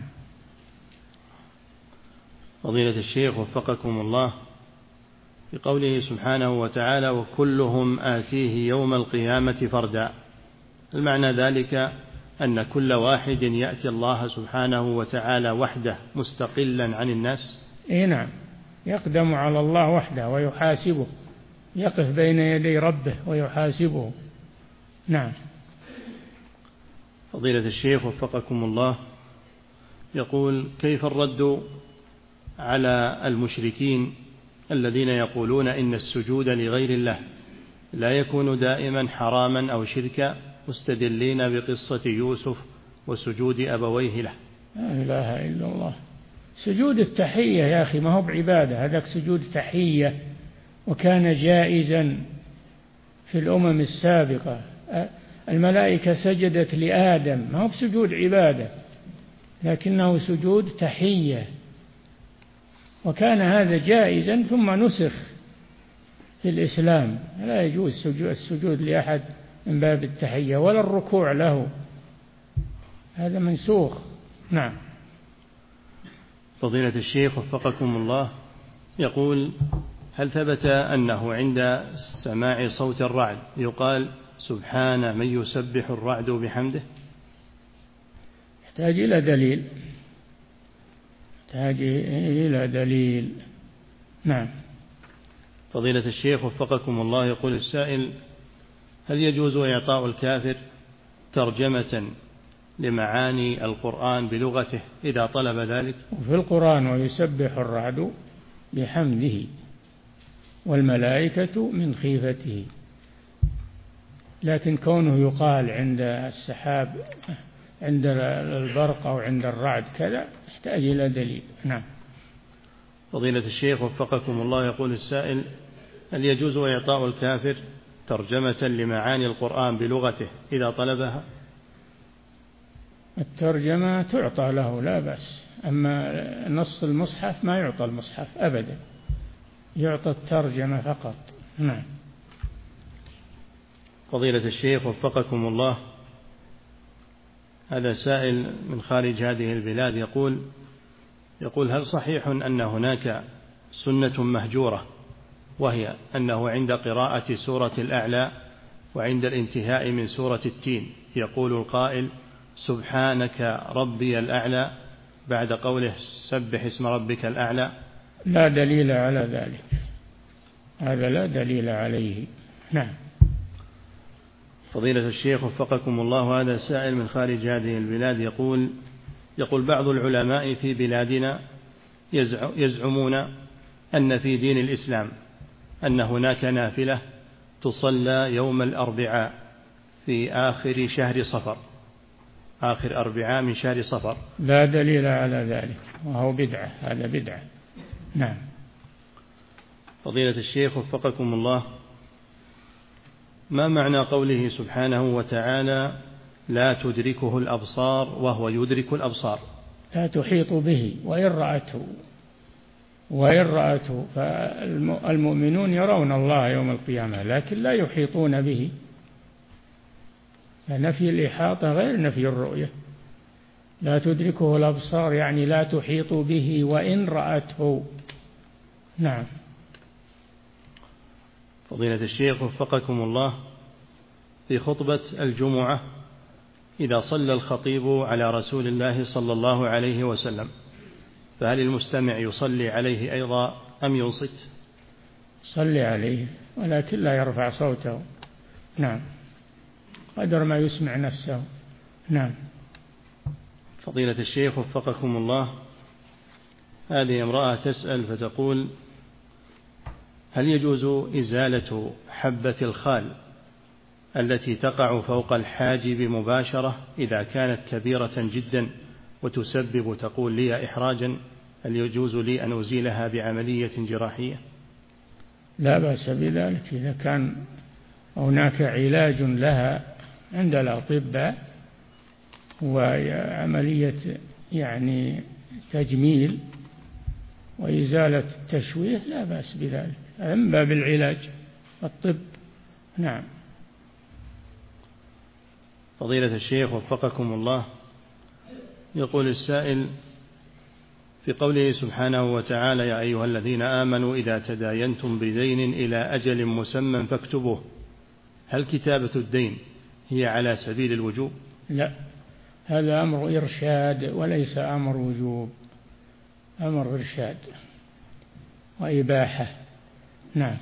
فضيلة الشيخ وفقكم الله، في قوله سبحانه وتعالى: وكلهم آتيه يوم القيامة فردا، المعنى ذلك أن كل واحد يأتي الله سبحانه وتعالى وحده مستقلا عن الناس؟ نعم، يقدم على الله وحده ويحاسبه، يقف بين يدي ربه ويحاسبه. نعم. فضيلة الشيخ وفقكم الله، يقول: كيف الرد على المشركين الذين يقولون إن السجود لغير الله لا يكون دائما حراما أو شركا، مستدلين بقصة يوسف وسجود أبويه له؟ لا إله إلا الله. سجود التحية يا أخي ما هو بعبادة، هذاك سجود تحية، وكان جائزا في الأمم السابقة. الملائكة سجدت لآدم، ما هو بسجود عبادة، لكنه سجود تحية، وكان هذا جائزا ثم نسخ في الإسلام. لا يجوز السجود لأحد من باب التحية ولا الركوع له، هذا منسوخ. نعم. فضيلة الشيخ وفقكم الله، يقول: هل ثبت أنه عند سماع صوت الرعد يقال سبحان من يسبح الرعد بحمده؟ يحتاج إلى دليل، يحتاج إلى دليل. نعم. فضيلة الشيخ وفقكم الله، يقول السائل: هل يجوز إعطاء الكافر ترجمة لمعاني القرآن بلغته إذا طلب ذلك؟ وفي القرآن ويسبح الرعد بحمده والملائكة من خيفته، لكن كونه يقال عند السحاب، عند البرق أو عند الرعد كذا، يحتاج إلى دليل. نعم. فضيلة الشيخ وفقكم الله، يقول السائل: هل يجوز إعطاء الكافر ترجمة لمعاني القرآن بلغته إذا طلبها؟ الترجمة تعطى له لا بأس، أما نص المصحف ما يعطى المصحف أبدا، يعطى الترجمة فقط. نعم. فضيلة الشيخ وفقكم الله، هذا سائل من خارج هذه البلاد يقول: هل صحيح أن هناك سنة مهجورة، وهي أنه عند قراءة سورة الأعلى وعند الانتهاء من سورة التين يقول القائل سبحانك ربي الأعلى بعد قوله سبح اسم ربك الأعلى؟ لا دليل على ذلك، هذا لا دليل عليه. نعم. فضيلة الشيخ وفقكم الله، هذا سائل من خارج هذه البلاد يقول بعض العلماء في بلادنا يزعمون أن في دين الإسلام أن هناك نافلة تصلى يوم الأربعاء في آخر شهر صفر، آخر أربعاء من شهر صفر. لا دليل على ذلك، وهو بدعة، هذا بدعة. نعم. فضيلة الشيخ وفقكم الله، ما معنى قوله سبحانه وتعالى لا تدركه الأبصار وهو يدرك الأبصار؟ لا تحيط به وإن رأته فالمؤمنون يرون الله يوم القيامة لكن لا يحيطون به، فنفي الإحاطة غير نفي الرؤية. لا تدركه الأبصار يعني لا تحيط به وإن رأته. نعم. فضيلة الشيخ وفقكم الله، في خطبة الجمعة إذا صلى الخطيب على رسول الله صلى الله عليه وسلم فهل المستمع يصلي عليه أيضا أم ينصت؟ صلي عليه ولكن لا يرفع صوته. نعم، قدر ما يسمع نفسه. نعم. فضيلة الشيخ وفقكم الله، هذه امرأة تسأل فتقول هل يجوز إزالة حبة الخال التي تقع فوق الحاجب مباشرة إذا كانت كبيرة جدا وتسبب تقول لي إحراجا، هل يجوز لي أن أزيلها بعملية جراحية؟ لا بأس بذلك إذا كان هناك علاج لها عند الأطباء وعملية يعني تجميل وإزالة التشويه لا بأس بذلك، من باب العلاج الطب. نعم. فضيلة الشيخ وفقكم الله، يقول السائل في قوله سبحانه وتعالى: يا أيها الذين آمنوا إذا تداينتم بدين إلى أجل مسمى فاكتبوه، هل كتابة الدين هي على سبيل الوجوب؟ لا، هذا أمر إرشاد وليس أمر وجوب، أمر إرشاد وإباحة. نعم.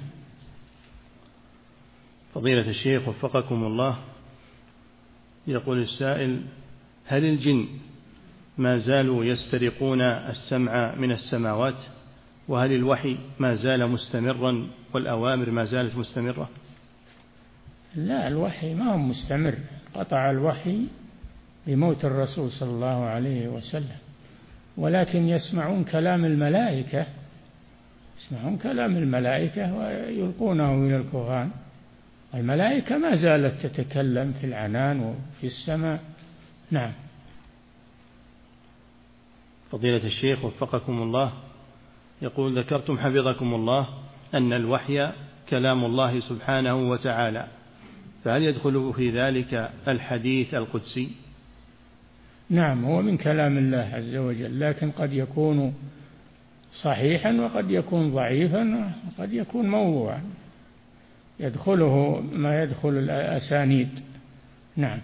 فضيلة الشيخ وفقكم الله، يقول السائل: هل الجن ما زالوا يسترقون السمع من السماوات؟ وهل الوحي ما زال مستمرا والأوامر ما زالت مستمرة؟ لا، الوحي ما هو مستمر، قطع الوحي بموت الرسول صلى الله عليه وسلم، ولكن يسمعون كلام الملائكة، يسمعون كلام الملائكة ويلقونه إلى الكهان. الملائكة ما زالت تتكلم في العنان وفي السماء. نعم. فضيلة الشيخ وفقكم الله، يقول: ذكرتم حفظكم الله أن الوحي كلام الله سبحانه وتعالى، فهل يدخل في ذلك الحديث القدسي؟ نعم، هو من كلام الله عز وجل، لكن قد يكون صحيحا وقد يكون ضعيفا وقد يكون موضوعا، يدخله ما يدخل الأسانيد. نعم.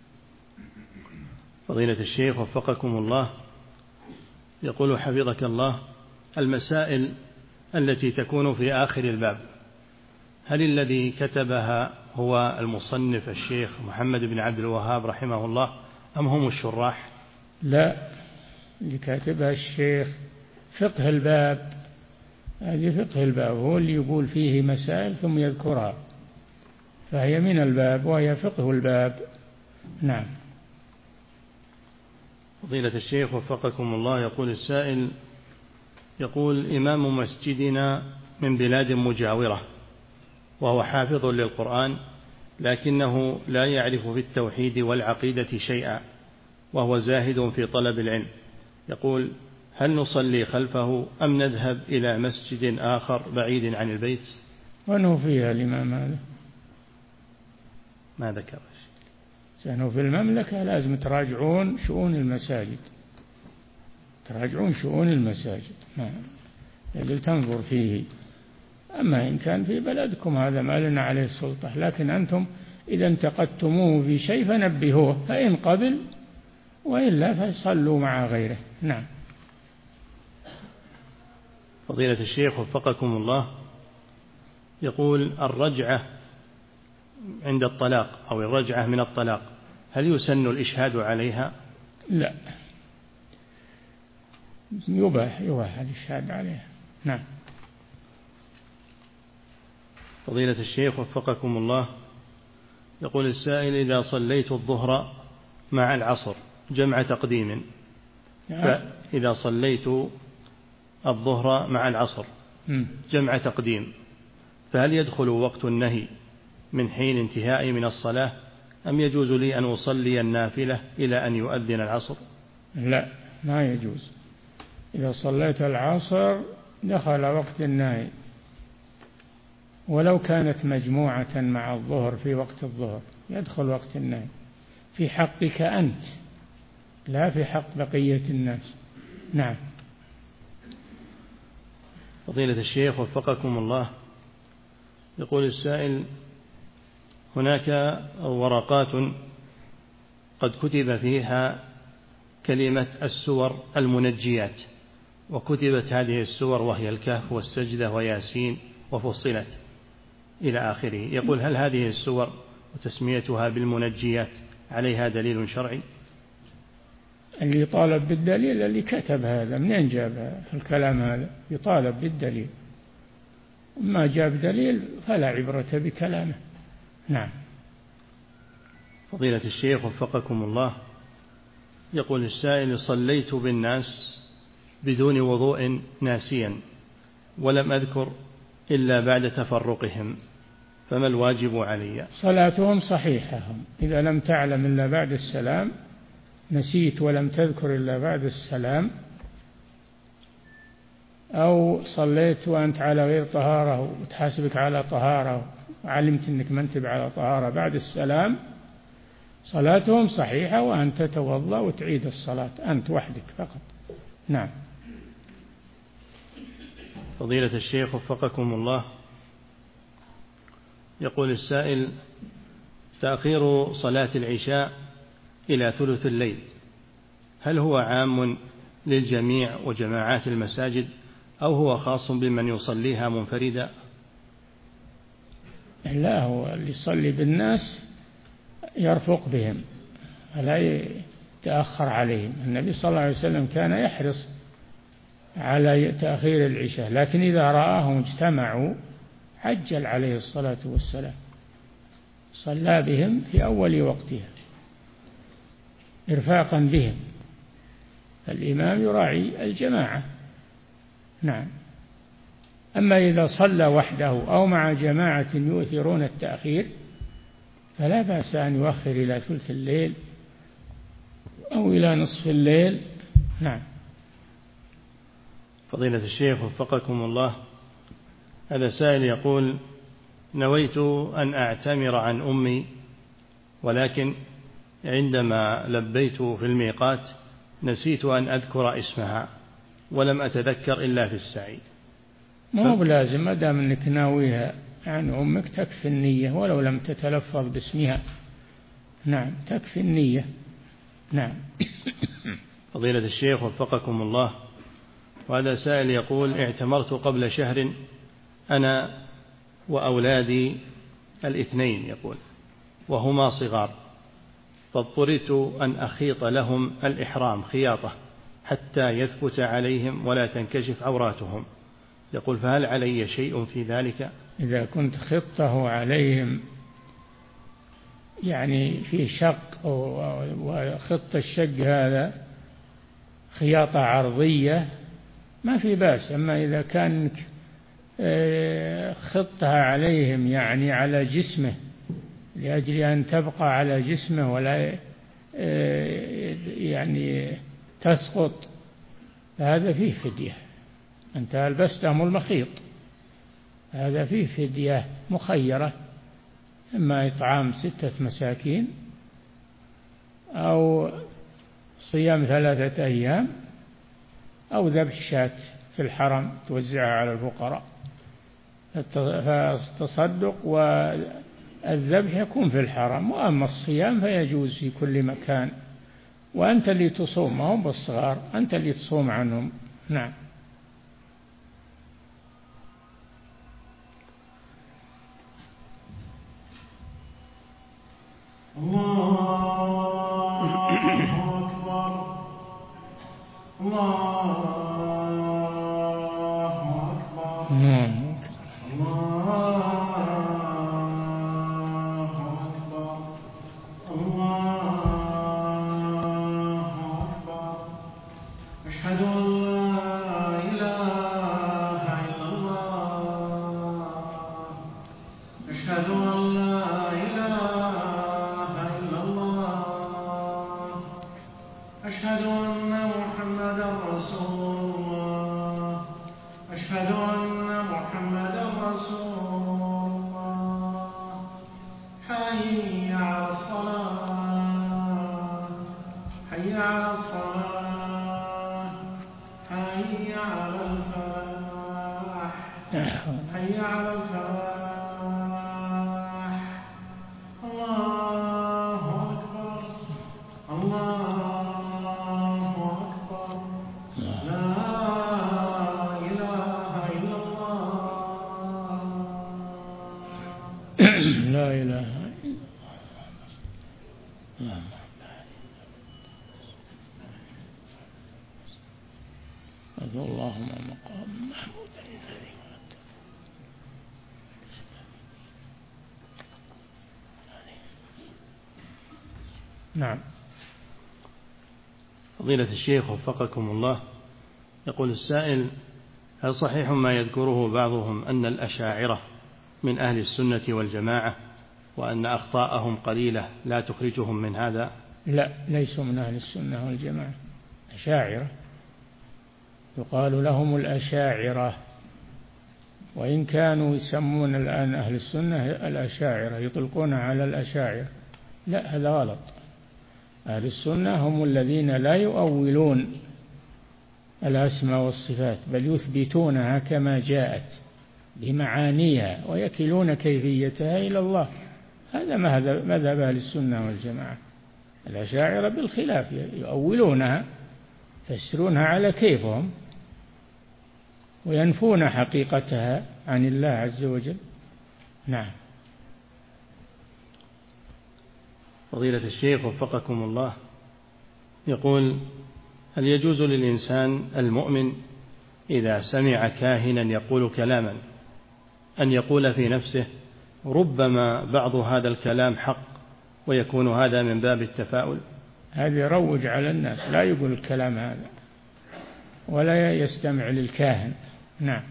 فضيلة الشيخ وفقكم الله، يقول حفظك الله: المسائل التي تكون في آخر الباب هل الذي كتبها هو المصنف الشيخ محمد بن عبد الوهاب رحمه الله أم هم الشراح؟ لا، اللي كاتبها الشيخ فقه الباب، هذه فقه الباب، هو اللي يقول فيه مسائل ثم يذكرها، فهي من الباب وهي فقه الباب. نعم. فضيلة الشيخ وفقكم الله، يقول السائل: يقول إمام مسجدنا من بلاد مجاورة وهو حافظ للقرآن، لكنه لا يعرف في التوحيد والعقيدة شيئا وهو زاهد في طلب العلم، يقول: هل نصلي خلفه أم نذهب إلى مسجد آخر بعيد عن البيت؟ وأنه فيها الإمام هذا ما ذكر سأنه في المملكة لازم تراجعون شؤون المساجد، تراجعون شؤون المساجد، يجب تنظر فيه. أما إن كان في بلدكم هذا ما لنا عليه السلطة، لكن أنتم إذا انتقدتموه في شيء فنبهوه، فإن قبل وإلا فصلوا مع غيره. نعم. فضيلة الشيخ وفقكم الله، يقول: الرجعة عند الطلاق أو الرجعة من الطلاق هل يسن الإشهاد عليها؟ لا، يباح الإشهاد عليها. نعم. فضيلة الشيخ وفقكم الله، يقول السائل: إذا صليت الظهر مع العصر جمع تقديم، فإذا صليت الظهر مع العصر جمع تقديم، فهل يدخل وقت النهي من حين انتهائي من الصلاة أم يجوز لي أن أصلي النافلة إلى أن يؤذن العصر؟ لا، ما يجوز. إذا صليت العصر دخل وقت النهي، ولو كانت مجموعة مع الظهر في وقت الظهر يدخل وقت النهي في حقك أنت، لا في حق بقية الناس. نعم. فضيلة الشيخ وفقكم الله، يقول السائل: هناك ورقات قد كتب فيها كلمة السور المنجيات، وكتبت هذه السور وهي الكهف والسجدة وياسين وفصلت إلى آخره، يقول: هل هذه السور وتسميتها بالمنجيات عليها دليل شرعي؟ اللي يطالب بالدليل اللي كتب هذا، منين جاب الكلام هذا؟ يطالب بالدليل، ما جاب دليل فلا عبرة بكلامه. نعم. فضيلة الشيخ وفقكم الله، يقول السائل: صليت بالناس بدون وضوء ناسيا ولم أذكر إلا بعد تفرقهم، فما الواجب علي؟ صلاتهم صحيحة. إذا لم تعلم إلا بعد السلام، نسيت ولم تذكر إلا بعد السلام، أو صليت وأنت على غير طهارة وتحاسبك على طهارة وعلمت أنك ما أنت على طهارة بعد السلام، صلاتهم صحيحة، وأنت تتوضأ وتعيد الصلاة أنت وحدك فقط. نعم. فضيلة الشيخ وفقكم الله، يقول السائل: تأخير صلاة العشاء إلى ثلث الليل هل هو عام للجميع وجماعات المساجد أو هو خاص بمن يصليها منفردا؟ لا، هو اللي يصلي بالناس يرفق بهم ولا يتأخر عليهم. النبي صلى الله عليه وسلم كان يحرص على تأخير العشاء، لكن إذا رآهم اجتمعوا عجل عليه الصلاة والسلام، صلى بهم في أول وقتها إرفاقا بهم. الإمام يراعي الجماعة. نعم. أما إذا صلى وحده أو مع جماعة يؤثرون التأخير فلا بأس أن يؤخر إلى ثلث الليل أو إلى نصف الليل. نعم. فضيلة الشيخ وفقكم الله، هذا سائل يقول: نويت أن أعتمر عن أمي، ولكن عندما لبيت في الميقات نسيت أن أذكر اسمها ولم أتذكر إلا في السعي. ما هو بلازم، ما دام أنك ناويها عن أمك تكفي النية ولو لم تتلفظ باسمها. نعم، تكفي النية. نعم. فضيلة الشيخ وفقكم الله، وهذا سائل يقول: اعتمرت قبل شهر أنا وأولادي الاثنين، يقول، وهما صغار، فاضطررت أن أخيط لهم الإحرام خياطة حتى يثبت عليهم ولا تنكشف عوراتهم، يقول، فهل علي شيء في ذلك؟ إذا كنت خطه عليهم يعني في شق، وخط الشق هذا خياطة عرضية ما في بأس. أما إذا كان خطها عليهم يعني على جسمه لأجل أن تبقى على جسمه ولا يعني تسقط، فهذا فيه فدية. أنت ألبستهم المخيط، هذا فيه فدية مخيرة، إما إطعام 6 مساكين أو صيام 3 أيام أو ذبح شاة في الحرم توزعها على الفقراء. فالتصدق والذبح يكون في الحرم، وأما الصيام فيجوز في كل مكان، وأنت اللي تصوم، ما هم بالصغار، أنت اللي تصوم عنهم. نعم. الله أكبر. الله أكبر. الله أكبر. الله أكبر. أشهد أن لا إله إلا الله. أشهد أن لا إله إلا الله. أشهد أن محمدا رسول الله. أشهد أن محمدا رسول الله. حي على الصلاة. حي على الصلاة. حي على الفلاح. حي على الفلاح. الله أكبر. الله أكبر. لا إله إلا الله. لا إله إلا الله. اللهم مقام محمود الذي ولدته. نعم. فضيلة الشيخ وفقكم الله، يقول السائل: هل صحيح ما يذكره بعضهم أن الأشاعرة من أهل السنة والجماعة وأن أخطاءهم قليلة لا تخرجهم من هذا؟ لا، ليسوا من أهل السنة والجماعة. أشاعرة يقال لهم الأشاعرة، وإن كانوا يسمون الآن أهل السنة الأشاعرة، يطلقون على الأشاعرة. لا، هذا غلط. أهل السنة هم الذين لا يؤولون الأسماء والصفات، بل يثبتونها كما جاءت بمعانيها ويكلون كيفيتها إلى الله. هذا مذهب أهل السنة والجماعة. الأشاعرة بالخلاف، يؤولونها، يفسرونها على كيفهم، وينفون حقيقتها عن الله عز وجل. نعم. فضيلة الشيخ وفقكم الله، يقول: هل يجوز للإنسان المؤمن إذا سمع كاهنا يقول كلاما أن يقول في نفسه: ربما بعض هذا الكلام حق، ويكون هذا من باب التفاؤل؟ هذا يروج على الناس، لا يقول الكلام هذا ولا يستمع للكاهن. نعم.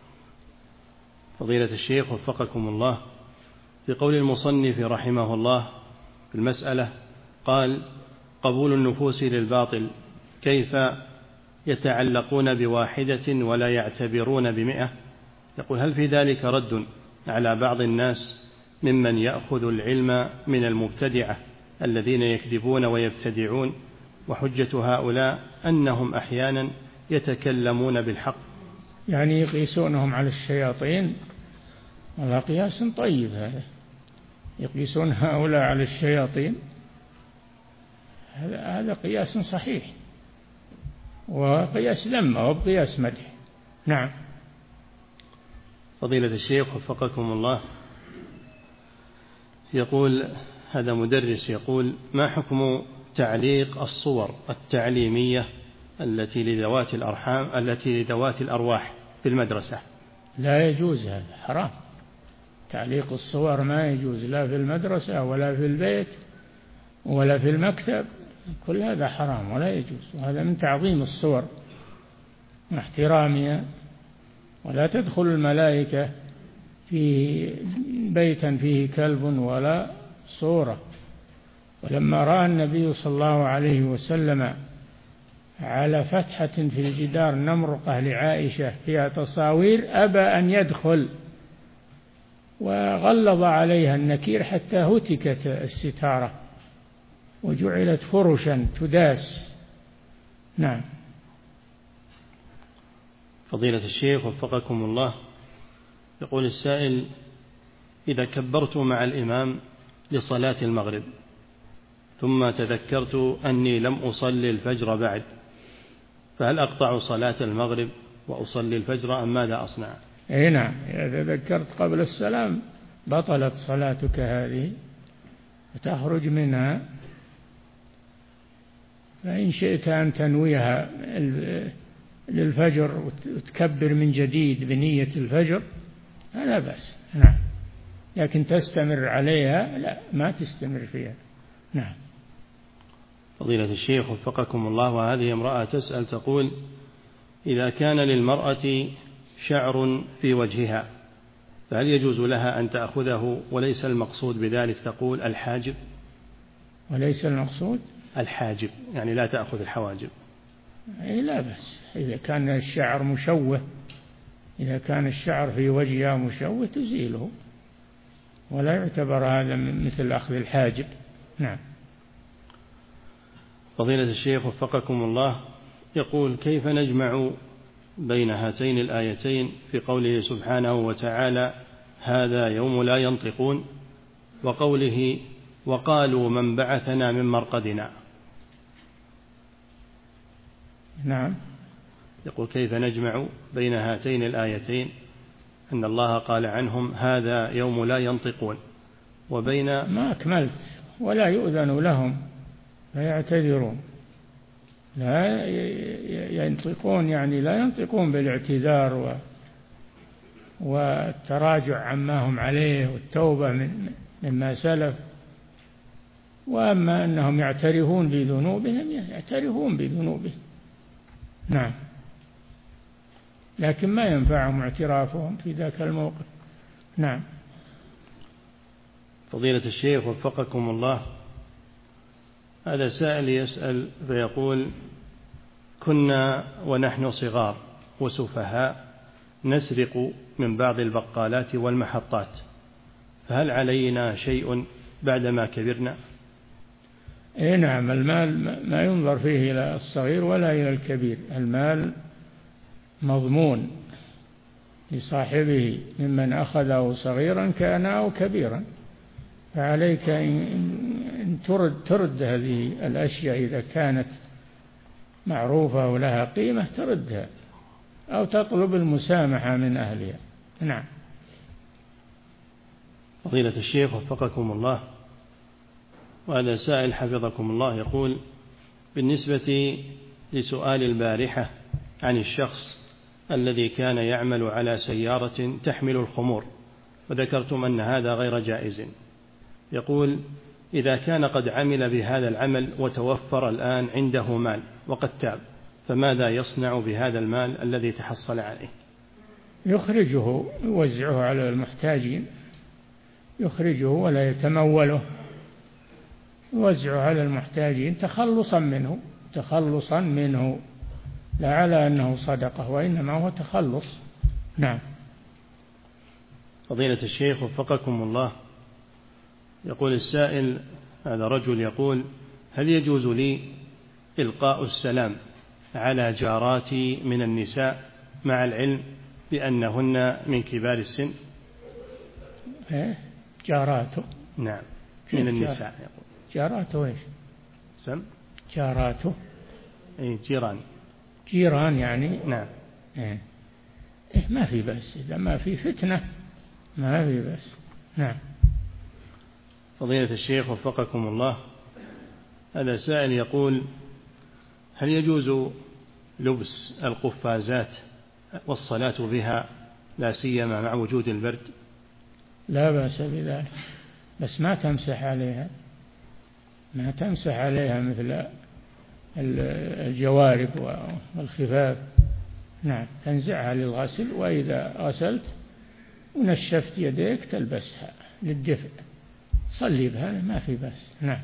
فضيلة الشيخ وفقكم الله، في قول المصنف رحمه الله في المسألة قال: قبول النفوس للباطل، كيف يتعلقون بواحدة ولا يعتبرون ب100؟ يقول: هل في ذلك رد على بعض الناس ممن يأخذ العلم من المبتدعة الذين يكذبون ويبتدعون، وحجة هؤلاء أنهم أحيانا يتكلمون بالحق؟ يعني يقيسونهم على الشياطين؟ هذا قياس طيب، هذا يقيسون هؤلاء على الشياطين، هذا قياس صحيح، وقياس ذم وقياس مدح. نعم. فضيلة الشيخ وفقكم الله، يقول هذا مدرس، يقول: ما حكم تعليق الصور التعليمية التي لذوات الأرحام التي لذوات الأرواح في المدرسة؟ لا يجوز، هذا حرام. تعليق الصور ما يجوز، لا في المدرسة ولا في البيت ولا في المكتب، كل هذا حرام ولا يجوز، وهذا من تعظيم الصور واحترامها. ولا تدخل الملائكة في بيتا فيه كلب ولا صورة. ولما رأى النبي صلى الله عليه وسلم على فتحة في الجدار نمرقة لعائشة فيها تصاوير أبى أن يدخل، وغلظ عليها النكير حتى هتكت الستارة وجعلت فرشا تداس. نعم. فضيلة الشيخ وفقكم الله، يقول السائل: إذا كبرت مع الإمام لصلاة المغرب ثم تذكرت أني لم أصلي الفجر بعد، فهل أقطع صلاة المغرب وأصلي الفجر أم ماذا أصنع؟ أي نعم، إذا تذكرت قبل السلام بطلت صلاتك هذه وتخرج منها. فإن شئت أن تنويها للفجر وتكبر من جديد بنية الفجر فلا بأس. نعم. لكن تستمر عليها لا، ما تستمر فيها. نعم. فضيلة الشيخ وفقكم الله، وهذه امرأة تسأل تقول: إذا كان للمرأة شعر في وجهها فهل يجوز لها أن تأخذه وليس المقصود بذلك تقول الحاجب؟ وليس المقصود الحاجب، يعني لا تأخذ الحواجب. أي لا بس إذا كان الشعر مشوه، إذا كان الشعر في وجهها مشوه تزيله، ولا يعتبر هذا مثل أخذ الحاجب. نعم. فضيلة الشيخ وفقكم الله، يقول: كيف نجمع بين هاتين الآيتين في قوله سبحانه وتعالى: هذا يوم لا ينطقون، وقوله: وقالوا من بعثنا من مرقدنا؟ نعم. يقول: كيف نجمع بين هاتين الآيتين أن الله قال عنهم هذا يوم لا ينطقون، وبين ما أكملت ولا يؤذن لهم فيعتذرون. لا ينطقون يعني لا ينطقون بالاعتذار والتراجع عما هم عليه والتوبة مما سلف، وأما أنهم يعترفون بذنوبهم يعترفون بذنوبهم، نعم، لكن ما ينفعهم اعترافهم في ذاك الموقف. نعم. فضيلة الشيخ وفقكم الله، هذا سائل يسأل فيقول: كنا ونحن صغار وسفهاء نسرق من بعض البقالات والمحطات، فهل علينا شيء بعدما كبرنا؟ إيه نعم، المال ما ينظر فيه إلى الصغير ولا إلى الكبير، المال مضمون لصاحبه ممن أخذه صغيرا كان أو كبيرا، فعليك أن ترد هذه الأشياء إذا كانت معروفة ولها قيمة، تردها أو تطلب المسامحة من أهلها. نعم. فضيلة الشيخ وفقكم الله، وهذا سائل حفظكم الله يقول: بالنسبة لسؤال البارحة عن الشخص الذي كان يعمل على سيارة تحمل الخمور، وذكرتم أن هذا غير جائز، يقول: إذا كان قد عمل بهذا العمل وتوفر الآن عنده مال وقد تاب، فماذا يصنع بهذا المال الذي تحصل عليه؟ يخرجه، يوزعه على المحتاجين، يخرجه ولا يتموله، يوزعه على المحتاجين تخلصا منه، لا على أنه صدقة، وإنما هو تخلص. نعم. فضيلة الشيخ وفقكم الله، يقول السائل، هذا رجل يقول: هل يجوز لي إلقاء السلام على جاراتي من النساء مع العلم بأنهن من كبار السن؟ جاراته؟ نعم، من النساء. يقول جاراته إيش؟ سم جاراته؟ أي جيران يعني. نعم. ما في بس، إذا ما في فتنة ما في بس. نعم. فضيلة الشيخ وفقكم الله، هذا سائل يقول: هل يجوز لبس القفازات والصلاة بها لا سيما مع وجود البرد؟ لا بأس بذلك، بس ما تمسح عليها مثل الجوارب والخفاف. نعم، تنزعها للغسل، وإذا غسلت ونشفت يديك تلبسها للدفء، صلي بها ما في بس. نعم.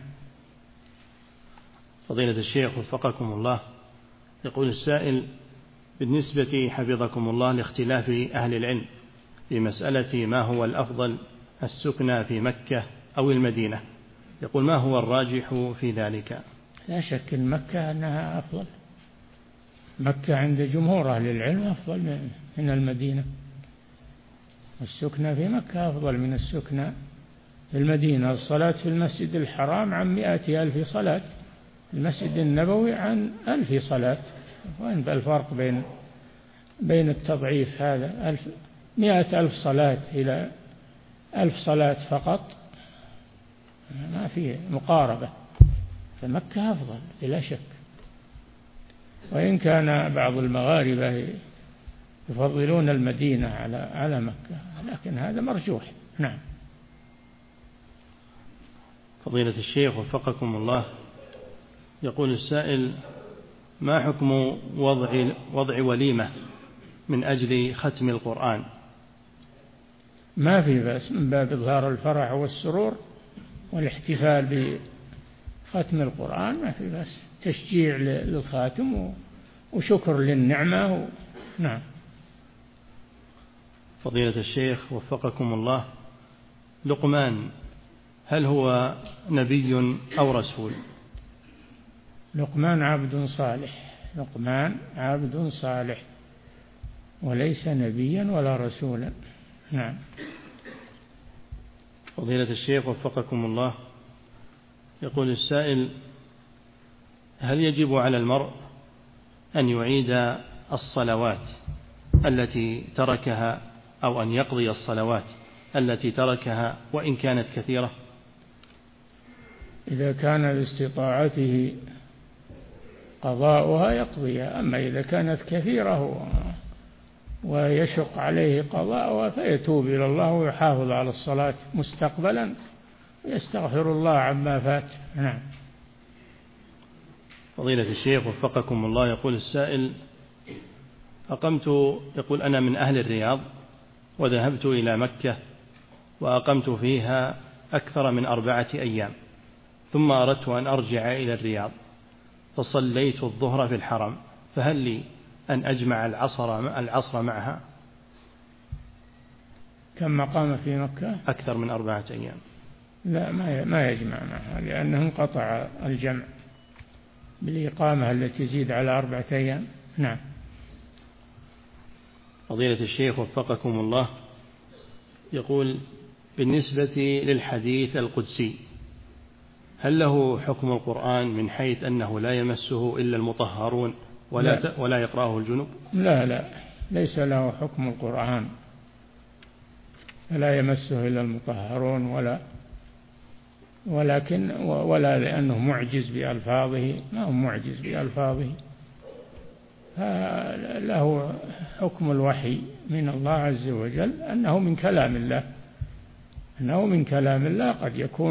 فضيلة الشيخ وفقكم الله، يقول السائل: بالنسبة حفظكم الله لاختلاف أهل العلم في مسألة ما هو الأفضل، السكنى في مكة أو المدينة، يقول: ما هو الراجح في ذلك؟ لا شك أن مكة أنها أفضل، مكة عند جمهور أهل العلم أفضل من المدينة، السكنى في مكة أفضل من السكنى في المدينة. الصلاة في المسجد الحرام عن 100,000 صلاة، المسجد النبوي عن 1000 صلاة، وين الفرق بين التضعيف هذا؟ 100,000 صلاة إلى 1000 صلاة فقط، ما في مقاربة، فمكة أفضل بلا شك. وإن كان بعض المغاربة يفضلون المدينة على مكة، لكن هذا مرجوح. نعم. فضيلة الشيخ وفقكم الله، يقول السائل: ما حكم وضع وليمة من أجل ختم القرآن؟ ما في بأس، من باب إظهار الفرح والسرور والاحتفال بختم القرآن، ما في بأس، تشجيع للخاتم وشكر للنعمة. نعم. فضيلة الشيخ وفقكم الله، لقمان هل هو نبي أو رسول؟ لقمان عبد صالح وليس نبيا ولا رسولا. نعم. فضيلة الشيخ وفقكم الله، يقول السائل: هل يجب على المرء أن يعيد الصلوات التي تركها، أو أن يقضي الصلوات التي تركها وإن كانت كثيرة؟ إذا كان باستطاعته قضاؤها يقضيها، أما إذا كانت كثيرة ويشق عليه قضاؤها فيتوب إلى الله ويحافظ على الصلاة مستقبلا، يستغفر الله عما فات. نعم. فضيلة الشيخ وفقكم الله، يقول السائل: يقول أنا من أهل الرياض وذهبت إلى مكة وأقمت فيها أكثر من 4 أيام، ثم أردت أن أرجع إلى الرياض فصليت الظهر في الحرم، فهل لي أن أجمع العصر معها؟ كم مقام في مكة؟ أكثر من 4 أيام. لا، ما يجمع معها، لأنه انقطع الجمع بالإقامة التي تزيد على 4 أيام. نعم. فضيلة الشيخ وفقكم الله، يقول: بالنسبة للحديث القدسي هل له حكم القرآن من حيث أنه لا يمسه إلا المطهرون ولا يقرأه الجنوب؟ لا، ليس له حكم القرآن، لا يمسه إلا المطهرون ولا لأنه معجز بألفاظه، ما هو معجز بألفاظه، له حكم الوحي من الله عز وجل، أنه من كلام الله، قد يكون